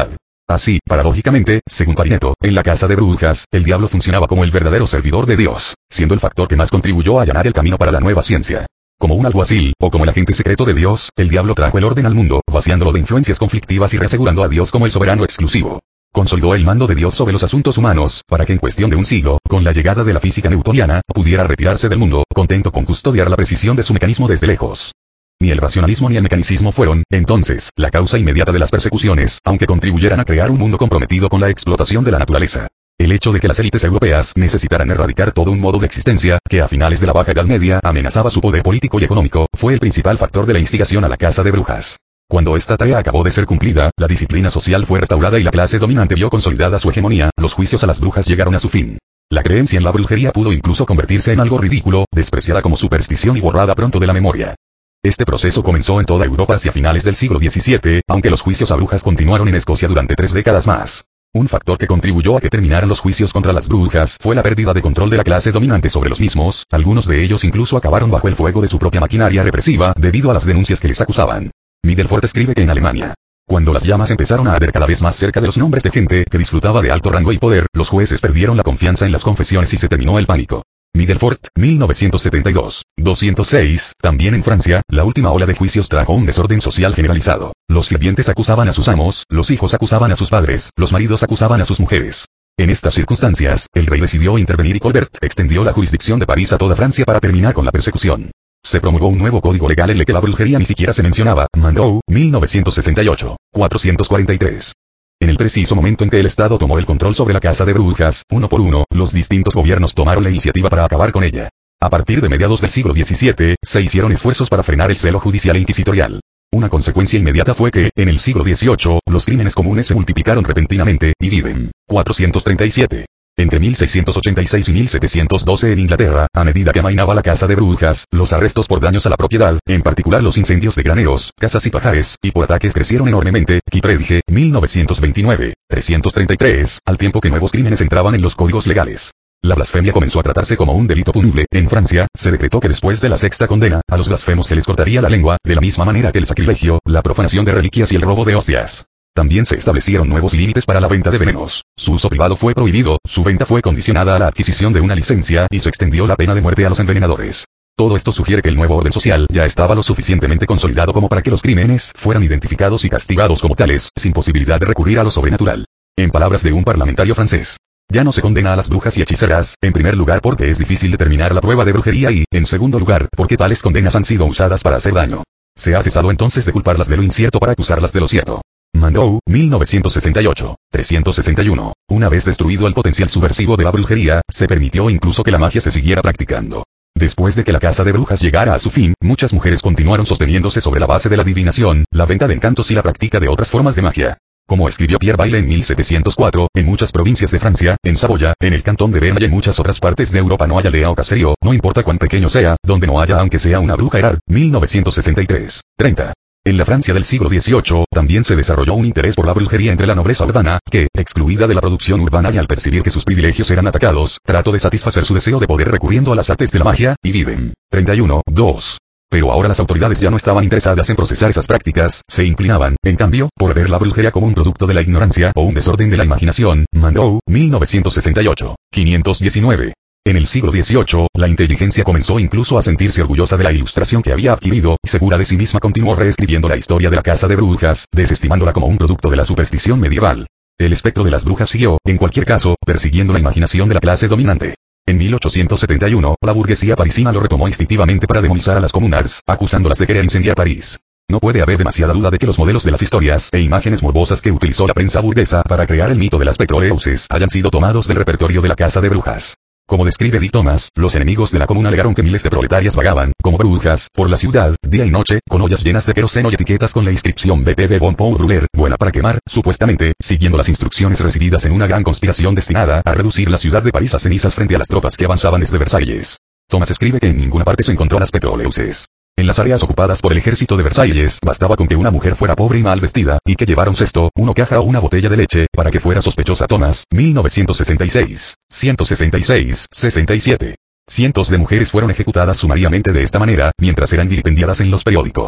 Así, paradójicamente, según Parineto, en la casa de brujas, el diablo funcionaba como el verdadero servidor de Dios, siendo el factor que más contribuyó a allanar el camino para la nueva ciencia. Como un alguacil, o como el agente secreto de Dios, el diablo trajo el orden al mundo, vaciándolo de influencias conflictivas y reasegurando a Dios como el soberano exclusivo. Consolidó el mando de Dios sobre los asuntos humanos, para que en cuestión de un siglo, con la llegada de la física newtoniana, pudiera retirarse del mundo, contento con custodiar la precisión de su mecanismo desde lejos. Ni el racionalismo ni el mecanicismo fueron, entonces, la causa inmediata de las persecuciones, aunque contribuyeran a crear un mundo comprometido con la explotación de la naturaleza. El hecho de que las élites europeas necesitaran erradicar todo un modo de existencia, que a finales de la Baja Edad Media amenazaba su poder político y económico, fue el principal factor de la instigación a la caza de brujas. Cuando esta tarea acabó de ser cumplida, la disciplina social fue restaurada y la clase dominante vio consolidada su hegemonía, los juicios a las brujas llegaron a su fin. La creencia en la brujería pudo incluso convertirse en algo ridículo, despreciada como superstición y borrada pronto de la memoria. Este proceso comenzó en toda Europa hacia finales del siglo diecisiete, aunque los juicios a brujas continuaron en Escocia durante tres décadas más. Un factor que contribuyó a que terminaran los juicios contra las brujas fue la pérdida de control de la clase dominante sobre los mismos, algunos de ellos incluso acabaron bajo el fuego de su propia maquinaria represiva debido a las denuncias que les acusaban. Middelford escribe que en Alemania, cuando las llamas empezaron a arder cada vez más cerca de los nombres de gente que disfrutaba de alto rango y poder, los jueces perdieron la confianza en las confesiones y se terminó el pánico. Middelford, mil novecientos setenta y dos, doscientos seis, también en Francia, la última ola de juicios trajo un desorden social generalizado. Los sirvientes acusaban a sus amos, los hijos acusaban a sus padres, los maridos acusaban a sus mujeres. En estas circunstancias, el rey decidió intervenir y Colbert extendió la jurisdicción de París a toda Francia para terminar con la persecución. Se promulgó un nuevo código legal en el que la brujería ni siquiera se mencionaba, Monroe, mil novecientos sesenta y ocho, cuatrocientos cuarenta y tres. En el preciso momento en que el Estado tomó el control sobre la caza de brujas, uno por uno, los distintos gobiernos tomaron la iniciativa para acabar con ella. A partir de mediados del siglo diecisiete, se hicieron esfuerzos para frenar el celo judicial e inquisitorial. Una consecuencia inmediata fue que, en el siglo dieciocho, los crímenes comunes se multiplicaron repentinamente, y viven. cuatrocientos treinta y siete. Entre mil seiscientos ochenta y seis y mil setecientos doce en Inglaterra, a medida que amainaba la caza de brujas, los arrestos por daños a la propiedad, en particular los incendios de graneros, casas y pajares, y por ataques crecieron enormemente. Kittredge, mil novecientos veintinueve, trescientos treinta y tres, al tiempo que nuevos crímenes entraban en los códigos legales. La blasfemia comenzó a tratarse como un delito punible. En Francia, se decretó que después de la sexta condena, a los blasfemos se les cortaría la lengua, de la misma manera que el sacrilegio, la profanación de reliquias y el robo de hostias. También se establecieron nuevos límites para la venta de venenos. Su uso privado fue prohibido, su venta fue condicionada a la adquisición de una licencia, y se extendió la pena de muerte a los envenenadores. Todo esto sugiere que el nuevo orden social ya estaba lo suficientemente consolidado como para que los crímenes fueran identificados y castigados como tales, sin posibilidad de recurrir a lo sobrenatural. En palabras de un parlamentario francés, ya no se condena a las brujas y hechiceras, en primer lugar porque es difícil determinar la prueba de brujería y, en segundo lugar, porque tales condenas han sido usadas para hacer daño. Se ha cesado entonces de culparlas de lo incierto para acusarlas de lo cierto. Monroe, mil novecientos sesenta y ocho, trescientos sesenta y uno. Una vez destruido el potencial subversivo de la brujería, se permitió incluso que la magia se siguiera practicando. Después de que la caza de brujas llegara a su fin, muchas mujeres continuaron sosteniéndose sobre la base de la adivinación, la venta de encantos y la práctica de otras formas de magia. Como escribió Pierre Bayle en mil setecientos cuatro, en muchas provincias de Francia, en Saboya, en el cantón de Berna y en muchas otras partes de Europa no hay aldea o caserío, no importa cuán pequeño sea, donde no haya aunque sea una bruja Erard, mil novecientos sesenta y tres, treinta. En la Francia del siglo dieciocho, también se desarrolló un interés por la brujería entre la nobleza urbana, que, excluida de la producción urbana y al percibir que sus privilegios eran atacados, trató de satisfacer su deseo de poder recurriendo a las artes de la magia, y viven. treinta y uno, dos. Pero ahora las autoridades ya no estaban interesadas en procesar esas prácticas, se inclinaban, en cambio, por ver la brujería como un producto de la ignorancia o un desorden de la imaginación. Monroe, mil novecientos sesenta y ocho, quinientos diecinueve. En el siglo dieciocho, la inteligencia comenzó incluso a sentirse orgullosa de la ilustración que había adquirido, y segura de sí misma continuó reescribiendo la historia de la caza de brujas, desestimándola como un producto de la superstición medieval. El espectro de las brujas siguió, en cualquier caso, persiguiendo la imaginación de la clase dominante. En mil ochocientos setenta y uno, la burguesía parisina lo retomó instintivamente para demonizar a las comunards, acusándolas de querer incendiar París. No puede haber demasiada duda de que los modelos de las historias e imágenes morbosas que utilizó la prensa burguesa para crear el mito de las Pétroleuses hayan sido tomados del repertorio de la caza de brujas. Como describe Dick Thomas, los enemigos de la comuna alegaron que miles de proletarias vagaban, como brujas, por la ciudad, día y noche, con ollas llenas de queroseno y etiquetas con la inscripción B P B Bon pour brûler, buena para quemar, supuestamente, siguiendo las instrucciones recibidas en una gran conspiración destinada a reducir la ciudad de París a cenizas frente a las tropas que avanzaban desde Versalles. Thomas escribe que en ninguna parte se encontró a las Pétroleuses. En las áreas ocupadas por el ejército de Versalles, bastaba con que una mujer fuera pobre y mal vestida, y que llevara un cesto, una caja o una botella de leche, para que fuera sospechosa. Thomas, mil novecientos sesenta y seis, ciento sesenta y seis, sesenta y siete. Cientos de mujeres fueron ejecutadas sumariamente de esta manera, mientras eran vilipendiadas en los periódicos.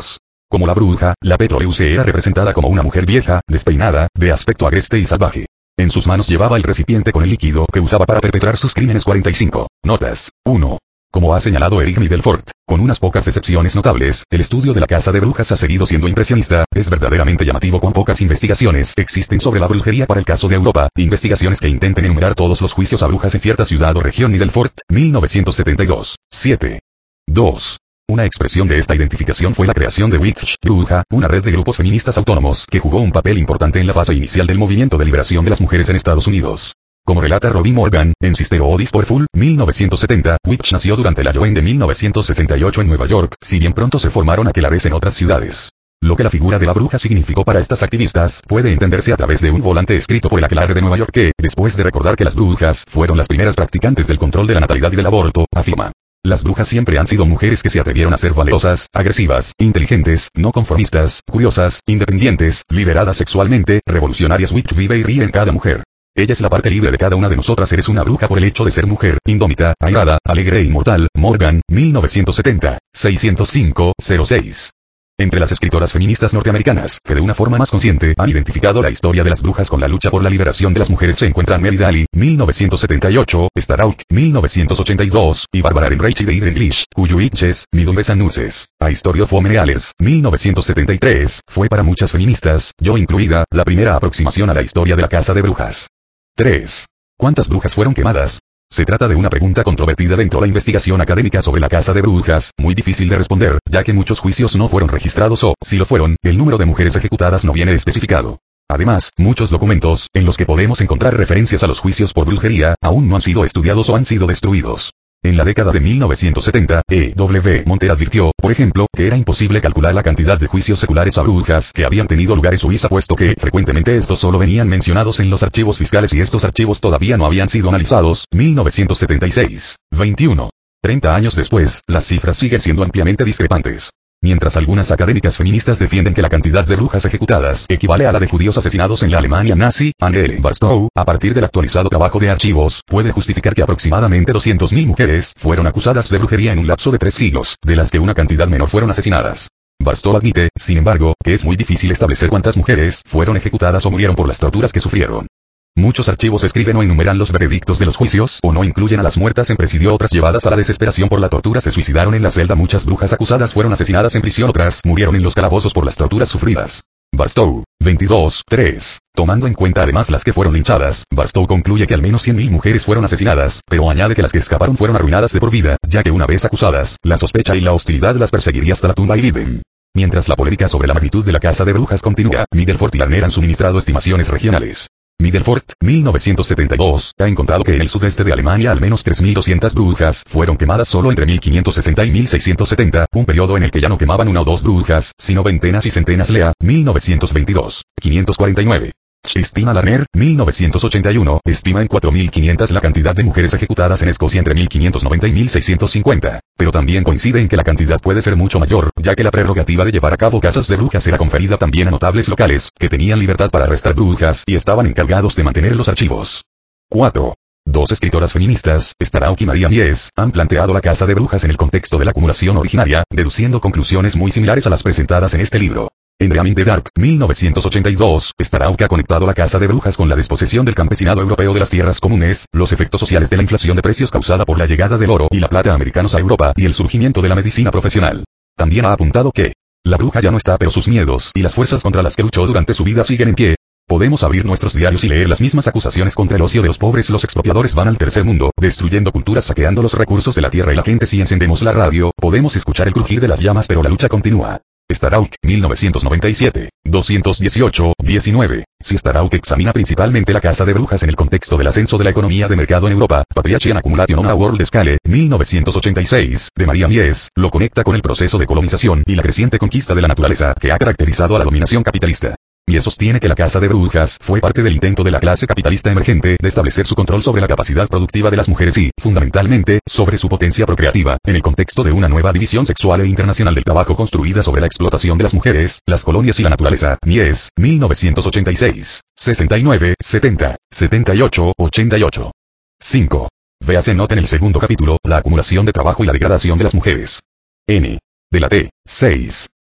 Como la bruja, la Beetlejuice era representada como una mujer vieja, despeinada, de aspecto agreste y salvaje. En sus manos llevaba el recipiente con el líquido que usaba para perpetrar sus crímenes. cuarenta y cinco. Notas. uno. Como ha señalado Eric Middelford, con unas pocas excepciones notables, el estudio de la casa de brujas ha seguido siendo impresionista. Es verdaderamente llamativo cuán pocas investigaciones existen sobre la brujería para el caso de Europa, investigaciones que intenten enumerar todos los juicios a brujas en cierta ciudad o región. Middelford, mil novecientos setenta y dos. siete. dos. Una expresión de esta identificación fue la creación de Witch Bruja, una red de grupos feministas autónomos que jugó un papel importante en la fase inicial del movimiento de liberación de las mujeres en Estados Unidos. Como relata Robin Morgan, en Sister Odis Powerful, mil novecientos setenta, Witch nació durante el Halloween de mil novecientos sesenta y ocho en Nueva York, si bien pronto se formaron aquelarres en otras ciudades. Lo que la figura de la bruja significó para estas activistas, puede entenderse a través de un volante escrito por el aquelarre de Nueva York que, después de recordar que las brujas fueron las primeras practicantes del control de la natalidad y del aborto, afirma: las brujas siempre han sido mujeres que se atrevieron a ser valerosas, agresivas, inteligentes, no conformistas, curiosas, independientes, liberadas sexualmente, revolucionarias. Witch vive y ríe en cada mujer. Ella es la parte libre de cada una de nosotras. Eres una bruja por el hecho de ser mujer, indómita, airada, alegre e inmortal. Morgan, mil novecientos setenta, seiscientos cinco, cero seis. Entre las escritoras feministas norteamericanas, que de una forma más consciente han identificado la historia de las brujas con la lucha por la liberación de las mujeres, se encuentran Mary Daly, mil novecientos setenta y ocho, Starhawk, mil novecientos ochenta y dos, y Barbara Ehrenreich de Eden English, cuyo Witches, Midwives and Nurses, A History of Women Healers, mil novecientos setenta y tres, fue para muchas feministas, yo incluida, la primera aproximación a la historia de la casa de brujas. tres. ¿Cuántas brujas fueron quemadas? Se trata de una pregunta controvertida dentro de la investigación académica sobre la casa de brujas, muy difícil de responder, ya que muchos juicios no fueron registrados o, si lo fueron, el número de mujeres ejecutadas no viene especificado. Además, muchos documentos, en los que podemos encontrar referencias a los juicios por brujería, aún no han sido estudiados o han sido destruidos. En la década de mil novecientos setenta, E. W. Monter advirtió, por ejemplo, que era imposible calcular la cantidad de juicios seculares a brujas que habían tenido lugar en Suiza, puesto que, frecuentemente estos solo venían mencionados en los archivos fiscales y estos archivos todavía no habían sido analizados. mil novecientos setenta y seis. veintiuno. treinta años después, las cifras siguen siendo ampliamente discrepantes. Mientras algunas académicas feministas defienden que la cantidad de brujas ejecutadas equivale a la de judíos asesinados en la Alemania nazi, Anne L. Barstow, a partir del actualizado trabajo de archivos, puede justificar que aproximadamente doscientas mil mujeres fueron acusadas de brujería en un lapso de tres siglos, de las que una cantidad menor fueron asesinadas. Barstow admite, sin embargo, que es muy difícil establecer cuántas mujeres fueron ejecutadas o murieron por las torturas que sufrieron. Muchos archivos escriben o enumeran los veredictos de los juicios, o no incluyen a las muertas en presidio. Otras, llevadas a la desesperación por la tortura, se suicidaron en la celda. Muchas brujas acusadas fueron asesinadas en prisión, otras murieron en los calabozos por las torturas sufridas. Barstow, veintidós, tres. Tomando en cuenta además las que fueron linchadas, Barstow concluye que al menos cien mil mujeres fueron asesinadas, pero añade que las que escaparon fueron arruinadas de por vida, ya que una vez acusadas, la sospecha y la hostilidad las perseguiría hasta la tumba y viven. Mientras la polémica sobre la magnitud de la casa de brujas continúa, Middelford y Larner han suministrado estimaciones regionales. Middelford, mil novecientos setenta y dos, ha encontrado que en el sudeste de Alemania al menos tres mil doscientas brujas fueron quemadas solo entre mil quinientos sesenta y mil seiscientos setenta, un periodo en el que ya no quemaban una o dos brujas, sino ventenas y centenas. Lea, mil novecientos veintidós, quinientos cuarenta y nueve. Estima Larner, mil novecientos ochenta y uno, estima en cuatro mil quinientas la cantidad de mujeres ejecutadas en Escocia entre mil quinientos noventa y mil seiscientos cincuenta, pero también coincide en que la cantidad puede ser mucho mayor, ya que la prerrogativa de llevar a cabo casas de brujas era conferida también a notables locales, que tenían libertad para arrestar brujas y estaban encargados de mantener los archivos. cuatro. Dos escritoras feministas, Starhawk y Maria Mies, han planteado la casa de brujas en el contexto de la acumulación originaria, deduciendo conclusiones muy similares a las presentadas en este libro. En Dreaming the Dark, mil novecientos ochenta y dos, Starhawk ha conectado la casa de brujas con la desposesión del campesinado europeo de las tierras comunes, los efectos sociales de la inflación de precios causada por la llegada del oro y la plata americanos a Europa y el surgimiento de la medicina profesional. También ha apuntado que la bruja ya no está, pero sus miedos y las fuerzas contra las que luchó durante su vida siguen en pie. Podemos abrir nuestros diarios y leer las mismas acusaciones contra el ocio de los pobres. Los expropiadores van al tercer mundo, destruyendo culturas, saqueando los recursos de la tierra y la gente. Si encendemos la radio, podemos escuchar el crujir de las llamas, pero la lucha continúa. Starhawk, mil novecientos noventa y siete, doscientos dieciocho, diecinueve. Si Starhawk examina principalmente la casa de brujas en el contexto del ascenso de la economía de mercado en Europa, Patriarchy and Accumulation on a World Scale, mil novecientos ochenta y seis, de Maria Mies, lo conecta con el proceso de colonización y la creciente conquista de la naturaleza que ha caracterizado a la dominación capitalista. Mies sostiene que la casa de brujas fue parte del intento de la clase capitalista emergente de establecer su control sobre la capacidad productiva de las mujeres y, fundamentalmente, sobre su potencia procreativa, en el contexto de una nueva división sexual e internacional del trabajo construida sobre la explotación de las mujeres, las colonias y la naturaleza. Mies, mil novecientos ochenta y seis, sesenta y nueve, setenta, setenta y ocho, ochenta y ocho. cinco. Véase nota en el segundo capítulo, la acumulación de trabajo y la degradación de las mujeres. N. De la T. seis.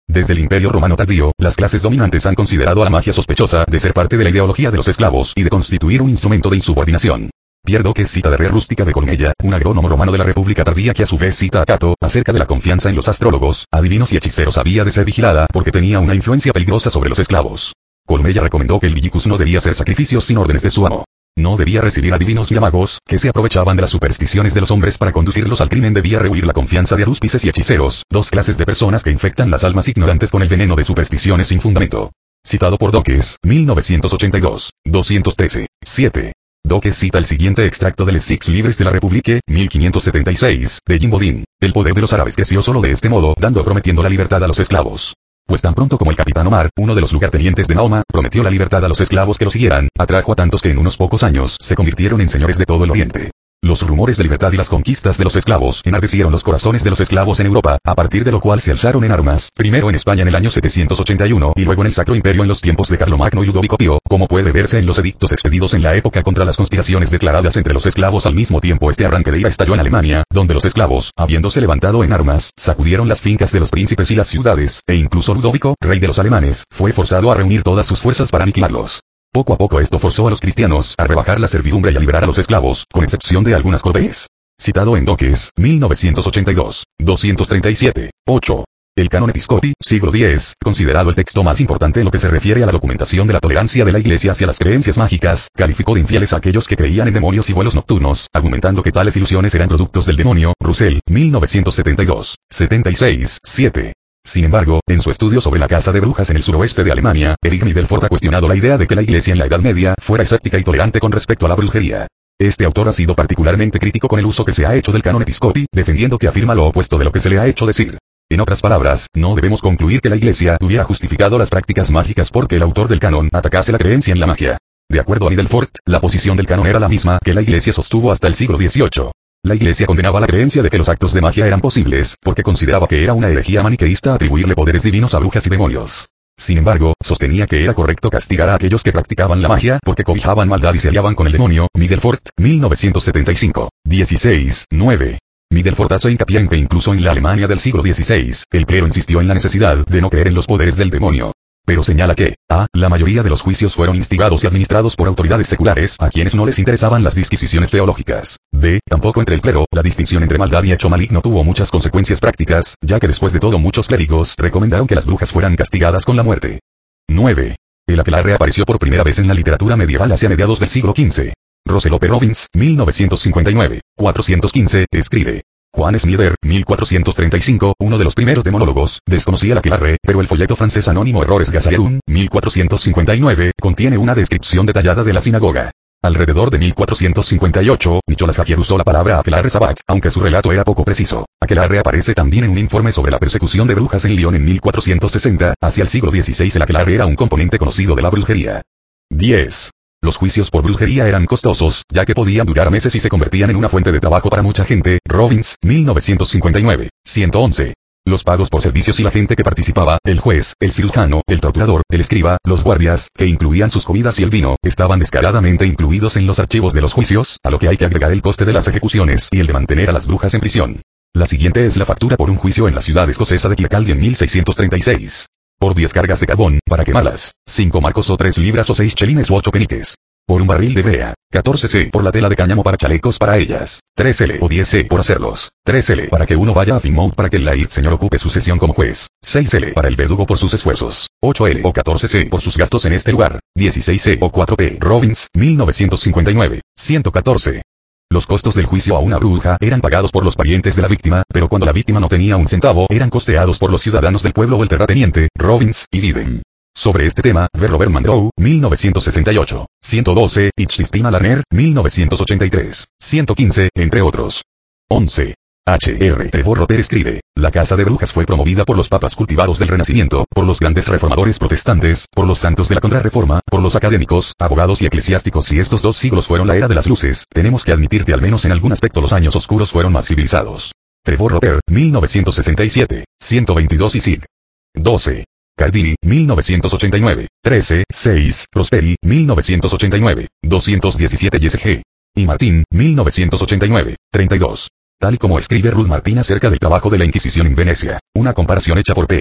Desde el Imperio Romano tardío, las clases dominantes han considerado a la magia sospechosa de ser parte de la ideología de los esclavos y de constituir un instrumento de insubordinación. Pierre Doques cita de Re Rústica de Colmella, un agrónomo romano de la República tardía que a su vez cita a Cato, acerca de la confianza en los astrólogos, adivinos y hechiceros había de ser vigilada porque tenía una influencia peligrosa sobre los esclavos. Colmella recomendó que el villicus no debía hacer sacrificios sin órdenes de su amo. No debía recibir adivinos ni a magos, que se aprovechaban de las supersticiones de los hombres para conducirlos al crimen. Debía rehuir la confianza de arúspices y hechiceros, dos clases de personas que infectan las almas ignorantes con el veneno de supersticiones sin fundamento. Citado por Doques, mil novecientos ochenta y dos, doscientos trece, siete. Doques cita el siguiente extracto del Six Libres de la Republique, mil quinientos setenta y seis, de Jim Bodin. El poder de los árabes creció solo de este modo, dando o prometiendo la libertad a los esclavos. Pues tan pronto como el capitán Omar, uno de los lugartenientes de Mahoma, prometió la libertad a los esclavos que lo siguieran, atrajo a tantos que en unos pocos años se convirtieron en señores de todo el Oriente. Los rumores de libertad y las conquistas de los esclavos enardecieron los corazones de los esclavos en Europa, a partir de lo cual se alzaron en armas, primero en España en el año setecientos ochenta y uno y luego en el Sacro Imperio en los tiempos de Carlomagno y Ludovico Pío, como puede verse en los edictos expedidos en la época contra las conspiraciones declaradas entre los esclavos. Al mismo tiempo este arranque de ira estalló en Alemania, donde los esclavos, habiéndose levantado en armas, sacudieron las fincas de los príncipes y las ciudades, e incluso Ludovico, rey de los alemanes, fue forzado a reunir todas sus fuerzas para aniquilarlos. Poco a poco esto forzó a los cristianos a rebajar la servidumbre y a liberar a los esclavos, con excepción de algunas corbeas. Citado en Doques, mil novecientos ochenta y dos, doscientos treinta y siete, ocho. El Canon Episcopi, siglo diez, considerado el texto más importante en lo que se refiere a la documentación de la tolerancia de la Iglesia hacia las creencias mágicas, calificó de infieles a aquellos que creían en demonios y vuelos nocturnos, argumentando que tales ilusiones eran productos del demonio. Russell, mil novecientos setenta y dos, setenta y seis, siete. Sin embargo, en su estudio sobre la caza de brujas en el suroeste de Alemania, Eric Middelford ha cuestionado la idea de que la Iglesia en la Edad Media fuera escéptica y tolerante con respecto a la brujería. Este autor ha sido particularmente crítico con el uso que se ha hecho del Canon Episcopi, defendiendo que afirma lo opuesto de lo que se le ha hecho decir. En otras palabras, no debemos concluir que la Iglesia hubiera justificado las prácticas mágicas porque el autor del canon atacase la creencia en la magia. De acuerdo a Middelford, la posición del canon era la misma que la Iglesia sostuvo hasta el siglo dieciocho. La Iglesia condenaba la creencia de que los actos de magia eran posibles, porque consideraba que era una herejía maniqueísta atribuirle poderes divinos a brujas y demonios. Sin embargo, sostenía que era correcto castigar a aquellos que practicaban la magia porque cobijaban maldad y se aliaban con el demonio. Middelford, mil novecientos setenta y cinco, dieciséis, nueve. Middelford hace hincapié en que incluso en la Alemania del siglo dieciséis, el clero insistió en la necesidad de no creer en los poderes del demonio. Pero señala que, a, la mayoría de los juicios fueron instigados y administrados por autoridades seculares a quienes no les interesaban las disquisiciones teológicas. B, tampoco entre el clero, la distinción entre maldad y hecho maligno tuvo muchas consecuencias prácticas, ya que después de todo muchos clérigos recomendaron que las brujas fueran castigadas con la muerte. nueve. El aquelarre apareció por primera vez en la literatura medieval hacia mediados del siglo quince. Roselope Robbins, mil novecientos cincuenta y nueve, cuatrocientos quince, escribe. Juan Snider, mil cuatrocientos treinta y cinco, uno de los primeros demonólogos, desconocía el aquelarre, pero el folleto francés anónimo Errores Gazayerum, mil cuatrocientos cincuenta y nueve, contiene una descripción detallada de la sinagoga. Alrededor de mil cuatrocientos cincuenta y ocho, Nicholas Jaquier usó la palabra aquelarre sabbat, aunque su relato era poco preciso. Aquelarre aparece también en un informe sobre la persecución de brujas en Lyon en mil cuatrocientos sesenta, hacia el siglo dieciséis el aquelarre era un componente conocido de la brujería. diez. Los juicios por brujería eran costosos, ya que podían durar meses y se convertían en una fuente de trabajo para mucha gente. Robbins, mil novecientos cincuenta y nueve, ciento once. Los pagos por servicios y la gente que participaba, el juez, el cirujano, el torturador, el escriba, los guardias, que incluían sus comidas y el vino, estaban descaradamente incluidos en los archivos de los juicios, a lo que hay que agregar el coste de las ejecuciones y el de mantener a las brujas en prisión. La siguiente es la factura por un juicio en la ciudad escocesa de Kirkcaldy en mil seiscientos treinta y seis. Por diez cargas de carbón, para quemarlas, cinco marcos o tres libras o seis chelines u ocho peniques. Por un barril de brea, catorce ce por la tela de cáñamo para chalecos para ellas, tres ele o diez ce por hacerlos, tres ele para que uno vaya a Finmouth para que el laid señor ocupe su sesión como juez, seis ele para el verdugo por sus esfuerzos, ocho ele o catorce ce por sus gastos en este lugar, dieciséis ce o cuatro pe. Robbins, mil novecientos cincuenta y nueve, ciento catorce. Los costos del juicio a una bruja eran pagados por los parientes de la víctima, pero cuando la víctima no tenía un centavo eran costeados por los ciudadanos del pueblo o el terrateniente. Robbins y Biden. Sobre este tema, ve Robert Monroe, mil novecientos sesenta y ocho, ciento doce, y Christina Larner, mil novecientos ochenta y tres, ciento quince, entre otros. once. H R Trevor Roper escribe, la caza de brujas fue promovida por los papas cultivados del Renacimiento, por los grandes reformadores protestantes, por los santos de la Contrarreforma, por los académicos, abogados y eclesiásticos. Si estos dos siglos fueron la era de las luces, tenemos que admitir que al menos en algún aspecto los años oscuros fueron más civilizados. Trevor Roper, mil novecientos sesenta y siete, ciento veintidós y Sig. doce. Cardini, mil novecientos ochenta y nueve, trece, seis, Prosperi, mil novecientos ochenta y nueve, doscientos diecisiete y S G. Y Martín, mil novecientos ochenta y nueve, treinta y dos. Tal y como escribe Ruth Martín acerca del trabajo de la Inquisición en Venecia, una comparación hecha por P.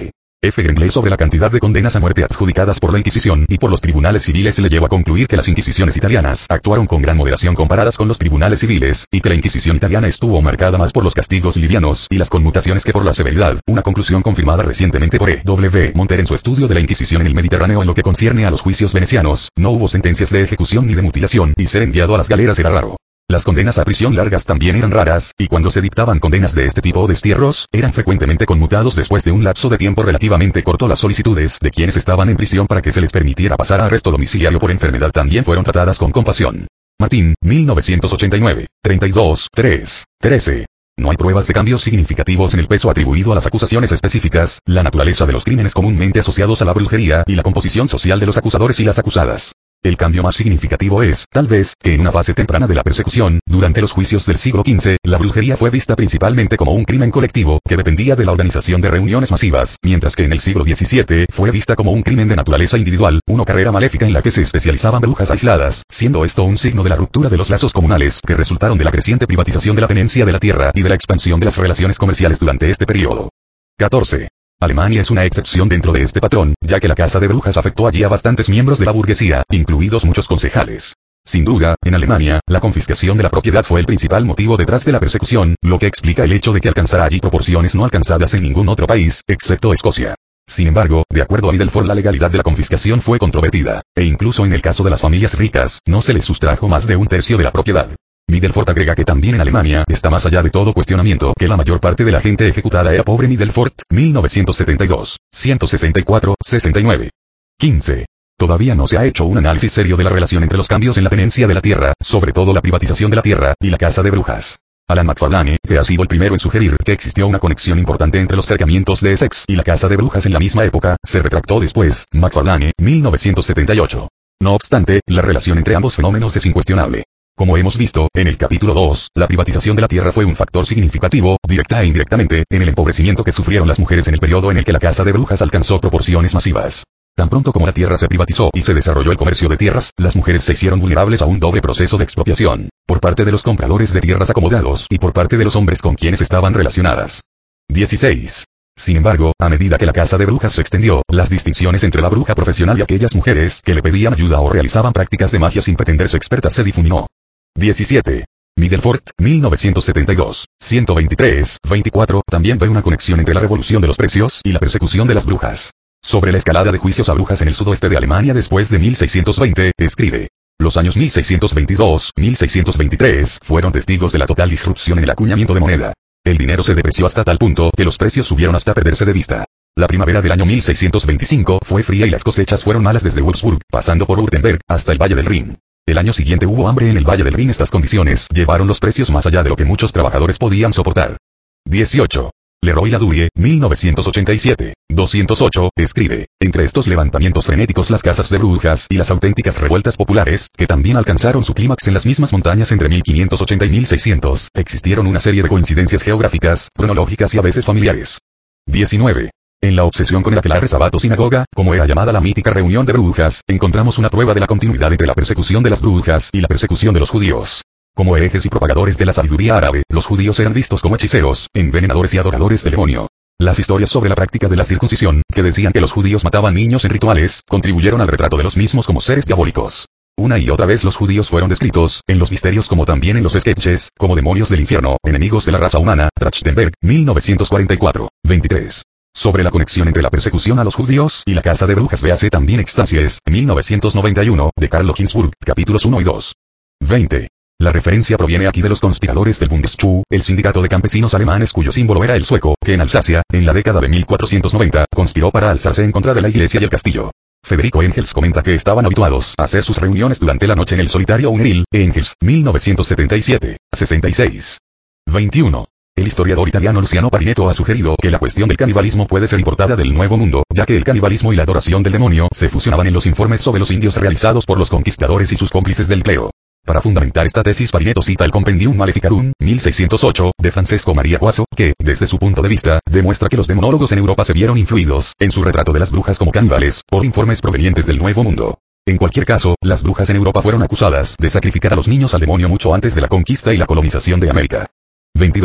F. Grengle sobre la cantidad de condenas a muerte adjudicadas por la Inquisición y por los tribunales civiles le llevó a concluir que las inquisiciones italianas actuaron con gran moderación comparadas con los tribunales civiles, y que la Inquisición italiana estuvo marcada más por los castigos livianos y las conmutaciones que por la severidad, una conclusión confirmada recientemente por E. W. Monter en su estudio de la Inquisición en el Mediterráneo. En lo que concierne a los juicios venecianos, no hubo sentencias de ejecución ni de mutilación, y ser enviado a las galeras era raro. Las condenas a prisión largas también eran raras, y cuando se dictaban condenas de este tipo o destierros, eran frecuentemente conmutados después de un lapso de tiempo relativamente corto. Las solicitudes de quienes estaban en prisión para que se les permitiera pasar a arresto domiciliario por enfermedad también fueron tratadas con compasión. Martín, mil novecientos ochenta y nueve, treinta y dos, tres, trece. No hay pruebas de cambios significativos en el peso atribuido a las acusaciones específicas, la naturaleza de los crímenes comúnmente asociados a la brujería y la composición social de los acusadores y las acusadas. El cambio más significativo es, tal vez, que en una fase temprana de la persecución, durante los juicios del siglo quince, la brujería fue vista principalmente como un crimen colectivo, que dependía de la organización de reuniones masivas, mientras que en el siglo diecisiete, fue vista como un crimen de naturaleza individual, una carrera maléfica en la que se especializaban brujas aisladas, siendo esto un signo de la ruptura de los lazos comunales, que resultaron de la creciente privatización de la tenencia de la tierra y de la expansión de las relaciones comerciales durante este periodo. catorce. Alemania es una excepción dentro de este patrón, ya que la caza de brujas afectó allí a bastantes miembros de la burguesía, incluidos muchos concejales. Sin duda, en Alemania, la confiscación de la propiedad fue el principal motivo detrás de la persecución, lo que explica el hecho de que alcanzara allí proporciones no alcanzadas en ningún otro país, excepto Escocia. Sin embargo, de acuerdo a Middelford, la legalidad de la confiscación fue controvertida, e incluso en el caso de las familias ricas, no se les sustrajo más de un tercio de la propiedad. Middelford agrega que también en Alemania, está más allá de todo cuestionamiento, que la mayor parte de la gente ejecutada era pobre. Middelford, mil novecientos setenta y dos, ciento sesenta y cuatro, sesenta y nueve. quince. Todavía no se ha hecho un análisis serio de la relación entre los cambios en la tenencia de la tierra, sobre todo la privatización de la tierra, y la caza de brujas. Alan McFarlane, que ha sido el primero en sugerir que existió una conexión importante entre los cercamientos de Essex y la caza de brujas en la misma época, se retractó después. McFarlane, mil novecientos setenta y ocho. No obstante, la relación entre ambos fenómenos es incuestionable. Como hemos visto, en el capítulo dos, la privatización de la tierra fue un factor significativo, directa e indirectamente, en el empobrecimiento que sufrieron las mujeres en el periodo en el que la caza de brujas alcanzó proporciones masivas. Tan pronto como la tierra se privatizó y se desarrolló el comercio de tierras, las mujeres se hicieron vulnerables a un doble proceso de expropiación, por parte de los compradores de tierras acomodados y por parte de los hombres con quienes estaban relacionadas. dieciséis. Sin embargo, a medida que la caza de brujas se extendió, las distinciones entre la bruja profesional y aquellas mujeres que le pedían ayuda o realizaban prácticas de magia sin pretender ser expertas se difuminó. diecisiete. Middelford, mil novecientos setenta y dos, ciento veintitrés, veinticuatro, también ve una conexión entre la revolución de los precios y la persecución de las brujas. Sobre la escalada de juicios a brujas en el sudoeste de Alemania después de mil seiscientos veinte, escribe. Los años mil seiscientos veintidós, mil seiscientos veintitrés, fueron testigos de la total disrupción en el acuñamiento de moneda. El dinero se depreció hasta tal punto que los precios subieron hasta perderse de vista. La primavera del año mil seiscientos veinticinco fue fría y las cosechas fueron malas desde Würzburg, pasando por Württemberg, hasta el Valle del Rin. El año siguiente hubo hambre en el Valle del Rin. Estas condiciones llevaron los precios más allá de lo que muchos trabajadores podían soportar. dieciocho. Leroy Ladurie, mil novecientos ochenta y siete, doscientos ocho, escribe. Entre estos levantamientos frenéticos, las cazas de brujas y las auténticas revueltas populares, que también alcanzaron su clímax en las mismas montañas entre mil quinientos ochenta y mil seiscientos, existieron una serie de coincidencias geográficas, cronológicas y a veces familiares. diecinueve. En la obsesión con el aquelarre Sabato Sinagoga, como era llamada la mítica reunión de brujas, encontramos una prueba de la continuidad entre la persecución de las brujas y la persecución de los judíos. Como herejes y propagadores de la sabiduría árabe, los judíos eran vistos como hechiceros, envenenadores y adoradores del demonio. Las historias sobre la práctica de la circuncisión, que decían que los judíos mataban niños en rituales, contribuyeron al retrato de los mismos como seres diabólicos. Una y otra vez los judíos fueron descritos, en los misterios como también en los sketches, como demonios del infierno, enemigos de la raza humana. Trachtenberg, mil novecientos cuarenta y cuatro, veintitrés. Sobre la conexión entre la persecución a los judíos y la caza de brujas, véase también Extasies, mil novecientos noventa y uno, de Carlo Ginzburg, capítulos uno y dos. veinte. La referencia proviene aquí de los conspiradores del Bundesschule, el sindicato de campesinos alemanes cuyo símbolo era el sueco, que en Alsacia, en la década de mil cuatrocientos noventa, conspiró para alzarse en contra de la iglesia y el castillo. Federico Engels comenta que estaban habituados a hacer sus reuniones durante la noche en el solitario Ungeril, Engels, mil novecientos setenta y siete, sesenta y seis. veintiuno. El historiador italiano Luciano Parinetto ha sugerido que la cuestión del canibalismo puede ser importada del Nuevo Mundo, ya que el canibalismo y la adoración del demonio se fusionaban en los informes sobre los indios realizados por los conquistadores y sus cómplices del clero. Para fundamentar esta tesis, Parinetto cita el Compendium Maleficarum, mil seiscientos ocho, de Francesco Maria Guaso, que, desde su punto de vista, demuestra que los demonólogos en Europa se vieron influidos, en su retrato de las brujas como caníbales, por informes provenientes del Nuevo Mundo. En cualquier caso, las brujas en Europa fueron acusadas de sacrificar a los niños al demonio mucho antes de la conquista y la colonización de América. veintidós.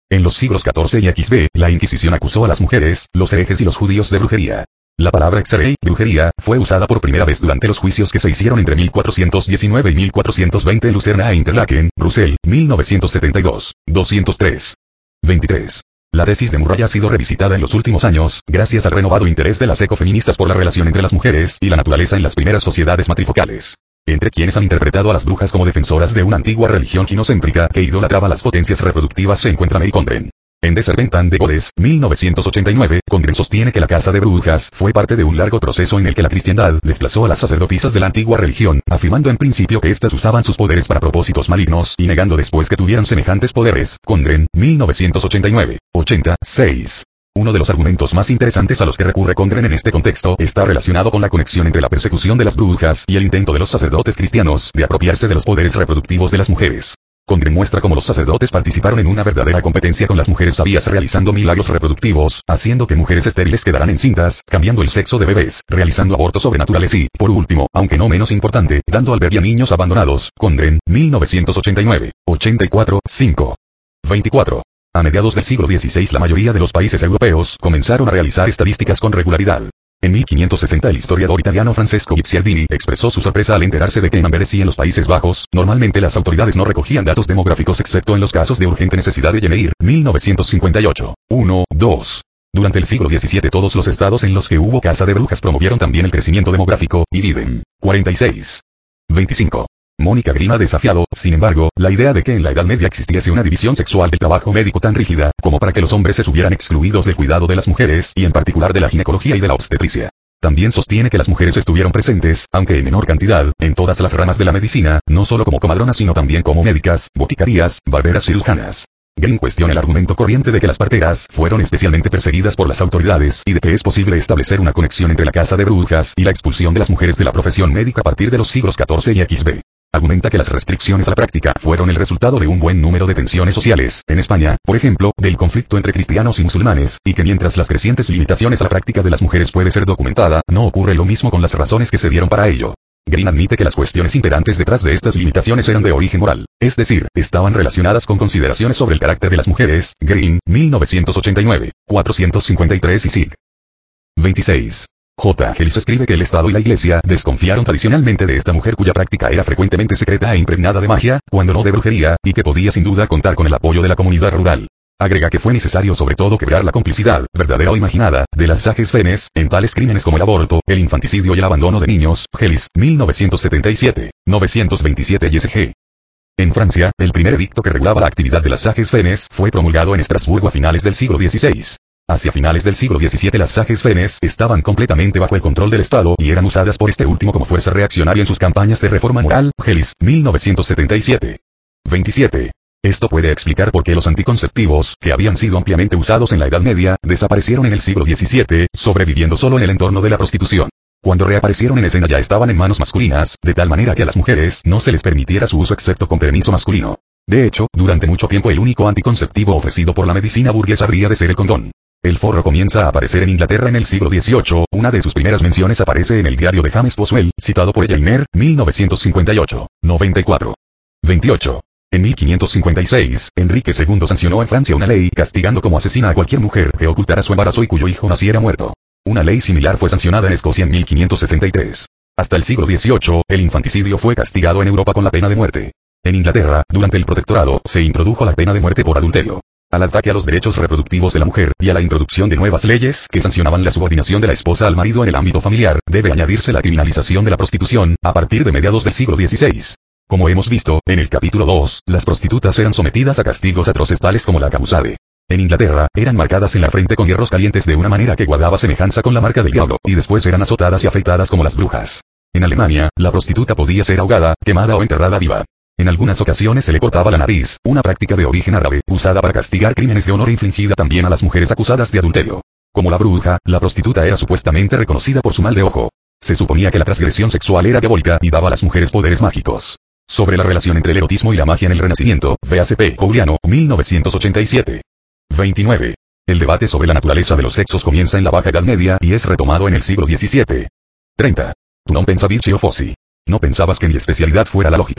En los siglos catorce y equis be, la Inquisición acusó a las mujeres, los herejes y los judíos de brujería. La palabra hexerei, brujería, fue usada por primera vez durante los juicios que se hicieron entre mil cuatrocientos diecinueve y mil cuatrocientos veinte en Lucerna e Interlaken, Bruselas, mil novecientos setenta y dos, doscientos tres. veintitrés. La tesis de Murray ha sido revisitada en los últimos años, gracias al renovado interés de las ecofeministas por la relación entre las mujeres y la naturaleza en las primeras sociedades matrifocales. Entre quienes han interpretado a las brujas como defensoras de una antigua religión ginocéntrica que idolatraba las potencias reproductivas se encuentra Mary Condren. En The Serpent and the Goddess, mil novecientos ochenta y nueve, Condren sostiene que la caza de brujas fue parte de un largo proceso en el que la cristiandad desplazó a las sacerdotisas de la antigua religión, afirmando en principio que éstas usaban sus poderes para propósitos malignos y negando después que tuvieran semejantes poderes. Condren, mil novecientos ochenta y nueve, ochenta, seis. Uno de los argumentos más interesantes a los que recurre Condren en este contexto está relacionado con la conexión entre la persecución de las brujas y el intento de los sacerdotes cristianos de apropiarse de los poderes reproductivos de las mujeres. Condren muestra cómo los sacerdotes participaron en una verdadera competencia con las mujeres sabias realizando milagros reproductivos, haciendo que mujeres estériles quedaran encintas, cambiando el sexo de bebés, realizando abortos sobrenaturales y, por último, aunque no menos importante, dando albergue a niños abandonados. Condren, mil novecientos ochenta y nueve, ochenta y cuatro, cinco. veinticuatro. A mediados del siglo dieciséis la mayoría de los países europeos comenzaron a realizar estadísticas con regularidad. En mil quinientos sesenta el historiador italiano Francesco Guicciardini expresó su sorpresa al enterarse de que en Amberes y en los Países Bajos, normalmente las autoridades no recogían datos demográficos excepto en los casos de urgente necesidad de Yemeir, mil novecientos cincuenta y ocho. uno, dos. Durante el siglo diecisiete todos los estados en los que hubo caza de brujas promovieron también el crecimiento demográfico, y viven. cuarenta y seis. veinticinco. Mónica Green ha desafiado, sin embargo, la idea de que en la Edad Media existiese una división sexual del trabajo médico tan rígida, como para que los hombres se subieran excluidos del cuidado de las mujeres y en particular de la ginecología y de la obstetricia. También sostiene que las mujeres estuvieron presentes, aunque en menor cantidad, en todas las ramas de la medicina, no solo como comadronas sino también como médicas, boticarias, barberas cirujanas. Green cuestiona el argumento corriente de que las parteras fueron especialmente perseguidas por las autoridades y de que es posible establecer una conexión entre la caza de brujas y la expulsión de las mujeres de la profesión médica a partir de los siglos catorce y equis be. Argumenta que las restricciones a la práctica fueron el resultado de un buen número de tensiones sociales, en España, por ejemplo, del conflicto entre cristianos y musulmanes, y que mientras las crecientes limitaciones a la práctica de las mujeres puede ser documentada, no ocurre lo mismo con las razones que se dieron para ello. Green admite que las cuestiones imperantes detrás de estas limitaciones eran de origen moral, es decir, estaban relacionadas con consideraciones sobre el carácter de las mujeres. Green, mil novecientos ochenta y nueve, cuatrocientos cincuenta y tres y sig. veintiséis. J. Ellis escribe que el Estado y la Iglesia desconfiaron tradicionalmente de esta mujer cuya práctica era frecuentemente secreta e impregnada de magia, cuando no de brujería, y que podía sin duda contar con el apoyo de la comunidad rural. Agrega que fue necesario sobre todo quebrar la complicidad, verdadera o imaginada, de las sages femmes, en tales crímenes como el aborto, el infanticidio y el abandono de niños. Ellis, mil novecientos setenta y siete, novecientos veintisiete y S G. En Francia, el primer edicto que regulaba la actividad de las sages femmes fue promulgado en Estrasburgo a finales del siglo dieciséis. Hacia finales del siglo diecisiete las sages femmes estaban completamente bajo el control del Estado y eran usadas por este último como fuerza reaccionaria en sus campañas de reforma moral. Ellis, mil novecientos setenta y siete. veintisiete. Esto puede explicar por qué los anticonceptivos, que habían sido ampliamente usados en la Edad Media, desaparecieron en el siglo diecisiete, sobreviviendo solo en el entorno de la prostitución. Cuando reaparecieron en escena ya estaban en manos masculinas, de tal manera que a las mujeres no se les permitiera su uso excepto con permiso masculino. De hecho, durante mucho tiempo el único anticonceptivo ofrecido por la medicina burguesa habría de ser el condón. El forro comienza a aparecer en Inglaterra en el siglo dieciocho, una de sus primeras menciones aparece en el diario de James Boswell, citado por Elleiner, mil novecientos cincuenta y ocho, noventa y cuatro. veintiocho. En mil quinientos cincuenta y seis, Enrique segundo sancionó en Francia una ley castigando como asesina a cualquier mujer que ocultara su embarazo y cuyo hijo naciera muerto. Una ley similar fue sancionada en Escocia en mil quinientos sesenta y tres. Hasta el siglo dieciocho, el infanticidio fue castigado en Europa con la pena de muerte. En Inglaterra, durante el protectorado, se introdujo la pena de muerte por adulterio. Al ataque a los derechos reproductivos de la mujer, y a la introducción de nuevas leyes que sancionaban la subordinación de la esposa al marido en el ámbito familiar, debe añadirse la criminalización de la prostitución, a partir de mediados del siglo dieciséis. Como hemos visto, en el capítulo dos, las prostitutas eran sometidas a castigos atroces tales como la cabusade. En Inglaterra, eran marcadas en la frente con hierros calientes de una manera que guardaba semejanza con la marca del diablo, y después eran azotadas y afeitadas como las brujas. En Alemania, la prostituta podía ser ahogada, quemada o enterrada viva. En algunas ocasiones se le cortaba la nariz, una práctica de origen árabe, usada para castigar crímenes de honor infligida también a las mujeres acusadas de adulterio. Como la bruja, la prostituta era supuestamente reconocida por su mal de ojo. Se suponía que la transgresión sexual era diabólica y daba a las mujeres poderes mágicos. Sobre la relación entre el erotismo y la magia en el Renacimiento, véase P. Couliano, mil novecientos ochenta y siete. veintinueve. El debate sobre la naturaleza de los sexos comienza en la Baja Edad Media y es retomado en el siglo diecisiete. treinta. Tu non pensavi io fossi. No pensabas que mi especialidad fuera la lógica.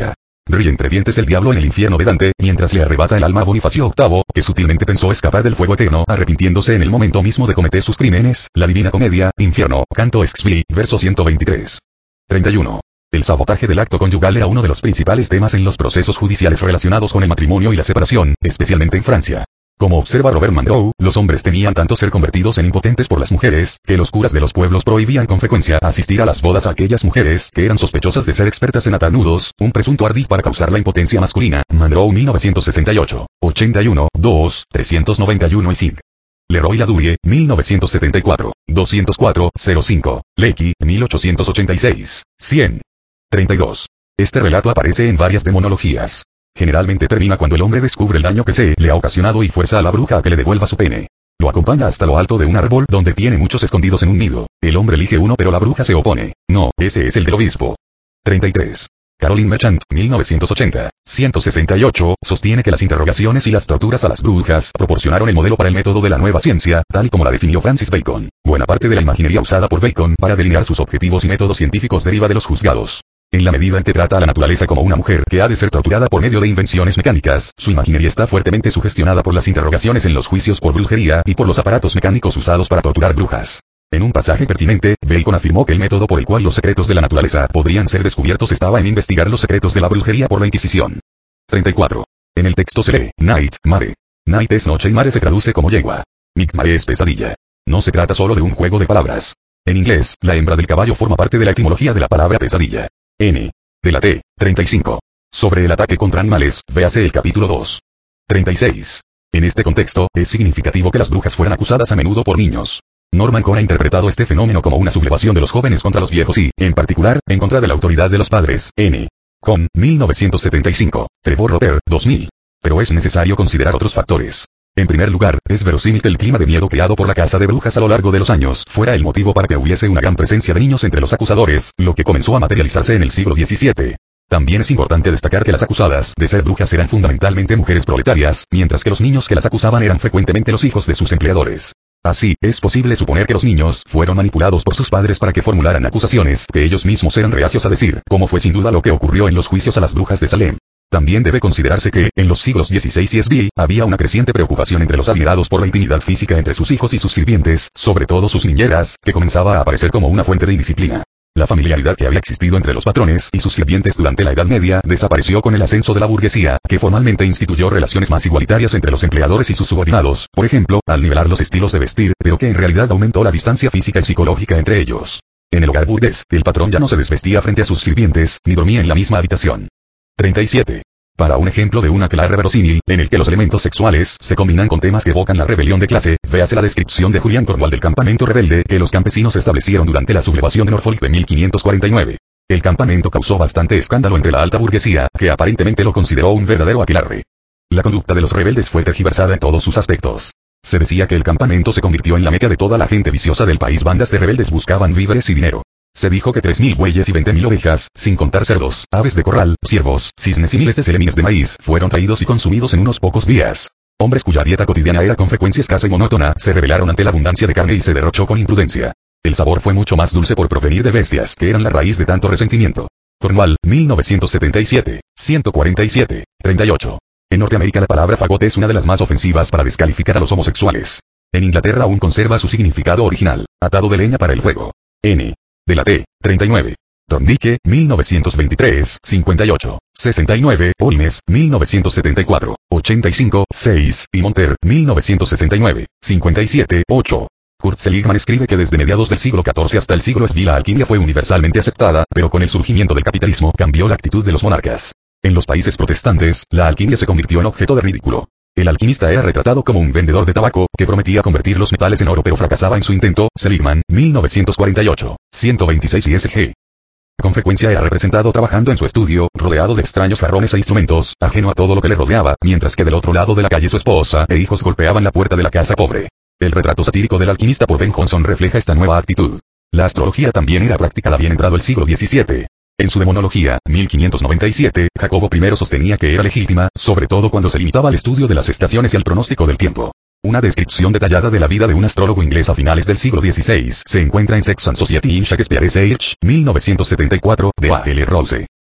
ríe entre dientes el diablo en el infierno de Dante, mientras le arrebata el alma a Bonifacio octavo, que sutilmente pensó escapar del fuego eterno, arrepintiéndose en el momento mismo de cometer sus crímenes. La Divina Comedia, Infierno, Canto Exvi, verso ciento veintitrés. treinta y uno. El sabotaje del acto conyugal era uno de los principales temas en los procesos judiciales relacionados con el matrimonio y la separación, especialmente en Francia. Como observa Robert Monroe, los hombres temían tanto ser convertidos en impotentes por las mujeres, que los curas de los pueblos prohibían con frecuencia asistir a las bodas a aquellas mujeres que eran sospechosas de ser expertas en atar nudos, un presunto ardid para causar la impotencia masculina. Monroe mil novecientos sesenta y ocho, ochenta y uno, dos, trescientos noventa y uno y cinco. Leroy Ladurie, mil novecientos setenta y cuatro, doscientos cuatro, cero cinco, Lecky, mil ochocientos ochenta y seis, cien. treinta y dos. Este relato aparece en varias demonologías. Generalmente termina cuando el hombre descubre el daño que se le ha ocasionado y fuerza a la bruja a que le devuelva su pene. Lo acompaña hasta lo alto de un árbol donde tiene muchos escondidos en un nido. El hombre elige uno pero la bruja se opone. No, ese es el del obispo. treinta y tres. Caroline Merchant, mil novecientos ochenta, ciento sesenta y ocho, sostiene que las interrogaciones y las torturas a las brujas proporcionaron el modelo para el método de la nueva ciencia, tal y como la definió Francis Bacon. Buena parte de la imaginería usada por Bacon para delinear sus objetivos y métodos científicos deriva de los juzgados. En la medida en que trata a la naturaleza como una mujer que ha de ser torturada por medio de invenciones mecánicas, su imaginería está fuertemente sugestionada por las interrogaciones en los juicios por brujería y por los aparatos mecánicos usados para torturar brujas. En un pasaje pertinente, Bacon afirmó que el método por el cual los secretos de la naturaleza podrían ser descubiertos estaba en investigar los secretos de la brujería por la Inquisición. treinta y cuatro. En el texto se lee, Night, Mare. Night es noche y Mare se traduce como yegua. Mare es pesadilla. No se trata solo de un juego de palabras. En inglés, la hembra del caballo forma parte de la etimología de la palabra pesadilla. N. De la T. treinta y cinco. Sobre el ataque contra animales, véase el capítulo dos. treinta y seis. En este contexto, es significativo que las brujas fueran acusadas a menudo por niños. Norman Cohn ha interpretado este fenómeno como una sublevación de los jóvenes contra los viejos y, en particular, en contra de la autoridad de los padres. N. Cohn, mil novecientos setenta y cinco. Trevor Roper, dos mil. Pero es necesario considerar otros factores. En primer lugar, es verosímil que el clima de miedo creado por la casa de brujas a lo largo de los años fuera el motivo para que hubiese una gran presencia de niños entre los acusadores, lo que comenzó a materializarse en el siglo diecisiete. También es importante destacar que las acusadas de ser brujas eran fundamentalmente mujeres proletarias, mientras que los niños que las acusaban eran frecuentemente los hijos de sus empleadores. Así, es posible suponer que los niños fueron manipulados por sus padres para que formularan acusaciones que ellos mismos eran reacios a decir, como fue sin duda lo que ocurrió en los juicios a las brujas de Salem. También debe considerarse que, en los siglos dieciséis y diecisiete, había una creciente preocupación entre los adinerados por la intimidad física entre sus hijos y sus sirvientes, sobre todo sus niñeras, que comenzaba a aparecer como una fuente de indisciplina. La familiaridad que había existido entre los patrones y sus sirvientes durante la Edad Media desapareció con el ascenso de la burguesía, que formalmente instituyó relaciones más igualitarias entre los empleadores y sus subordinados, por ejemplo, al nivelar los estilos de vestir, pero que en realidad aumentó la distancia física y psicológica entre ellos. En el hogar burgués, el patrón ya no se desvestía frente a sus sirvientes, ni dormía en la misma habitación. treinta y siete. Para un ejemplo de una clara verosímil, en el que los elementos sexuales se combinan con temas que evocan la rebelión de clase, véase la descripción de Julián Cornwall del campamento rebelde que los campesinos establecieron durante la sublevación de Norfolk de mil quinientos cuarenta y nueve. El campamento causó bastante escándalo entre la alta burguesía, que aparentemente lo consideró un verdadero aquelarre. La conducta de los rebeldes fue tergiversada en todos sus aspectos. Se decía que el campamento se convirtió en la meca de toda la gente viciosa del país. Bandas de rebeldes buscaban víveres y dinero. Se dijo que tres mil bueyes y veinte mil ovejas, sin contar cerdos, aves de corral, ciervos, cisnes y miles de celemines de maíz, fueron traídos y consumidos en unos pocos días. Hombres cuya dieta cotidiana era con frecuencia escasa y monótona, se rebelaron ante la abundancia de carne y se derrochó con imprudencia. El sabor fue mucho más dulce por provenir de bestias que eran la raíz de tanto resentimiento. Cornwall, mil novecientos setenta y siete, ciento cuarenta y siete, treinta y ocho. En Norteamérica la palabra fagot es una de las más ofensivas para descalificar a los homosexuales. En Inglaterra aún conserva su significado original, atado de leña para el fuego. N. De la T. treinta y nueve. Thorndike, mil novecientos veintitrés, cincuenta y ocho, sesenta y nueve, Olmes, mil novecientos setenta y cuatro, ochenta y cinco, seis, y Monter, mil novecientos sesenta y nueve, cincuenta y siete, ocho. Kurt Seligman escribe que desde mediados del siglo catorce hasta el siglo diez la alquimia fue universalmente aceptada, pero con el surgimiento del capitalismo cambió la actitud de los monarcas. En los países protestantes, la alquimia se convirtió en objeto de ridículo. El alquimista era retratado como un vendedor de tabaco, que prometía convertir los metales en oro pero fracasaba en su intento. Seligman, mil novecientos cuarenta y ocho, ciento veintiséis y S G. Con frecuencia era representado trabajando en su estudio, rodeado de extraños jarrones e instrumentos, ajeno a todo lo que le rodeaba, mientras que del otro lado de la calle su esposa e hijos golpeaban la puerta de la casa pobre. El retrato satírico del alquimista por Ben Jonson refleja esta nueva actitud. La astrología también era practicada bien entrado el siglo diecisiete. En su demonología, mil quinientos noventa y siete, Jacobo I sostenía que era legítima, sobre todo cuando se limitaba al estudio de las estaciones y al pronóstico del tiempo. Una descripción detallada de la vida de un astrólogo inglés a finales del siglo dieciséis se encuentra en Sex and Society in Shakespeare's Age, mil novecientos setenta y cuatro, de A L Rowse.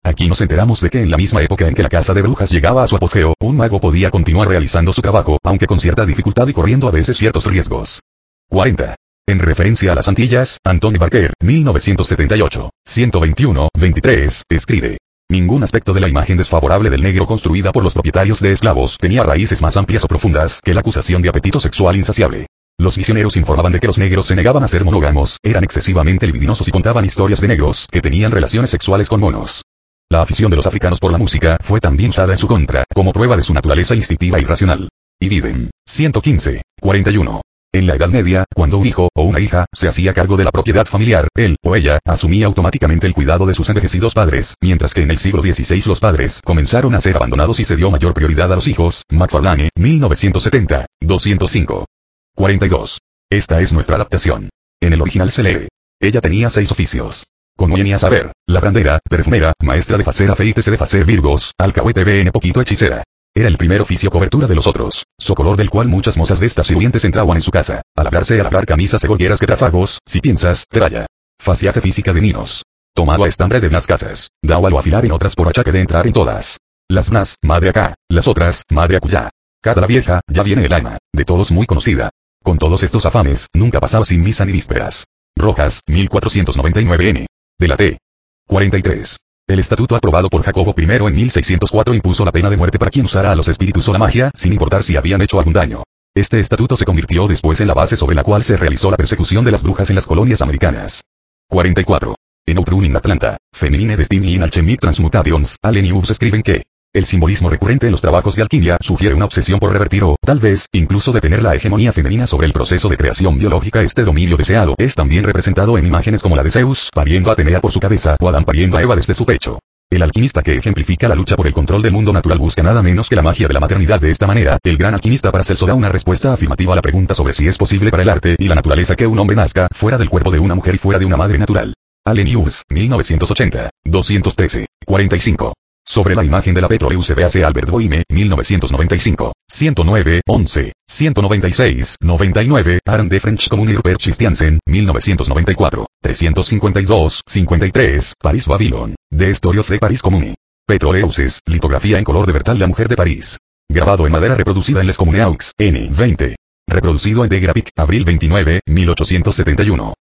Aquí nos enteramos de que en la misma época en que la casa de brujas llegaba a su apogeo, un mago podía continuar realizando su trabajo, aunque con cierta dificultad y corriendo a veces ciertos riesgos. cuarenta. En referencia a las Antillas, Anthony Barker, mil novecientos setenta y ocho, ciento veintiuno, veintitrés, escribe. Ningún aspecto de la imagen desfavorable del negro construida por los propietarios de esclavos tenía raíces más amplias o profundas que la acusación de apetito sexual insaciable. Los misioneros informaban de que los negros se negaban a ser monógamos, eran excesivamente libidinosos y contaban historias de negros que tenían relaciones sexuales con monos. La afición de los africanos por la música fue también usada en su contra, como prueba de su naturaleza instintiva y racional. Y viven. ciento quince, cuarenta y uno. En la Edad Media, cuando un hijo o una hija se hacía cargo de la propiedad familiar, él o ella asumía automáticamente el cuidado de sus envejecidos padres, mientras que en el siglo dieciséis los padres comenzaron a ser abandonados y se dio mayor prioridad a los hijos. McFarlane, mil novecientos setenta, doscientos cinco. cuarenta y dos. Esta es nuestra adaptación. En el original se lee. Ella tenía seis oficios. Convenía saber, labrandera, perfumera, maestra de facer afeites de facer virgos, alcahuete bn poquito hechicera. Era el primer oficio cobertura de los otros, socolor del cual muchas mozas de estas sirvientes entraban en su casa, a labrarse y a labrar camisas egolleras que trafagos, si piensas, tralla. Faciase física de ninos. Tomado a estambre de las casas, dao a lo afilar en otras por achaque de entrar en todas. Las unas, madre acá, las otras, madre acullá. Cada la vieja, ya viene el alma, de todos muy conocida. Con todos estos afanes, nunca pasaba sin misa ni vísperas. Rojas, mil cuatrocientos noventa y nueve n. De la T. cuarenta y tres. El estatuto aprobado por Jacobo I en mil seiscientos cuatro impuso la pena de muerte para quien usara a los espíritus o la magia, sin importar si habían hecho algún daño. Este estatuto se convirtió después en la base sobre la cual se realizó la persecución de las brujas en las colonias americanas. cuarenta y cuatro. En Outrun in Atlanta, Feminine Destiny in Alchemic Transmutations, Allen y Hughes escriben que el simbolismo recurrente en los trabajos de alquimia sugiere una obsesión por revertir o, tal vez, incluso detener la hegemonía femenina sobre el proceso de creación biológica. Este dominio deseado es también representado en imágenes como la de Zeus pariendo a Atenea por su cabeza o Adán pariendo a Eva desde su pecho. El alquimista que ejemplifica la lucha por el control del mundo natural busca nada menos que la magia de la maternidad. De esta manera, el gran alquimista Paracelso da una respuesta afirmativa a la pregunta sobre si es posible para el arte y la naturaleza que un hombre nazca fuera del cuerpo de una mujer y fuera de una madre natural. Allen Hughes, mil novecientos ochenta, doscientos trece, cuarenta y cinco. Sobre la imagen de la Petroleuse véase Albert Boime, mil novecientos noventa y cinco, ciento nueve, once, ciento noventa y seis, noventa y nueve, Aaron de French Commune Rupert Christiansen, mil novecientos noventa y cuatro, trescientos cincuenta y dos, cincuenta y tres, París Babylon, The Story of the Paris Commune. Petroleuses, litografía en color de Bertal la mujer de París. Grabado en madera reproducida en Les Communes Aux, N. veinte. Reproducido en The Graphic, abril veintinueve, mil ochocientos setenta y uno.